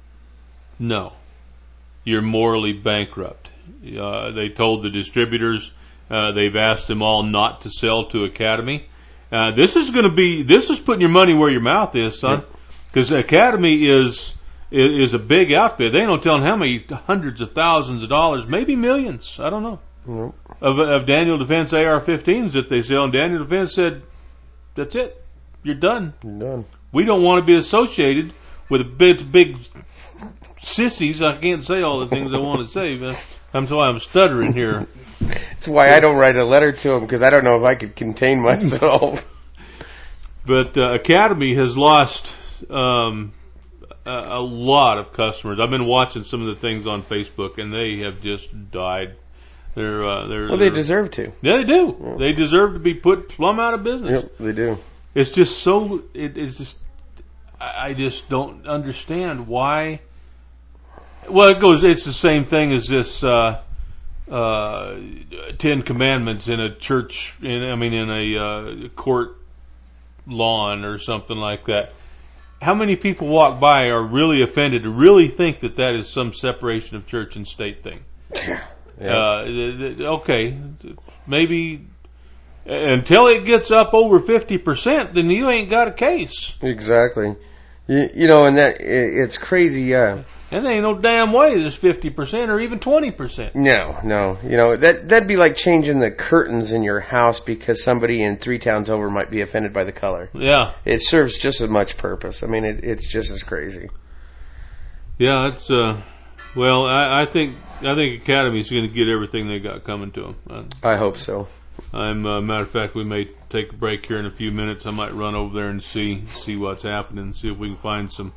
no, you're morally bankrupt. Uh, they told the distributors, uh, they've asked them all not to sell to Academy. Uh, this is going to be, this is putting your money where your mouth is, son. Because yeah. Academy is, is is a big outfit. They don't tell them how many hundreds of thousands of dollars, maybe millions, I don't know, Nope. of, of Daniel Defense A R fifteens that they sell. And Daniel Defense said, that's it. You're done. You're done. We don't want to be associated with a big, big sissies. I can't say all the things I want to say, but that's why I'm stuttering here. That's why I don't write a letter to him, because I don't know if I could contain myself. But uh, Academy has lost um, a, a lot of customers. I've been watching some of the things on Facebook, and they have just died. They're, uh, they're Well, they they're, deserve to. Yeah, they do. Yeah. They deserve to be put plumb out of business. Yep, they do. It's just so. It, it's just. I I just don't understand why. Well, it goes. It's the same thing as this uh, uh, Ten Commandments in a church. In I mean, in a uh, court lawn or something like that. How many people walk by are really offended to really think that that is some separation of church and state thing? Yeah. Uh, th- th- okay, maybe until it gets up over fifty percent, then you ain't got a case. Exactly. You, you know, and that it, it's crazy. Uh, And there ain't no damn way there's fifty percent or even twenty percent. no, no. You know, that that'd be like changing the curtains in your house because somebody in three towns over might be offended by the color. Yeah. It serves just as much purpose. I mean, it, it's just as crazy. Yeah, it's uh, well, I, I think I think Academy's going to get everything they got coming to them. Uh, I hope so. I'm uh, matter of fact, we may take a break here in a few minutes. I might run over there and see see what's happening, and see if we can find some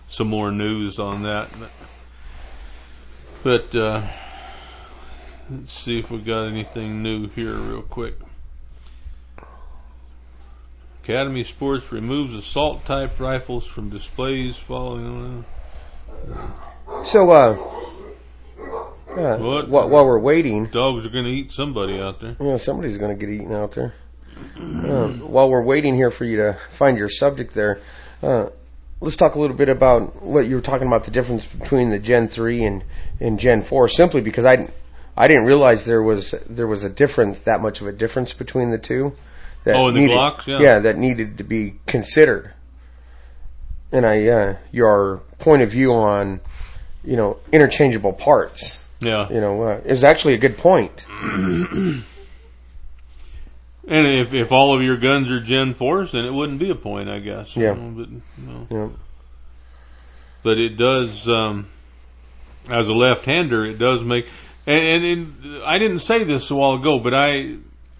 some more news on that. But uh, let's see if we got anything new here real quick. Academy Sports removes assault-type rifles from displays following. Uh, so, uh, uh what? While, while we're waiting, dogs are going to eat somebody out there. Yeah, somebody's going to get eaten out there. Um, while we're waiting here for you to find your subject there, uh, let's talk a little bit about what you were talking about, the difference between the Gen three and, and Gen four, simply because I, I didn't realize there was there was a difference, that much of a difference between the two. That oh, the needed, Glocks? Yeah. Yeah, that needed to be considered. And I, uh, your point of view on, you know, interchangeable parts, yeah, you know, uh, is actually a good point. And if if all of your guns are Gen fours, then it wouldn't be a point, I guess. Yeah. You know, but, you know. Yeah. But it does, um, as a left-hander, it does make. And, and, and I didn't say this a while ago, but I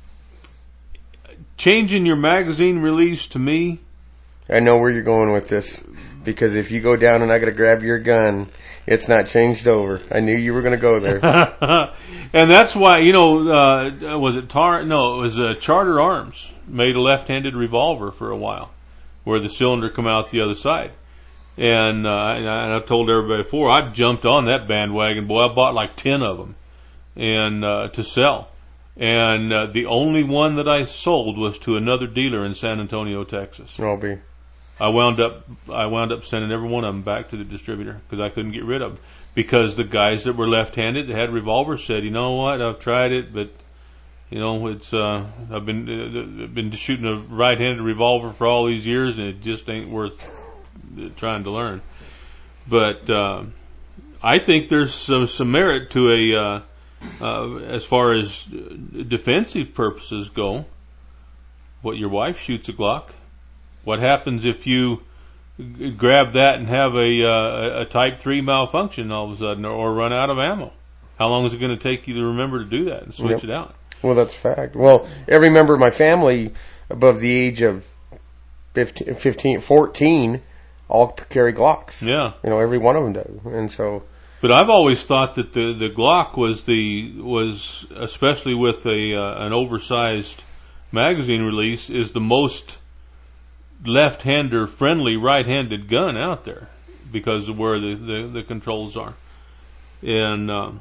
changing your magazine release to me. I know where you're going with this, because if you go down and I got to grab your gun, it's not changed over. I knew you were going to go there. And that's why, you know, uh, was it Tar? No, it was uh, Charter Arms made a left-handed revolver for a while, where the cylinder come out the other side. And, uh, and, I, and I've told everybody before, I jumped on that bandwagon. Boy, I bought like ten of them, and uh, to sell. And uh, the only one that I sold was to another dealer in San Antonio, Texas. I'll be. I wound up, I wound up sending every one of them back to the distributor because I couldn't get rid of them. Because the guys that were left-handed that had revolvers said, you know what, I've tried it, but you know, it's uh, I've been uh, been shooting a right-handed revolver for all these years, and it just ain't worth trying to learn. But uh, I think there's some, some merit to a, uh, uh, as far as defensive purposes go. What, your wife shoots a Glock? What happens if you g- grab that and have a, uh, a Type three malfunction all of a sudden, or, or run out of ammo? How long is it going to take you to remember to do that and switch Yep. it out? Well, that's a fact. Well, every member of my family above the age of fifteen, fifteen fourteen all carry Glocks. Yeah. You know, every one of them do. And so. But I've always thought that the, the Glock was the, was, especially with a, uh, an oversized magazine release, is the most left-hander friendly right-handed gun out there because of where the, the, the controls are. And, um,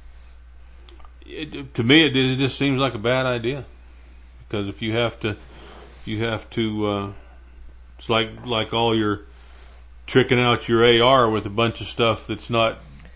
it, to me, it, it just seems like a bad idea, because if you have to, you have to, uh, it's like, like all your tricking out your A R with a bunch of stuff that's not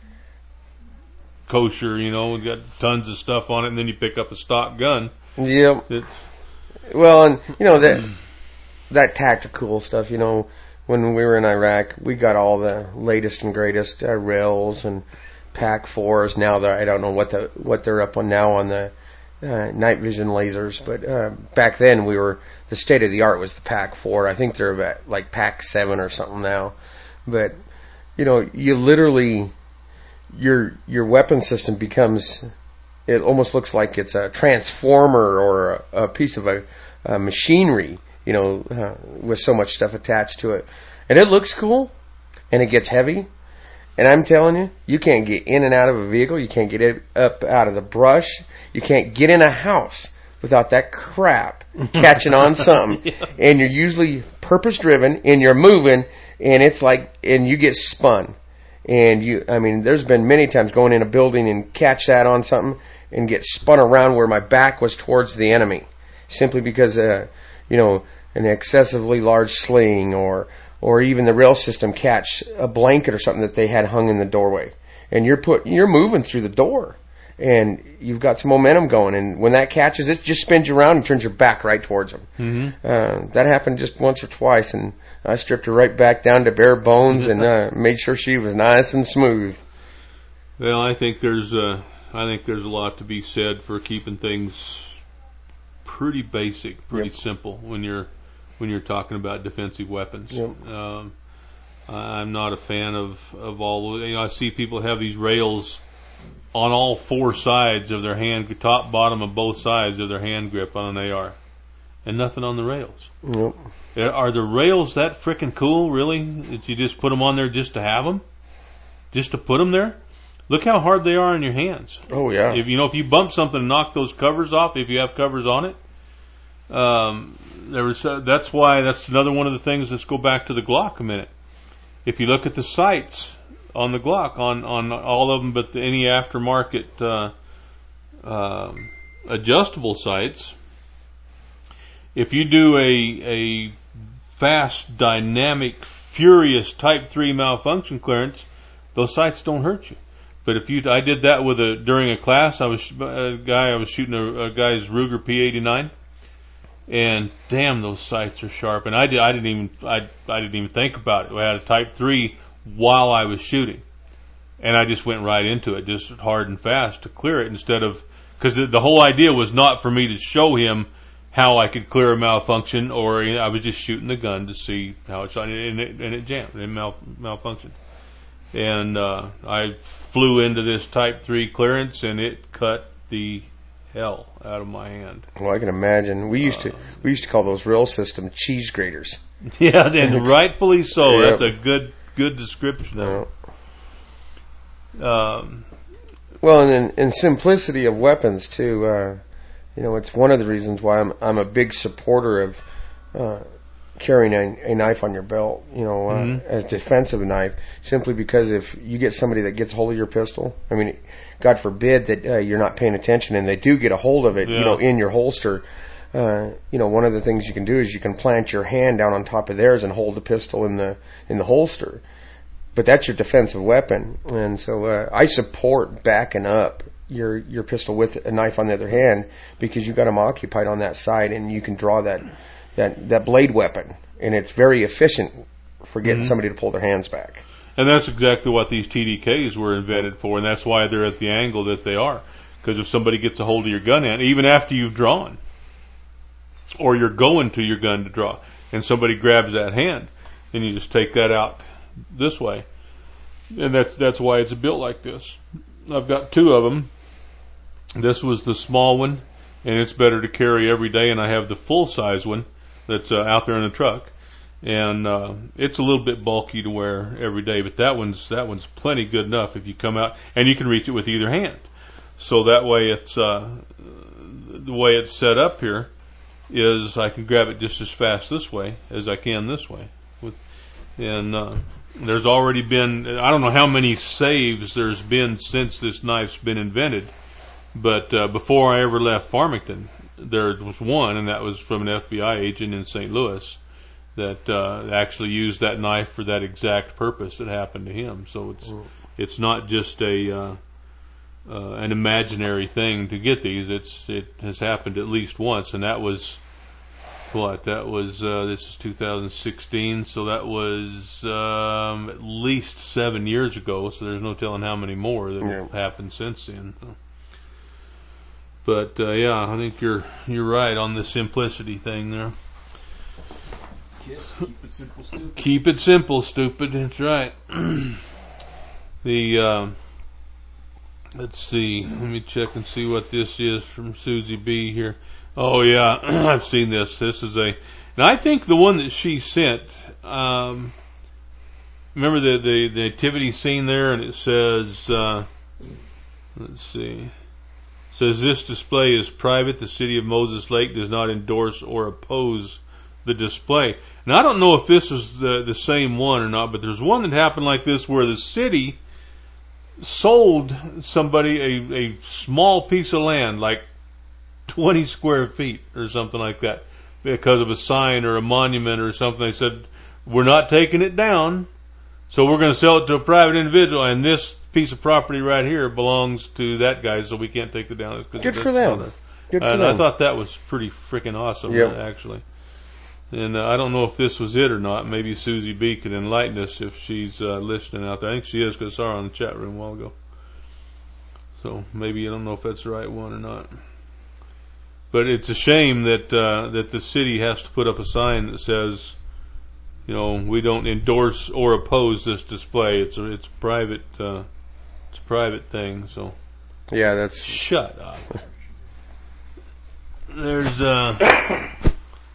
kosher, you know, got tons of stuff on it, and then you pick up a stock gun. Yep. It's, well, and, you know, that, that tactical stuff, you know, when we were in Iraq, we got all the latest and greatest uh, rails and Pac fours. Now I don't know what the what they're up on now on the uh, night vision lasers, but uh, back then we were the state of the art was the Pac four. I think they're about like Pac seven or something now. But you know, you literally your your weapon system becomes, it almost looks like it's a transformer or a, a piece of a, a machinery. You know, uh, with so much stuff attached to it, and it looks cool, and it gets heavy. And I'm telling you, you can't get in and out of a vehicle. You can't get it up out of the brush. You can't get in a house without that crap catching on something. Yeah. And you're usually purpose driven, and you're moving, and it's like, and you get spun. And you, I mean, there's been many times going in a building and catch that on something and get spun around where my back was towards the enemy, simply because, uh, you know, an excessively large sling or or even the rail system catch a blanket or something that they had hung in the doorway, and you're put you're moving through the door, and you've got some momentum going, and when that catches, it just spins you around and turns your back right towards them. Mm-hmm. Uh, that happened just once or twice, and I stripped her right back down to bare bones and uh, made sure she was nice and smooth. Well, I think there's uh, I think there's a lot to be said for keeping things pretty basic, pretty yep. simple when you're when you're talking about defensive weapons. Yep. Um, I'm not a fan of, of all, you know, I see people have these rails on all four sides of their hand, top, bottom, and both sides of their hand grip on an A R. and nothing on the rails. Nope. Are the rails that frickin' cool, really? That you just put them on there just to have them? Just to put them there? Look how hard they are in your hands. Oh, yeah. If you know, if you bump something and knock those covers off, if you have covers on it, um, there was. Uh, that's why. That's another one of the things. Let's go back to the Glock a minute. If you look at the sights on the Glock, on on all of them, but the, any aftermarket uh, uh, adjustable sights, if you do a a fast, dynamic, furious Type three malfunction clearance, those sights don't hurt you. But if you, I did that with a during a class. I was a guy. I was shooting a, a guy's Ruger P eighty-nine, and damn, those sights are sharp. And I did. I didn't even. I I didn't even think about it. I had a Type three while I was shooting, and I just went right into it, just hard and fast to clear it instead of because the whole idea was not for me to show him how I could clear a malfunction, or you know, I was just shooting the gun to see how it shot, and it, and it jammed, and mal, malfunctioned. And uh, I flew into this Type three clearance, and it cut the hell out of my hand. Well, I can imagine. We used uh, to we used to call those rail system cheese graters. Yeah, and rightfully so. Yep. That's a good good description of it. Um, well, and in, in simplicity of weapons too. Uh, You know, it's one of the reasons why I'm I'm a big supporter of uh, carrying a, a knife on your belt. You know, uh, mm-hmm. as a defensive knife, simply because if you get somebody that gets a hold of your pistol, I mean, God forbid that uh, you're not paying attention and they do get a hold of it, yeah. you know, in your holster. Uh, you know, one of the things you can do is you can plant your hand down on top of theirs and hold the pistol in the in the holster. But that's your defensive weapon, and so uh, I support backing up your your pistol with a knife on the other hand, because you've got them occupied on that side, and you can draw that that that blade weapon, and it's very efficient for getting mm-hmm. somebody to pull their hands back. And that's exactly what these T D Ks were invented for, and that's why they're at the angle that they are. Because if somebody gets a hold of your gun hand, even after you've drawn, or you're going to your gun to draw, and somebody grabs that hand, then you just take that out this way, and that's that's why it's built like this. I've got two of them. This was the small one, and it's better to carry every day, and I have the full-size one that's uh, out there in the truck, and uh, it's a little bit bulky to wear every day, but that one's that one's plenty good enough if you come out, and you can reach it with either hand. So that way it's uh, the way it's set up here is I can grab it just as fast this way as I can this way. With, and uh, there's already been, I don't know how many saves there's been since this knife's been invented, but uh, before I ever left Farmington, there was one, and that was from an F B I agent in Saint Louis that uh, actually used that knife for that exact purpose that happened to him. So it's it's not just a uh, uh, an imaginary thing to get these. It's it has happened at least once, and that was what that was. Uh, this is two thousand sixteen, so that was um, at least seven years ago. So there's no telling how many more that have yeah. happened since then. So. But uh, yeah, I think you're you're right on the simplicity thing there. Yes, keep it simple, stupid. Keep it simple, stupid. That's right. the uh, let's see. Let me check and see what this is from Susie B here. Oh yeah, I've seen this. This is a. Now I think the one that she sent. Um, remember the, the the nativity scene there, and it says. Uh, let's see. Says this display is private. The city of Moses Lake does not endorse or oppose the display. Now I don't know if this is the the same one or not, but there's one that happened like this where the city sold somebody a, a small piece of land, like twenty square feet or something like that, because of a sign or a monument or something. They said, we're not taking it down, so we're going to sell it to a private individual, and this piece of property right here belongs to that guy, so we can't take it down. It's Good for them. Good for and them. I thought that was pretty freaking awesome, yep. actually. And uh, I don't know if this was it or not. Maybe Susie B could enlighten us if she's uh, listening out there. I think she is, because I saw her on the chat room a while ago. So maybe I don't know if that's the right one or not. But it's a shame that uh, that the city has to put up a sign that says, you know, we don't endorse or oppose this display. It's a it's private uh, it's a private thing. So yeah, that's shut up. There's uh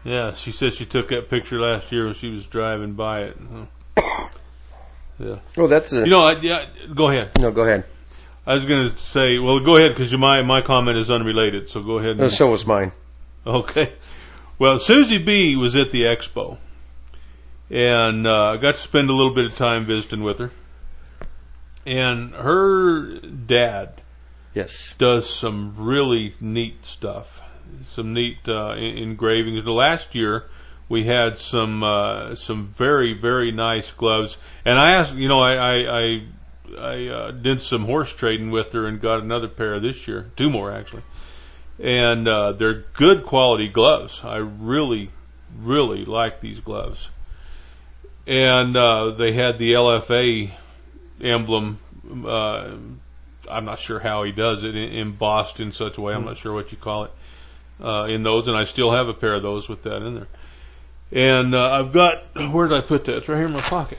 Yeah, she said she took that picture last year when she was driving by it. Yeah. Oh, that's a... You know, I, yeah, go ahead. No, go ahead. I was going to say, well, go ahead, because my, my comment is unrelated, so go ahead. And, oh, so was mine. Okay. Well, Susie B. was at the expo, and uh, I got to spend a little bit of time visiting with her. And her dad yes. does some really neat stuff, some neat uh, engravings. The last year, we had some uh, some very, very nice gloves. And I asked, you know, I I, I, I uh, did some horse trading with her and got another pair this year, two more actually. And uh, they're good quality gloves. I really, really like these gloves. And uh, they had the L F A emblem. Uh, I'm not sure how he does it, embossed in such a way. I'm not sure what you call it uh, in those. And I still have a pair of those with that in there. And uh, I've got, where did I put that? It's right here in my pocket.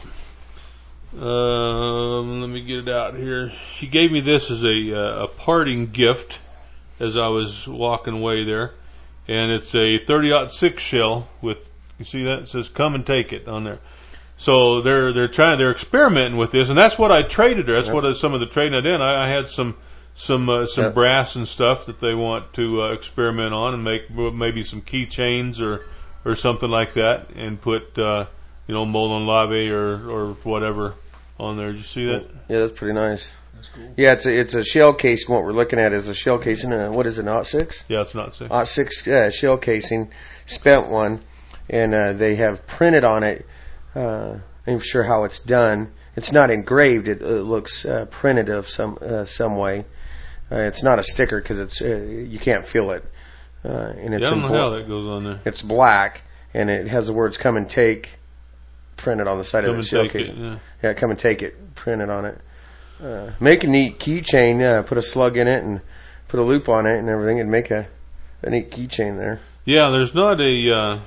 Um, let me get it out here. She gave me this as a, uh, a parting gift as I was walking away there. And it's a thirty aught six shell with, you see that? It says, come and take it on there. So they're, they're trying, they're experimenting with this, and that's what I traded her. That's yep. what I, some of the trading I did. I, I had some, some, uh, some yep. brass and stuff that they want to, uh, experiment on and make maybe some keychains or, or something like that, and put, uh, you know, Molon Lave or, or whatever on there. Did you see that? Yeah, that's pretty nice. That's cool. Yeah, it's a, it's a shell casing. What we're looking at is a shell casing. Uh, what is it, aught six? Yeah, it's not six. aught six uh, shell casing, spent one, and uh, they have printed on it. Uh, I'm sure how it's done. It's not engraved. It, it looks uh, printed of some uh, some way. Uh, it's not a sticker because it's uh, you can't feel it. Uh, and it's yeah, I don't in know bla- how that goes on there. It's black, and it has the words "Come and Take" printed on the side come of the shell case. Yeah. yeah, come and take it printed on it. Uh, make a neat keychain. Uh, put a slug in it and put a loop on it and everything, and make a, a neat keychain there. Yeah, there's not a. Uh,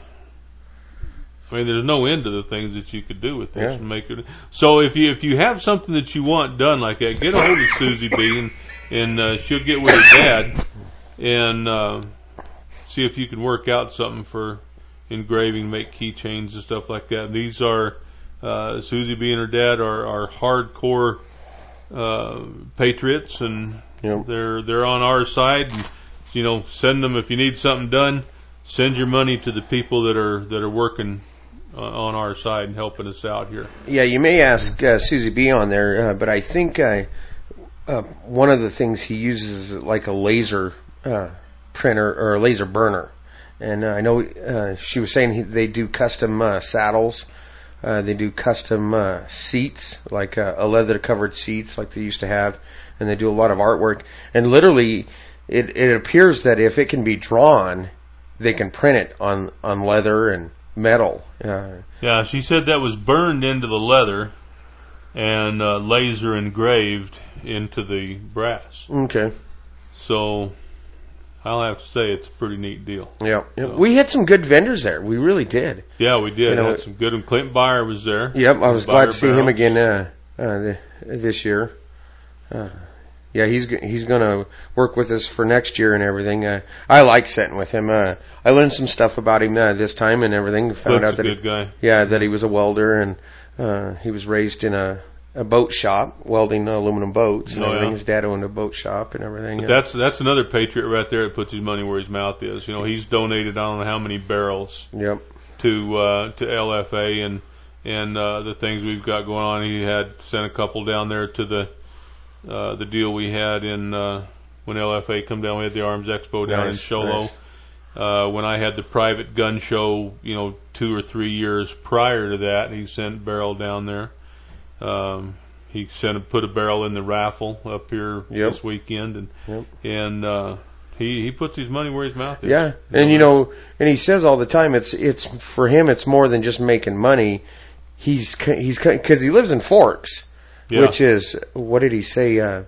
I mean, there's no end to the things that you could do with this yeah. and make it. So if you if you have something that you want done like that, get a hold of Susie B. and, and uh, she'll get with her dad and uh, see if you can work out something for engraving, make keychains and stuff like that. These are uh, Susie B. and her dad are, are hardcore uh, patriots, and yep. they're they're on our side. And, you know, send them if you need something done. Send your money to the people that are that are working uh, on our side and helping us out here. Yeah, you may ask uh, Susie B. on there, uh, but I think uh, uh, one of the things he uses is like a laser uh, printer or a laser burner. And uh, I know uh, she was saying he, they do custom uh, saddles. Uh, they do custom uh, seats, like uh, a leather-covered seats like they used to have. And they do a lot of artwork. And literally, it, it appears that if it can be drawn, they can print it on, on leather and metal. Uh, yeah, she said that was burned into the leather and uh, laser engraved into the brass. Okay. So I'll have to say it's a pretty neat deal. Yeah, so. We had some good vendors there. We really did. Yeah, we did. You know, had some good. And Clint Byer was there. Yep, I was Byer glad to see Barrels. him again uh, uh, this year. Uh, yeah, he's he's going to work with us for next year and everything. Uh, I like sitting with him. Uh, I learned some stuff about him uh, this time and everything. Found Clint's out that a good he, guy. Yeah, that he was a welder and uh, he was raised in a, a boat shop welding aluminum boats and oh, everything. Yeah. His dad owned a boat shop and everything. But yeah. that's that's another patriot right there that puts his money where his mouth is. You know, he's donated I don't know how many barrels yep. to uh, to L F A and and uh, the things we've got going on. He had sent a couple down there to the uh, the deal we had in uh, when L F A come down. We had the Arms Expo down nice, in Show Low. Nice. Uh, when I had the private gun show, you know, two or three years prior to that, he sent barrel down there. Um, he sent put a barrel in the raffle up here yep. this weekend, and yep. and uh, he he puts his money where his mouth is. Yeah, and you know, and he says all the time, it's it's for him, it's more than just making money. He's he's because he lives in Forks, yeah. which is what did he say? Uh,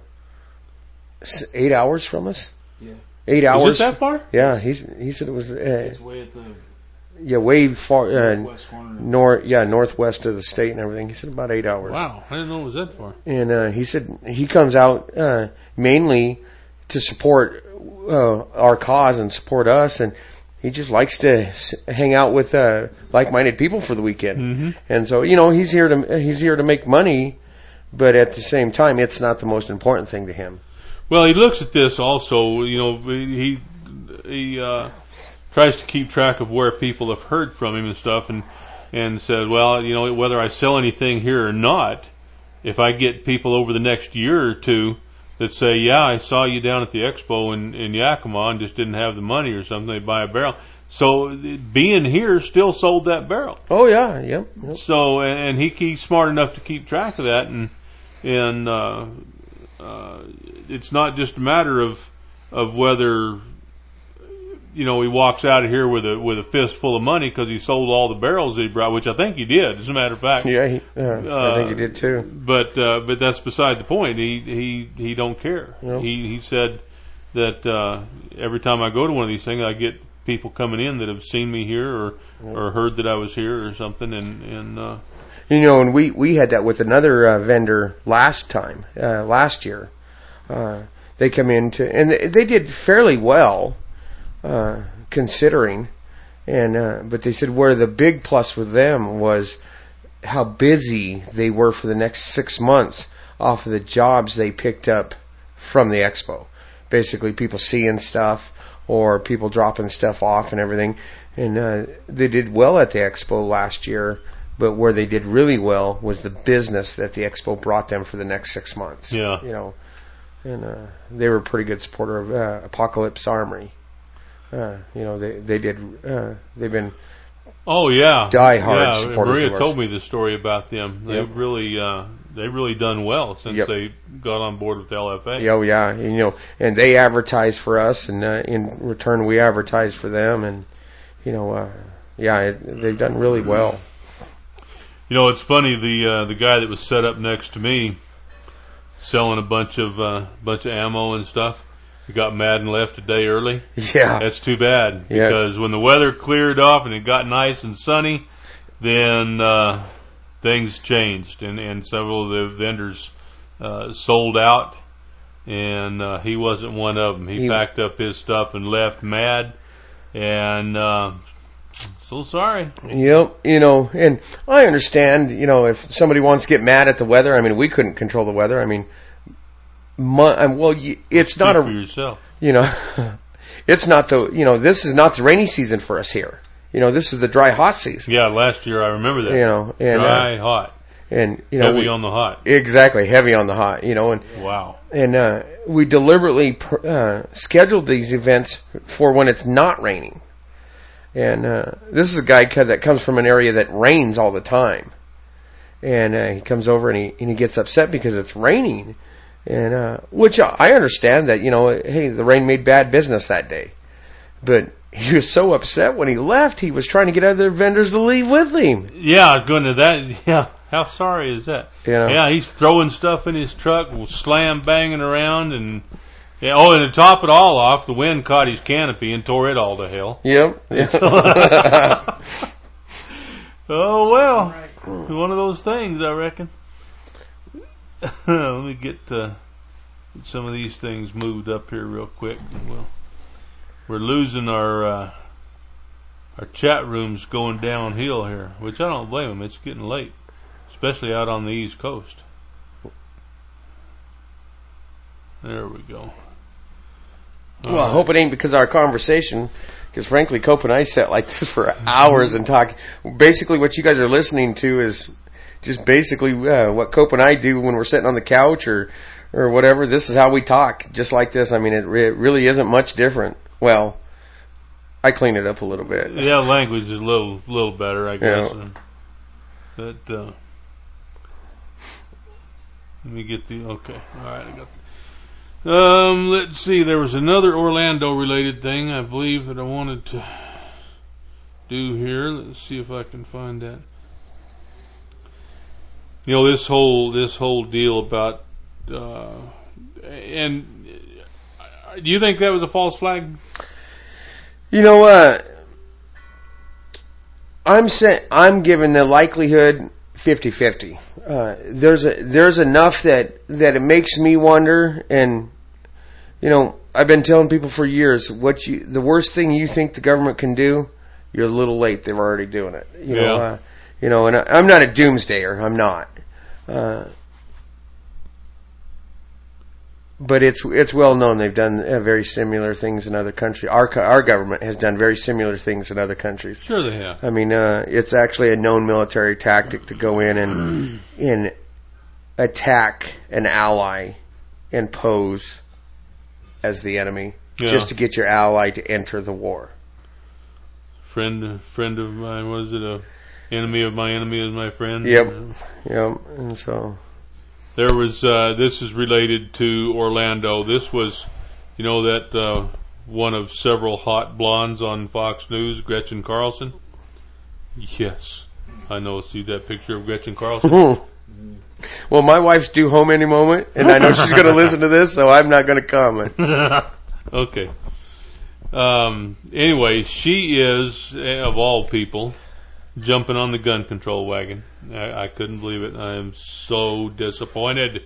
eight hours from us. Yeah. Eight hours. Is it that far? Yeah, he's he said it was. Uh, It's way at the yeah, way far uh, northwest corner. north. Yeah, northwest of the state and everything. He said about eight hours. Wow, I didn't know it was that far. And uh, he said he comes out uh, mainly to support uh, our cause and support us. And he just likes to s- hang out with uh, like-minded people for the weekend. Mm-hmm. And so, you know, he's here to he's here to make money, but at the same time, it's not the most important thing to him. Well, he looks at this also. You know, he he uh, tries to keep track of where people have heard from him and stuff, and and says, well, you know, whether I sell anything here or not, if I get people over the next year or two that say, yeah, I saw you down at the expo in, in Yakima and just didn't have the money or something, they buy a barrel. So being here still sold that barrel. Oh yeah, yep. yep. So and, and he he's smart enough to keep track of that, and and uh, uh, it's not just a matter of of whether, you know, he walks out of here with a with a fist full of money because he sold all the barrels that he brought, which I think he did, as a matter of fact. Yeah, he, uh, uh, I think he did too. But uh, but that's beside the point. He he he don't care. Nope. He he said that uh, every time I go to one of these things, I get people coming in that have seen me here or Yep. or heard that I was here or something, and and uh, You know, and we, we had that with another uh, vendor last time, uh, last year. Uh, they come in to, and they, they did fairly well, uh, considering, and, uh, but they said where the big plus with them was how busy they were for the next six months off of the jobs they picked up from the expo. Basically people seeing stuff or people dropping stuff off and everything. And, uh, they did well at the expo last year. But where they did really well was the business that the expo brought them for the next six months. Yeah. You know, and uh, they were a pretty good supporter of uh, Apocalypse Armory. Uh, you know, they they did. Uh, they've been. Oh yeah, die-hard yeah, supporters Maria of ours. told me the story about them. They've Yep. really uh, they've really done well since Yep. they got on board with L F A. Oh yeah, and, you know, and they advertise for us, and uh, in return we advertise for them, and you know, uh, yeah, it, they've done really well. You know, it's funny, the uh, the guy that was set up next to me selling a bunch of uh, bunch of ammo and stuff, he got mad and left a day early. Yeah. That's too bad, Yeah, because when the weather cleared off and it got nice and sunny, then uh, things changed, and, and several of the vendors uh, sold out, and uh, he wasn't one of them. He, He- packed up his stuff and left mad, and uh, so sorry. Yep, you know, and I understand, you know, if somebody wants to get mad at the weather, I mean, we couldn't control the weather. I mean, my, um, well, y- it's not Speak for a, yourself. you know, it's not the, you know, this is not the rainy season for us here. You know, this is the dry, hot season. Yeah, last year I remember that. You know, and Dry, uh, hot, and you know, heavy we- on the hot. exactly heavy on the hot. You know, and Wow. and uh, we deliberately pr- uh, scheduled these events for when it's not raining. And uh, this is a guy co- that comes from an area that rains all the time, and uh, he comes over and he and he gets upset because it's raining, and uh, which I understand that, you know, hey, the rain made bad business that day, but he was so upset when he left. He was trying to get other vendors to leave with him. Yeah, going to that. Yeah, how sorry is that? Yeah. Yeah, he's throwing stuff in his truck, slam banging around, and yeah. Oh, and to top it all off, the wind caught his canopy and tore it all to hell. Yep. Oh well, one of those things, I reckon. Let me get uh, some of these things moved up here real quick. And we'll, we're losing our uh, our chat rooms going downhill here, which I don't blame them. It's getting late, especially out on the East Coast. There we go. Well, I hope it ain't because of our conversation, because frankly, Cope and I sat like this for hours and talk. Basically, what you guys are listening to is just basically uh, what Cope and I do when we're sitting on the couch or or whatever. This is how we talk, just like this. I mean, it, re- it really isn't much different. Well, I clean it up a little bit. Yeah, language is a little little better, I guess. Yeah. But uh, let me get the okay. All right, I got. Um, let's see. There was another Orlando-related thing, I believe, that I wanted to do here. Let's see if I can find that. You know, this whole this whole deal about uh, and uh, do you think that was a false flag? You know what? I'm saying I'm giving the likelihood fifty-fifty. Uh, there's a, there's enough that, that it makes me wonder, and, you know, I've been telling people for years, what you, the worst thing you think the government can do, you're a little late. They're already doing it. You know, Yeah. uh, you know, and I, I'm not a doomsdayer. I'm not. Uh, but it's it's well known they've done uh, very similar things in other countries. Our co- our government has done very similar things in other countries. Sure they have. I mean, uh, it's actually a known military tactic to go in and and attack an ally and pose as the enemy, Yeah. just to get your ally to enter the war. Friend, friend of mine, what is it? A enemy of my enemy is my friend. Yep. You know? Yep. And so, There was, uh, this is related to Orlando. This was, you know, that uh, one of several hot blondes on Fox News, Gretchen Carlson? Yes. I know. See that picture of Gretchen Carlson? well, my wife's due home any moment, and I know she's going to listen to this, so I'm not going to comment. Okay. Um, anyway, she is, of all people, jumping on the gun control wagon. I, I couldn't believe it. I am so disappointed.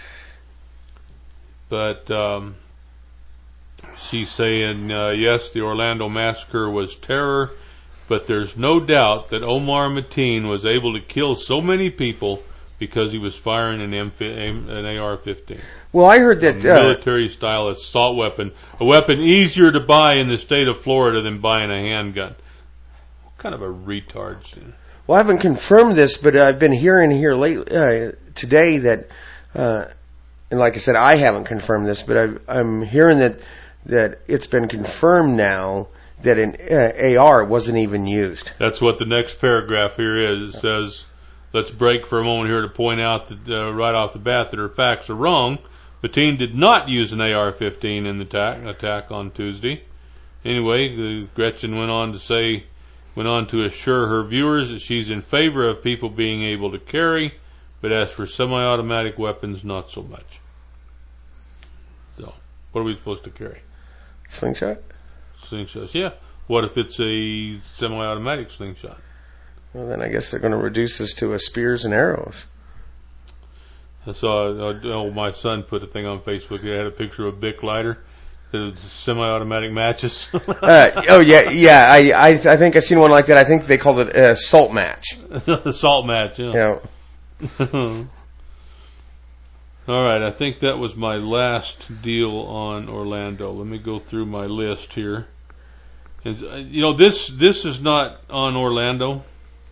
But um, she's saying, uh, yes, the Orlando massacre was terror, but there's no doubt that Omar Mateen was able to kill so many people because he was firing an, M- an A R fifteen. Well, I heard that A uh, military-style assault weapon, a weapon easier to buy in the state of Florida than buying a handgun. What kind of a retard? Well, I haven't confirmed this, but I've been hearing here late uh, today that, uh, and like I said, I haven't confirmed this, but I've, I'm hearing that that it's been confirmed now that an uh, A R wasn't even used. That's what the next paragraph here is. It says, let's break for a moment here to point out that uh, right off the bat that her facts are wrong. Mateen did not use an A R fifteen in the attack, attack on Tuesday. Anyway, the, Gretchen went on to say, went on to assure her viewers that she's in favor of people being able to carry, but as for semi-automatic weapons, not so much. So, what are we supposed to carry? Slingshot? Slingshots, yeah. What if it's a semi-automatic slingshot? Well, then I guess they're going to reduce this to a spears and arrows. I saw, uh, oh, my son put a thing on Facebook. It had a picture of a Bic lighter. It was semi-automatic matches. uh, oh yeah, yeah. I, I I think I seen one like that. I think they called it a salt match. The salt match, yeah. Yeah. All right, I think that was my last deal on Orlando. Let me go through my list here. And, uh, you know, this this is not on Orlando,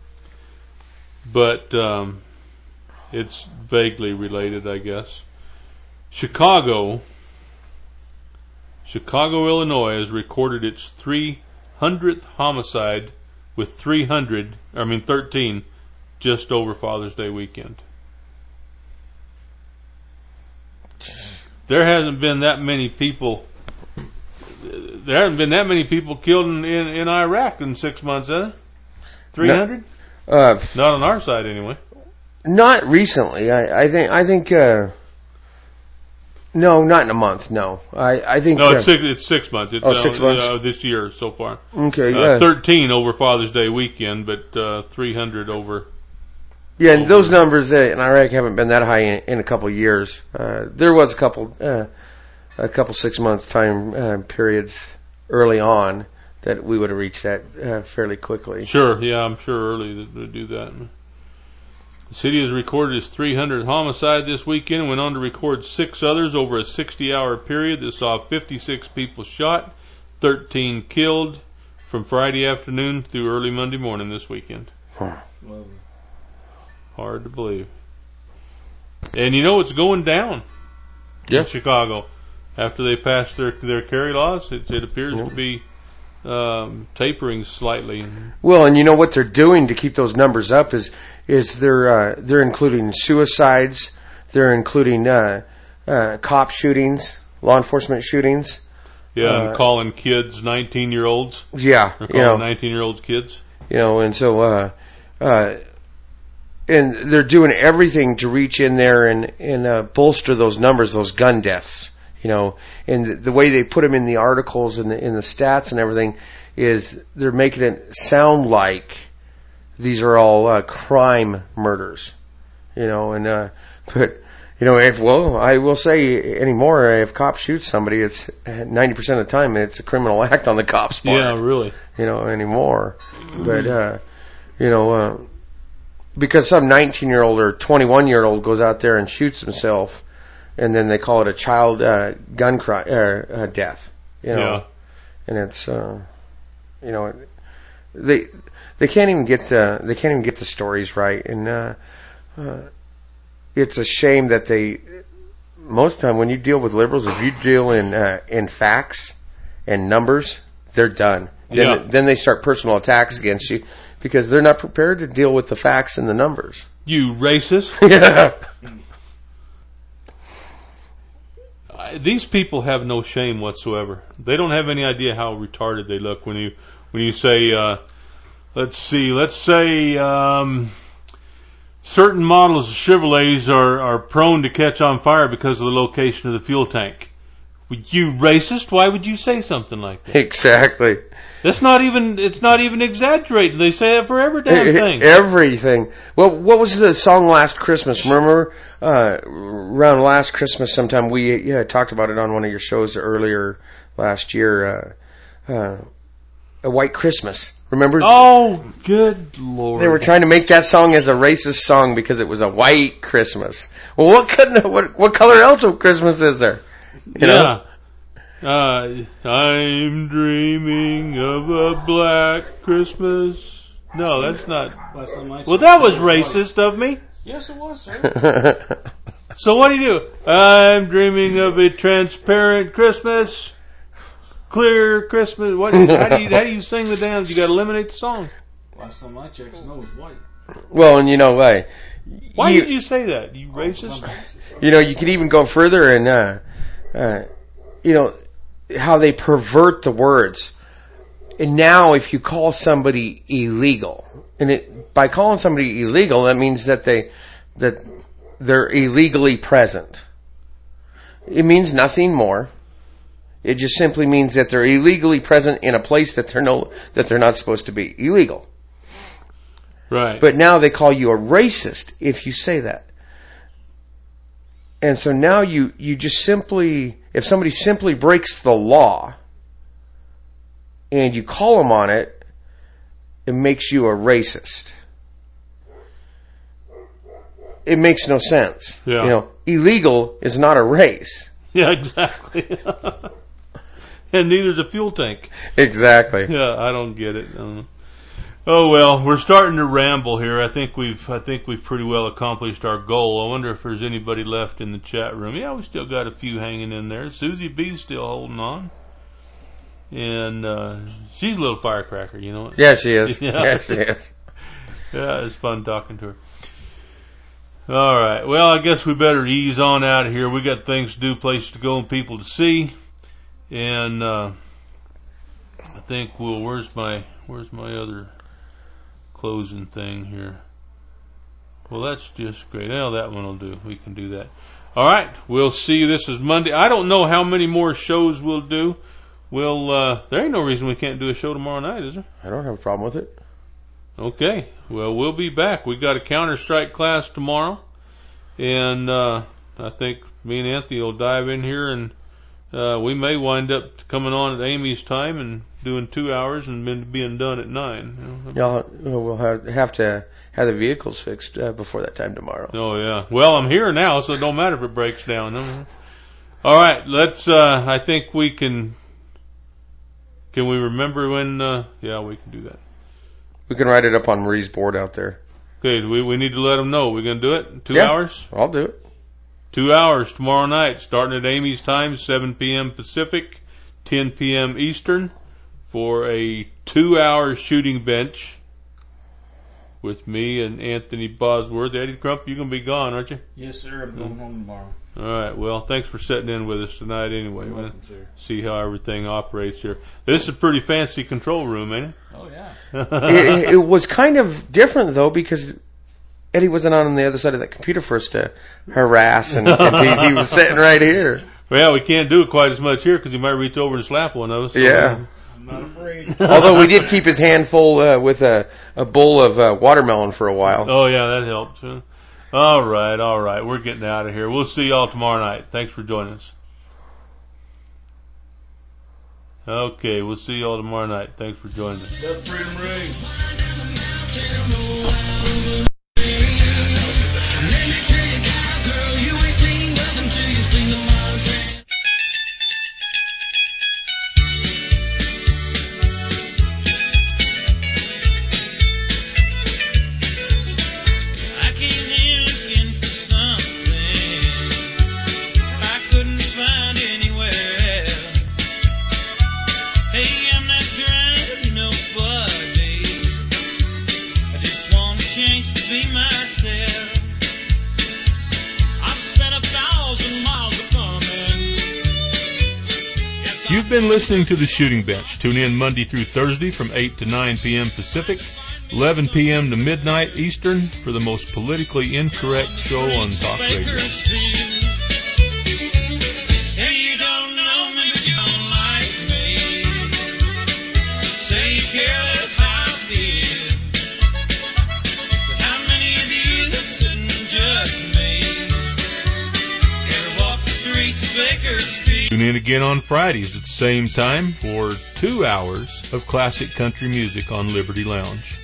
but um, it's vaguely related, I guess. Chicago, Chicago, Illinois, has recorded its three hundredth homicide with three hundred, I mean thirteen, just over Father's Day weekend. There hasn't been that many people. There haven't been that many people killed in, in, in Iraq in six months, has there? Three hundred? Uh, Not on our side, anyway. Not recently. I, I think. I think. Uh, no, not in a month. No, I. I think. No, uh, it's six. It's six months. It's, oh, six uh, months uh, this year so far. Okay, uh, yeah. Thirteen over Father's Day weekend, but uh, three hundred over. Yeah, and those numbers uh, in Iraq haven't been that high in, in a couple of years. Uh, there was a couple, uh, a couple six month time uh, periods early on that we would have reached that uh, fairly quickly. Sure, yeah, I'm sure early that would do that. The city has recorded its three hundredth homicide this weekend and went on to record six others over a sixty hour period that saw fifty-six people shot, thirteen killed from Friday afternoon through early Monday morning this weekend. Huh. Hard to believe. And you know it's going down yeah. in Chicago. After they passed their their carry laws, it, it appears yeah. to be um, tapering slightly. Well, and you know what they're doing to keep those numbers up is is they're uh, they're including suicides, they're including uh, uh, cop shootings, law enforcement shootings. Yeah, uh, and calling kids nineteen-year-olds. Yeah, they're you calling know, nineteen-year-olds kids. You know, and so uh, uh, and they're doing everything to reach in there and and uh, bolster those numbers, those gun deaths. You know, and the, the way they put them in the articles and the, in the stats and everything is they're making it sound like these are all uh, crime murders. You know, and uh, but You know, if, well, I will say anymore, if cops shoot somebody, it's ninety percent of the time it's a criminal act on the cop's part. Yeah, really. You know, anymore. But, uh, you know, uh, because some nineteen-year-old or twenty-one-year-old goes out there and shoots himself, and then they call it a child uh, gun cry, uh, uh, death. You know, yeah. And it's, uh, you know, they they can't even get the they can't even get the stories right, and uh, uh, it's a shame that they most of the time when you deal with liberals, if you deal in uh, in facts and numbers, they're done. Then, Yeah. then they start personal attacks against you because they're not prepared to deal with the facts and the numbers. You racist. Yeah. Uh, These people have no shame whatsoever. They don't have any idea how retarded they look when you when you say, uh, let's see, let's say um, certain models of Chevrolets are, are prone to catch on fire because of the location of the fuel tank. You racist? Why would you say something like that? Exactly. That's not even, it's not even exaggerating. They say it for every damn thing. Everything. Well, what was the song Last Christmas? Remember, uh, around last Christmas sometime, we yeah, talked about it on one of your shows earlier last year, uh, uh, A White Christmas. Remember? Oh, good Lord. They were trying to make that song as a racist song because it was a white Christmas. Well, what couldn't, what, what color else of Christmas is there? You yeah. know? Uh, I'm dreaming of a black Christmas. No, that's not. Well, that was racist of me. Yes, it was, sir. So what do you do? I'm dreaming of a transparent Christmas, clear Christmas. What? How do you how do you sing the damn? You got to eliminate the song. Last time I checked, snow was white. Well, and you know why? Why you, did you say that? You racist? You know, you could even go further and, uh, uh, you know, how they pervert the words. And now if you call somebody illegal, and it, by calling somebody illegal, that means that they, that they're illegally present. It means nothing more. It just simply means that they're illegally present in a place that they're no, that they're not supposed to be. Illegal. Right. But now they call you a racist if you say that. And so now you, you just simply, if somebody simply breaks the law and you call them on it, it makes you a racist. It makes no sense. Yeah. You know, illegal is not a race. Yeah, exactly. And neither's a fuel tank. Exactly. Yeah, I don't get it. I don't know. Oh well, we're starting to ramble here. I think we've I think we've pretty well accomplished our goal. I wonder if there's anybody left in the chat room. Yeah, we still got a few hanging in there. Susie B's still holding on. And uh she's a little firecracker, you know. Yeah, she is. Yeah, yeah she is. Yeah, it's fun talking to her. All right. Well, I guess we better ease on out of here. We got things to do, places to go, and people to see. And uh I think we'll where's my where's my other closing thing here? Well, that's just great. Well, that one will do. We can do that. All right. We'll see you. This is Monday. I don't know how many more shows we'll do. We'll, uh, there ain't no reason we can't do a show tomorrow night, is there? I don't have a problem with it. Okay. Well, we'll be back. We got a Counter-Strike class tomorrow. And, uh, I think me and Anthony will dive in here and, uh, we may wind up coming on at Amy's time and doing two hours and then being done at nine. Yeah, we'll have, have to have the vehicles fixed uh, before that time tomorrow. Oh yeah. Well, I'm here now, so it don't matter if it breaks down. All right, let's. Uh, I think we can. Can we remember when? Uh, yeah, we can do that. We can write it up on Marie's board out there. Okay. We we need to let them know. We're gonna do it. Two yeah, hours. I'll do it. Two hours tomorrow night, starting at Amy's time, seven p.m. Pacific, ten p.m. Eastern, for a two-hour shooting bench with me and Anthony Bosworth. Eddie Crump, you're going to be gone, aren't you? Yes, sir. I'm going home tomorrow. All right. Well, thanks for sitting in with us tonight anyway. You're welcome, sir. See how everything operates here. This is a pretty fancy control room, ain't it? Oh, yeah. it, it was kind of different, though, because Eddie wasn't on the other side of that computer for us to harass and, and tease. He was sitting right here. Well, we can't do it quite as much here because he might reach over and slap one of us. So yeah. I'm not afraid. Although we did keep his hand full uh, with a, a bowl of uh, watermelon for a while. Oh, yeah, that helped. Huh? All right, all right. We're getting out of here. We'll see y'all tomorrow night. Thanks for joining us. Okay, we'll see y'all tomorrow night. Thanks for joining us. The Freedom Ring. You've been listening to The Shooting Bench. Tune in Monday through Thursday from eight to nine p.m. Pacific, eleven p.m. to midnight Eastern for the most politically incorrect show on talk radio. Tune in again on Fridays at the same time for two hours of classic country music on Liberty Lounge.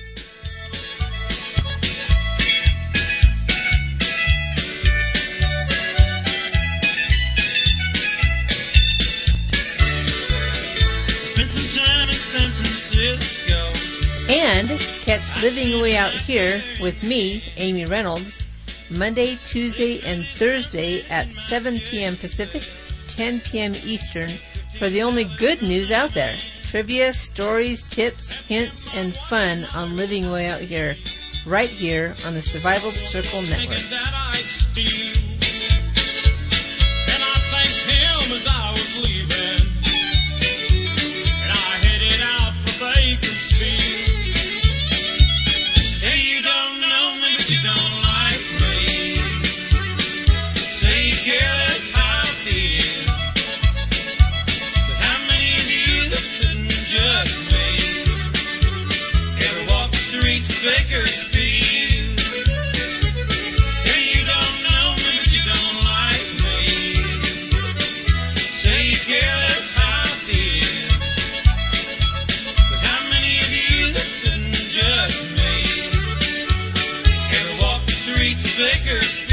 Spent some time in San Francisco. And catch Living Way Out Here with me, Amy Reynolds, Monday, Tuesday, and Thursday at seven p.m. Pacific, ten p.m. Eastern for the only good news out there. Trivia, stories, tips, hints, and fun on Living Way Out Here, right here on the Survival Circle Network. And I thanked him as I was leaving. And I headed out for Bakersfield. Hey, you don't know me, but you don't like me. Say you care less how I feel. But how many of you listen just me? Ever walk the streets of Bakersfield? Hey, you don't know me, but you don't like me. Say you care less how I feel. But how many of you listen just me? Ever walk the streets of Bakersfield?